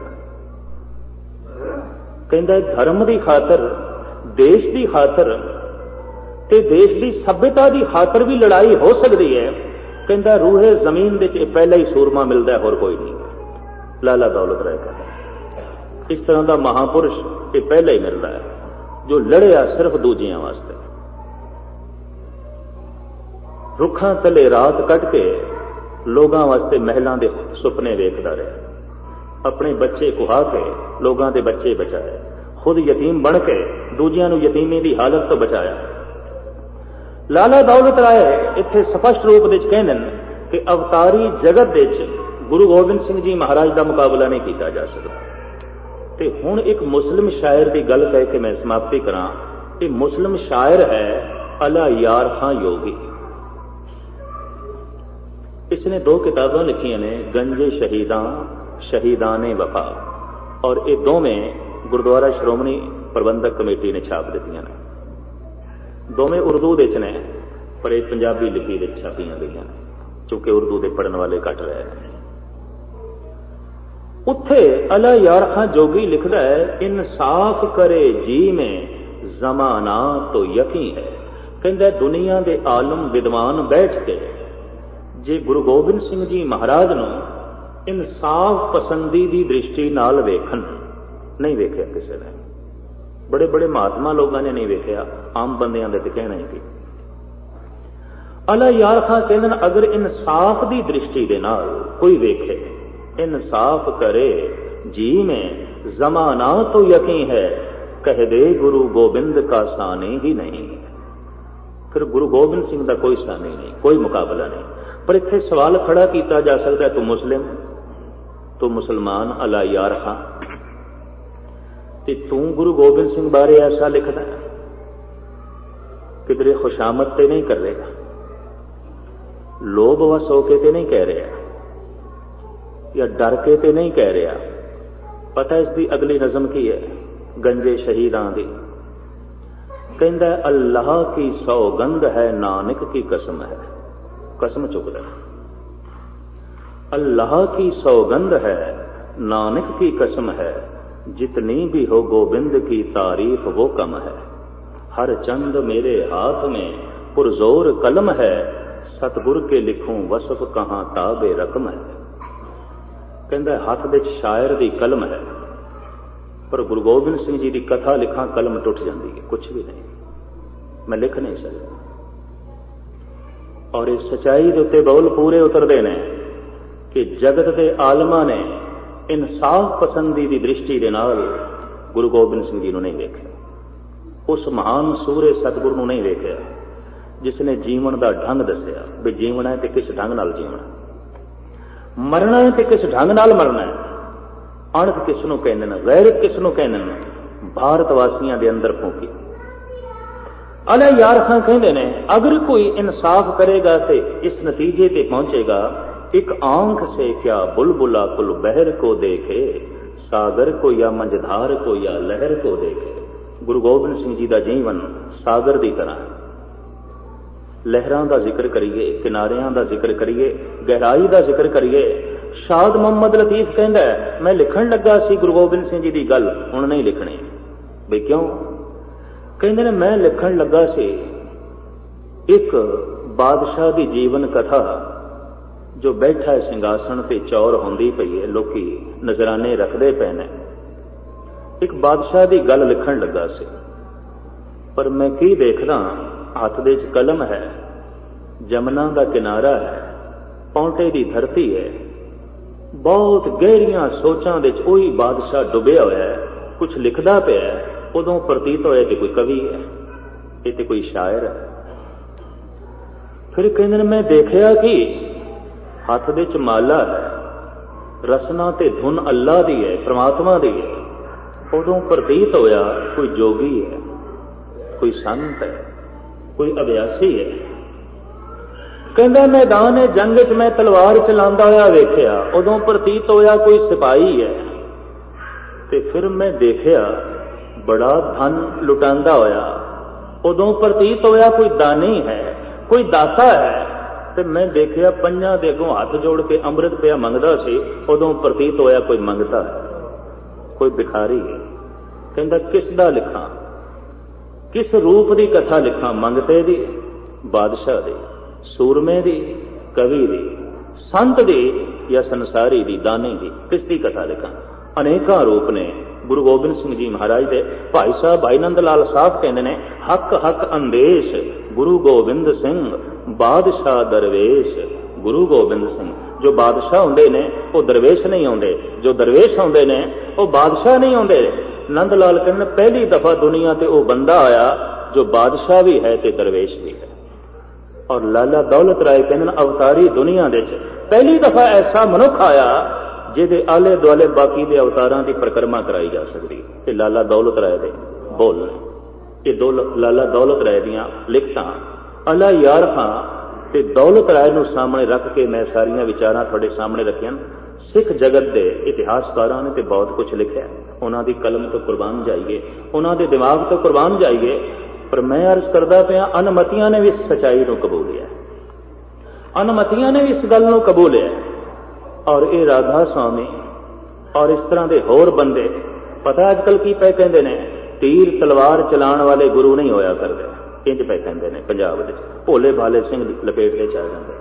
कहंदा धर्म की खातर, देश की खातर ते देश की सभ्यता की खातर भी लड़ाई हो सकती है। कहंदा रूहे जमीन दे च पहला ही सूरमा मिलता है, होर कोई नहीं। लाला दौलत राय कहता इस तरह का महापुरुष ये पहला ही मिलता है जो लड़िया सिर्फ दूजियां वास्ते। रुखां तले रात कट के लोगां वास्ते महलां दे सुपने वेखदा रहा, अपने बच्चे कुहा के लोगों के बच्चे बचाए, खुद यतीम बन के दूजियां नूं यतीमी की हालत तो बचाया। लाला दौलत राय इत्थे स्पष्ट रूप में कहते हैं कि अवतारी जगत विच गुरु गोबिंद सिंह जी महाराज का मुकाबला नहीं किया जा सकता। ते हुण एक मुस्लिम शायर की गल कह के मैं समाप्ति करा। ये मुस्लिम शायर है अला यार खां योगी। इसने 2 किताबां लिखियां ने, गंजे शहीदां, शहीदाने वफा, और ये दोवें गुरुद्वारा श्रोमणी प्रबंधक कमेटी ने छाप दित्तियां ने। दोवें उर्दू दे ने, पर एक पंजाबी लिपि दे छापियां गईयां ने, चूंकि उर्दू के पढ़न वाले घट रहे हैं। उत्थे अला यार खां जोगी लिखदा है, इंसाफ करे जी में जमाना तो यकीन है। कहंदा दुनिया के आलम विद्वान बैठ के जे गुरु गोबिंद सिंह जी महाराज नूं इंसाफ पसंदी की दृष्टि नाल वेखन, नहीं वेख्या किसी ने, बड़े बड़े महात्मा लोगों ने नहीं वेख्या, आम बंदियां दे ते कहना ही की। अला यार खां कहंदे अगर इंसाफ की दृष्टि दे नाल कोई वेखे, इंसाफ करे जी में जमाना तो यकीन है, कह दे गुरु गोबिंद का सानी ही नहीं। फिर गुरु गोबिंद सिंह का कोई सानी नहीं, कोई मुकाबला नहीं। पर इत्थे सवाल खड़ा किया जा सकता है, तू मुस्लिम, तू मुसलमान अला यार खां, ते तू गुरु गोबिंद सिंह बारे ऐसा लिखदा है, किधरे खुशामद ते नहीं कर रहेगा, लोभ वस होके ते नहीं कह रहा, या डर के ते नहीं कह रहा। पता इसकी अगली नज़म की है, गंजे शहीदां दी। कहंदा अल्लाह की सौगंध है, नानक की कसम है, कसम चुकदा। अल्लाह की सौगंध है, नानक की कसम है, जितनी भी हो गोबिंद की तारीफ वो कम है। हर चंद मेरे हाथ में पुरजोर कलम है, सतगुर के लिखूं वसफ कहां ताबे रकम है। कहंदा हाथ विच शायर की कलम है, पर गुरु गोबिंद सिंह जी की कथा लिखा कलम टुट जाती है, कुछ भी नहीं, मैं लिख नहीं सकता। और इस सच्चाई के उत्ते बोल पूरे उतरते हैं कि जगत के आलमा ने इंसाफ पसंदी की दृष्टि के नाल गुरु गोबिंद सिंह जी को नहीं वेख्या, उस महान सूरे सतगुरु को नहीं वेख्या जिसने जीवन का ढंग दसिया भी जीवना है तो किस ढंग नाल जीवना, मरना है तो किस ढंग नाल मरना है, अणख किसनों कहते हैं, गैरत किसनों कहते हैं, भारत वासियों के अंदर फूकी। अला यार खां कहते ने अगर कोई इंसाफ करेगा तो इस नतीजे पे पहुंचेगा, एक आंख से क्या बुलबुला कुल बहर को देखे, सागर को या मंझधार को या लहर को देखे। गुरु गोबिंद सिंह जी का जीवन सागर की तरह है। लहरां का जिक्र करिए, किनारियां का जिक्र करिए, गहराई का जिक्र करिए। शाद मोहम्मद लतीफ कहता है मैं लिखण लगा सी गुरु गोबिंद सिंह जी की गल हुण नहीं लिखनी। बई क्यों? कहते ने मैं लिखण लगा सी एक बादशाह की जीवन कथा जो बैठा है सिंघासन ते चौर होंदी पई है, लोकी नजराने रखते पे ने। एक बादशाह की गल लिखण लगा सी, पर मैं की देखदा हथ दे च कलम है, जमुना का किनारा है, पौंटे की धरती है, बहुत गहरियां सोचां दे च ओही बादशाह डुबिया होया है, कुछ लिखदा पिया है। उदों प्रतीत होया कि कोई कवि है, ये तो कोई शायर है। फिर कहंदे मैं देखिया कि हथ दे च माला है, रसना ते धुन अल्लाह दी है, परमात्मा दी है। उदों प्रतीत होया कोई जोगी है, कोई संत है, कोई अभ्यासी है। कहंदा मैदान जंग च मैं तलवार चलांदा होया वेखिया, उदों प्रतीत होया कोई सिपाही है। ते फिर मैं देखिया बड़ा धन लुटांदा होया, उदों प्रतीत होया कोई दानी है, कोई दाता है। ते मैं देखिया पंजां दे अगों हथ जोड़ के अमृत पिया मंगदा सी, उदों प्रतीत होया कोई मंगता है, कोई भिखारी है। कहंदा किसदा लिखां, किस रूप की कथा लिखां? मंगते दी, बादशाह दी, सूरमे दी, कवि दी, संत दी या संसारी दी, दानी दी? किसकी कथा लिखां? अनेका रूप ने। गुरु गोबिंद सिंह जी महाराज दे भाई साहब भाई नंद लाल साहब कहते हैं हक हक अंदेश गुरु गोबिंद सिंह बादशाह दरवेश। गुरु गोबिंद सिंह जो बादशाह होंदे ने वो दरवेश नहीं आउंदे, जो दरवेश होंदे ने वो बादशाह नहीं आउंदे। नंद लाल कहते पहली दफा दुनिया ते वो बंदा आया जो बादशाह भी है ते दरवेश भी है। और लाला दौलत राय कहते अवतारी दुनिया दे पहली दफा ऐसा मनुख आया जिहदे आले दुआले बाकी दे अवतारां दी परिक्रमा कराई जा सकदी। ते लाला दौलत राय दे बोल ने, ये लाला दौलत राय दियां लिखतां अला यार खां ते दौलत राय नूं सामने रख के मैं सारियां विचारां तुहाडे सामने रखियां। सिख जगत दे इतिहासकारां ने ते बहुत कुछ लिखिआ, उन्हां दी कलम तो कुर्बान जाइए, उन्हां दे दिमाग तो कुर्बान जाइए। पर मैं अर्ज करदा पिया अनमतियां ने भी इस सच्चाई नूं कबूलिआ, अनमतियां ने भी इस गल नूं कबूलिआ। और ये राधा स्वामी और इस तरह के होर बंदे पता अजकल की पे कहते ने तीर तलवार चलाने वाले गुरु नहीं होया करते, इंज पे कहते हैं पंजाब में। भोले भाले सिंह लपेट के चल जाते।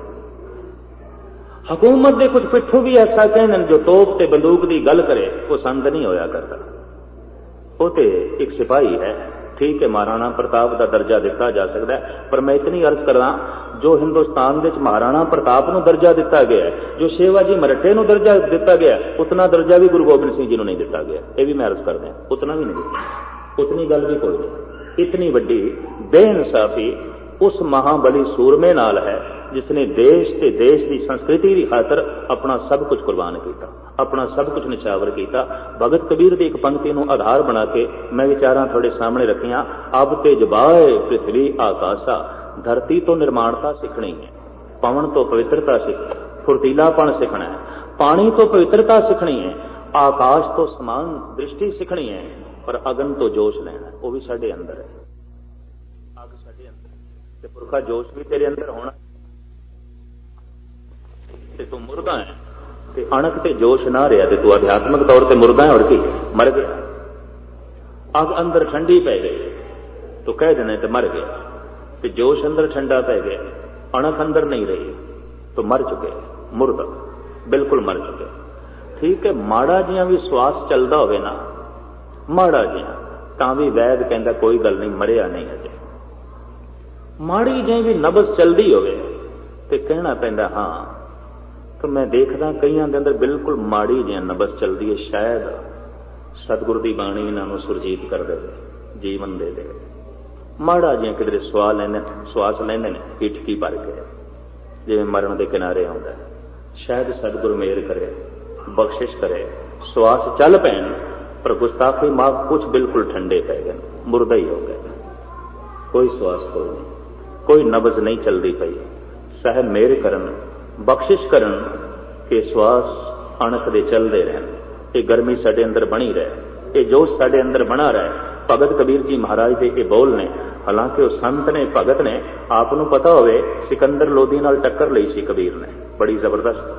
हुकूमत के कुछ पिट्ठू भी ऐसा कहने जो तोप ते बंदूक की गल करे वो संत नहीं होया करता, वो तो एक सिपाही है। ठीक है महाराणा प्रताप का दर्जा दिता जा सकता है, पर मैं इतनी अर्ज करा जो हिंदुस्तान के महाराणा प्रताप को दर्जा दिता गया है, जो शेवाजी मराठे को दर्जा दिता गया, उतना दर्जा भी गुरु गोबिंद सिंह जी को नहीं दिता गया। ये भी मैं अर्ज कर दें, उतना भी नहीं दिता, उतनी गल भी कोई नहीं। इतनी वड्डी बेइंसाफी उस महाबली सूरमे नाल है जिसने देश ते देश की संस्कृति की खातर अपना सब कुछ कुर्बान किया, अपना सब कुछ निछावर किया। भगत कबीर की एक पंक्ति को आधार बना के मैं विचारां थोड़े सामने रखियां। अब ते जबाए पृथ्वी आकाशा, धरती तो निर्माणता सीखनी है, पवन तो पवित्रता सीखनी, फुर्तीलापन सीखना है, पानी तो पवित्रता सीखनी है, आकाश तो समान दृष्टि सीखनी है, पर अगन तो जोश लेना है, वो भी साडे अंदर है। अग साडे अंदर ते पुरखा जोश भी तेरे अंदर होना। ते तू मुर्दा है ते अणक ते जोश ना रहा ते तू आध्यात्मिक तौर पर मुर्दा है और की मर गया। अग अंदर ठंडी पै गई तो कह देना तो मर गया, ते जोश अंदर ठंडा पै गया, अणक अंदर नहीं रही तो मर चुके, मुर्दा बिल्कुल मर चुके। ठीक है, माड़ा जिहा भी श्वास चलता होवे ना, माड़ा जिहा तां भी वैद कहंदा कोई गल नहीं, मरिया नहीं अजे। माड़ी जी भी नबज चलती होवे ते कहना पैंदा हाँ। तो मैं देखदा कईयां दे अंदर बिल्कुल माड़ी जी नबज चलती है, शायद सतगुरु की बाणी इन्हां सुरजीत कर दे, जीवन दे दे। माड़ा जिहा किधरे श्वास लैंदे ने पिठकी भर के जिवें मरण के किनारे आउंदा, शायद सतगुरु मेहर करे, बख्शिश करे, श्वास चल पैन पर गुस्ताखी माफ कुछ बिल्कुल ठंडे पै गए, मुर्दा ही हो गए, कोई श्वास कोई नहीं, कोई नब्ज नहीं चलती पई। साहब मेहर करन, बख्शिश करन कि श्वास अणख दे चलते रहन, ये गर्मी साडे अंदर बनी रहे, ये जोश साडे अंदर बना रहे। भगत कबीर जी महाराज के ये बोल ने, हालांकि वह संत ने, भगत ने, आपनों पता होवे सिकंदर लोधी नाल टक्कर लई सी कबीर ने बड़ी जबरदस्त,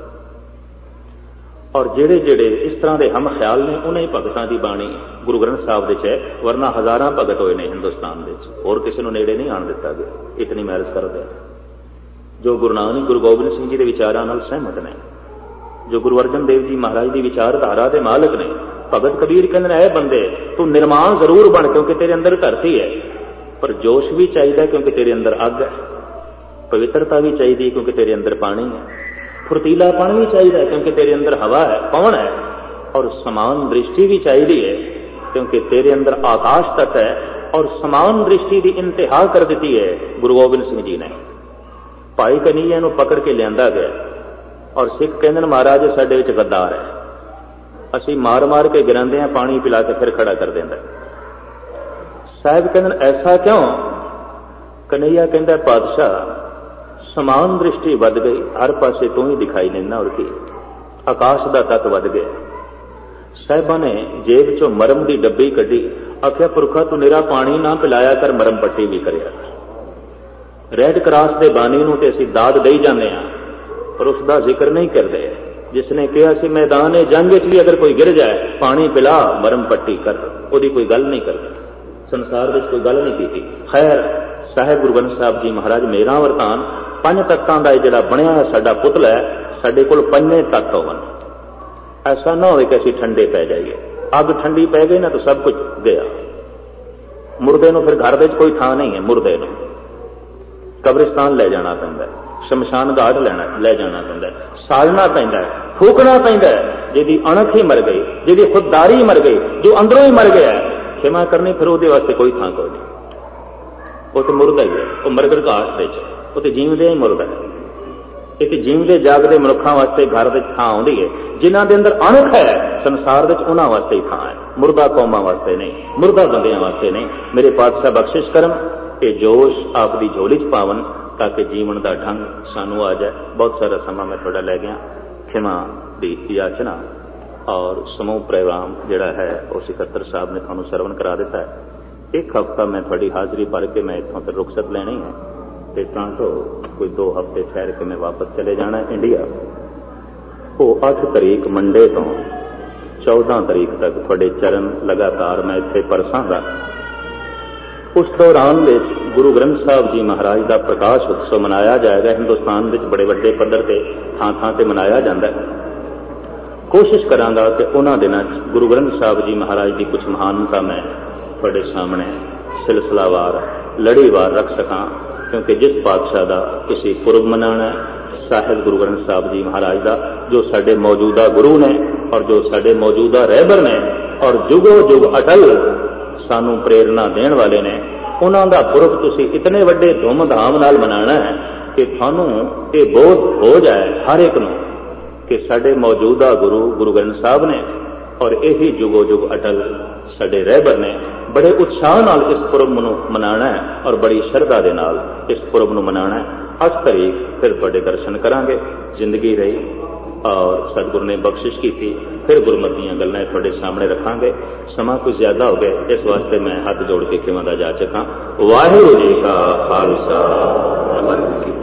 और जेड़े जेड़े इस तरह के हम ख्याल ने उन्हें भगतां की बाणी गुरु ग्रंथ साहब दे है, वरना हजारां भगत होए ने हिंदुस्तान दे, होर किसी नूं नेड़े नहीं आण दिता गया। इतनी मैरिज कर दे जो गुरु नानक गुरु गोबिंद सिंह जी के विचारां नाल सहमत ने, जो गुरु अर्जन देव जी महाराज की विचारधारा के मालक ने। भगत कबीर कहते हैं, बंदे तू निर्माण जरूर बन क्योंकि तेरे अंदर धरती है, पर जोश भी चाहिए क्योंकि तेरे अंदर अग है, पवित्रता भी चाहिए क्योंकि तेरे अंदर पानी है, फुर्तीलापन भी चाहिए क्योंकि तेरे अंदर हवा है, पवन है, और समान दृष्टि भी चाहिए है क्योंकि तेरे अंदर आकाश तक है, और समान दृष्टि की इंतहा कर दी है गुरु गोबिंद सिंह जी ने। भाई कन्हैया नूं पकड़ के लिया गया और सिख कहते महाराज साडे विच गद्दार है, असी मार मार के गिरांदे हैं, पानी पिला के फिर खड़ा कर देंदा। साहब कहते ऐसा क्यों? कन्हैया कहता पातशाह समान दृष्टि वध गई, हर पासे तू ही दिखाई देना, और की आकाश का तत्व वध गया। साहिबा ने जेब चो मरम की डब्बी कड्डी, आख्या पुरखा तू निरा पानी ना पिलाया कर, मरम पट्टी भी करिया। रेड क्रॉस के बानी नूं ते असीं दाद दई जांदे हां, पर उसका जिक्र नहीं करते। जिसने कहा सी मैदान जंग भी अगर कोई गिर जाए पानी पिला, मरम पट्टी कर, उसकी कोई गल नहीं करता, संसार में कोई गल नहीं की। खैर साहिब गुरु ग्रंथ साहब जी महाराज मेरा वरतान पंज तत्तां दा जिहड़ा बनया साडा पुतला है, साडे कोल पंजे तत्त होवन। ऐसा ना हो कि असीं ठंडे पै जाइए, अग ठंडी पै गई ना तो सब कुछ गया। मुर्दे नूं फिर घर विच कोई थां नहीं है, मुर्दे नूं कब्रिस्तान ले जाना पैंदा, शमशान घाट ले जाना पैंदा, साड़ना पैंदा, फूकना पैंदा। जिहदी अणख ही मर गई, जिहदी खुददारी मर गई, जो अंदरों ही मर गया, खिमा करनी फिर उहदे वास्ते कोई थां कोई नहीं, वो तो मुर्दा ही है, वो मरगर घाट दे वो तो जीवदे ही मुर्दा है। एक जीवदे जागदे मनुखां वास्ते घर विच थां आउंदी है, जिन्हां दे अंदर अणख है संसार विच उन्हां वास्ते ही थां है, मुर्दा कौमां वास्ते नहीं, मुर्दा बंदियां वास्ते नहीं। मेरे पातशाह बख्शिश करन कि जोश आपकी झोली च पावन, ताकि जीवन का ढंग सानू आ जाए। बहुत सारा समा मैं थोड़ा लै गया, खिमा की याचना, और समूह प्रोग्राम जिहड़ा है वो सिकत्तर साहब ने तुहानू सरवण करा दिता है। एक हफ्ता मैं थोड़ी हाज़री भर के मैं इत्थों फिर रुखसत लैनी है, तो टोरंटो कोई 2 हफ्ते ठहर के मैं वापस चले जाना है इंडिया। वो 8 तरीक मंडे तो 14 तरीक तक थोड़े चरण लगातार मैं इत्थे परसांगा। उस दौरान गुरु ग्रंथ साहब जी महाराज का प्रकाश उत्सव मनाया जाएगा। हिंदुस्तान में बड़े वड्डे पद्धर से थां थां ते मनाया जाता है। कोशिश करांगा कि उन्हां दिनां गुरु ग्रंथ साहब जी महाराज की कुछ महानता मैं थोड़े सामने सिलसिलावार लड़ीवार रख सकां, क्योंकि जिस पातशाह का किसी पुरब मनाना है साहिब गुरु ग्रंथ साहब जी महाराज का, जो साडे मौजूदा गुरु ने और जो साडे मौजूदा रहबर ने और जुगो जुग अटल सानू प्रेरणा देने वाले ने, उन्हां दा पुरब तुसीं इतने वड्डे धूमधाम नाल मनाना है कि थानू ये बोध हो जाए हर एक नूं कि साडे मौजूदा गुरु गुरु ग्रंथ साहब ने और यही जुगो जुग अटल साडे रहबर ने बड़े उत्साह नाल इस पुरब नूं मनाना है और बड़ी शरधा दे नाल इस पुरब नूं मनाना है। 8 तारीख फिर तुहाडे दर्शन करांगे। जिंदगी रही और सतगुरु ने बख्शिश की थी, फिर गुरमत दीयां गल्लां तुहाडे सामने रखांगे। समा कुछ ज्यादा हो गया, इस वास्ते मैं हाथ जोड़ के खिमा दा जा चुका। वाहिगुरू जी का खालसा।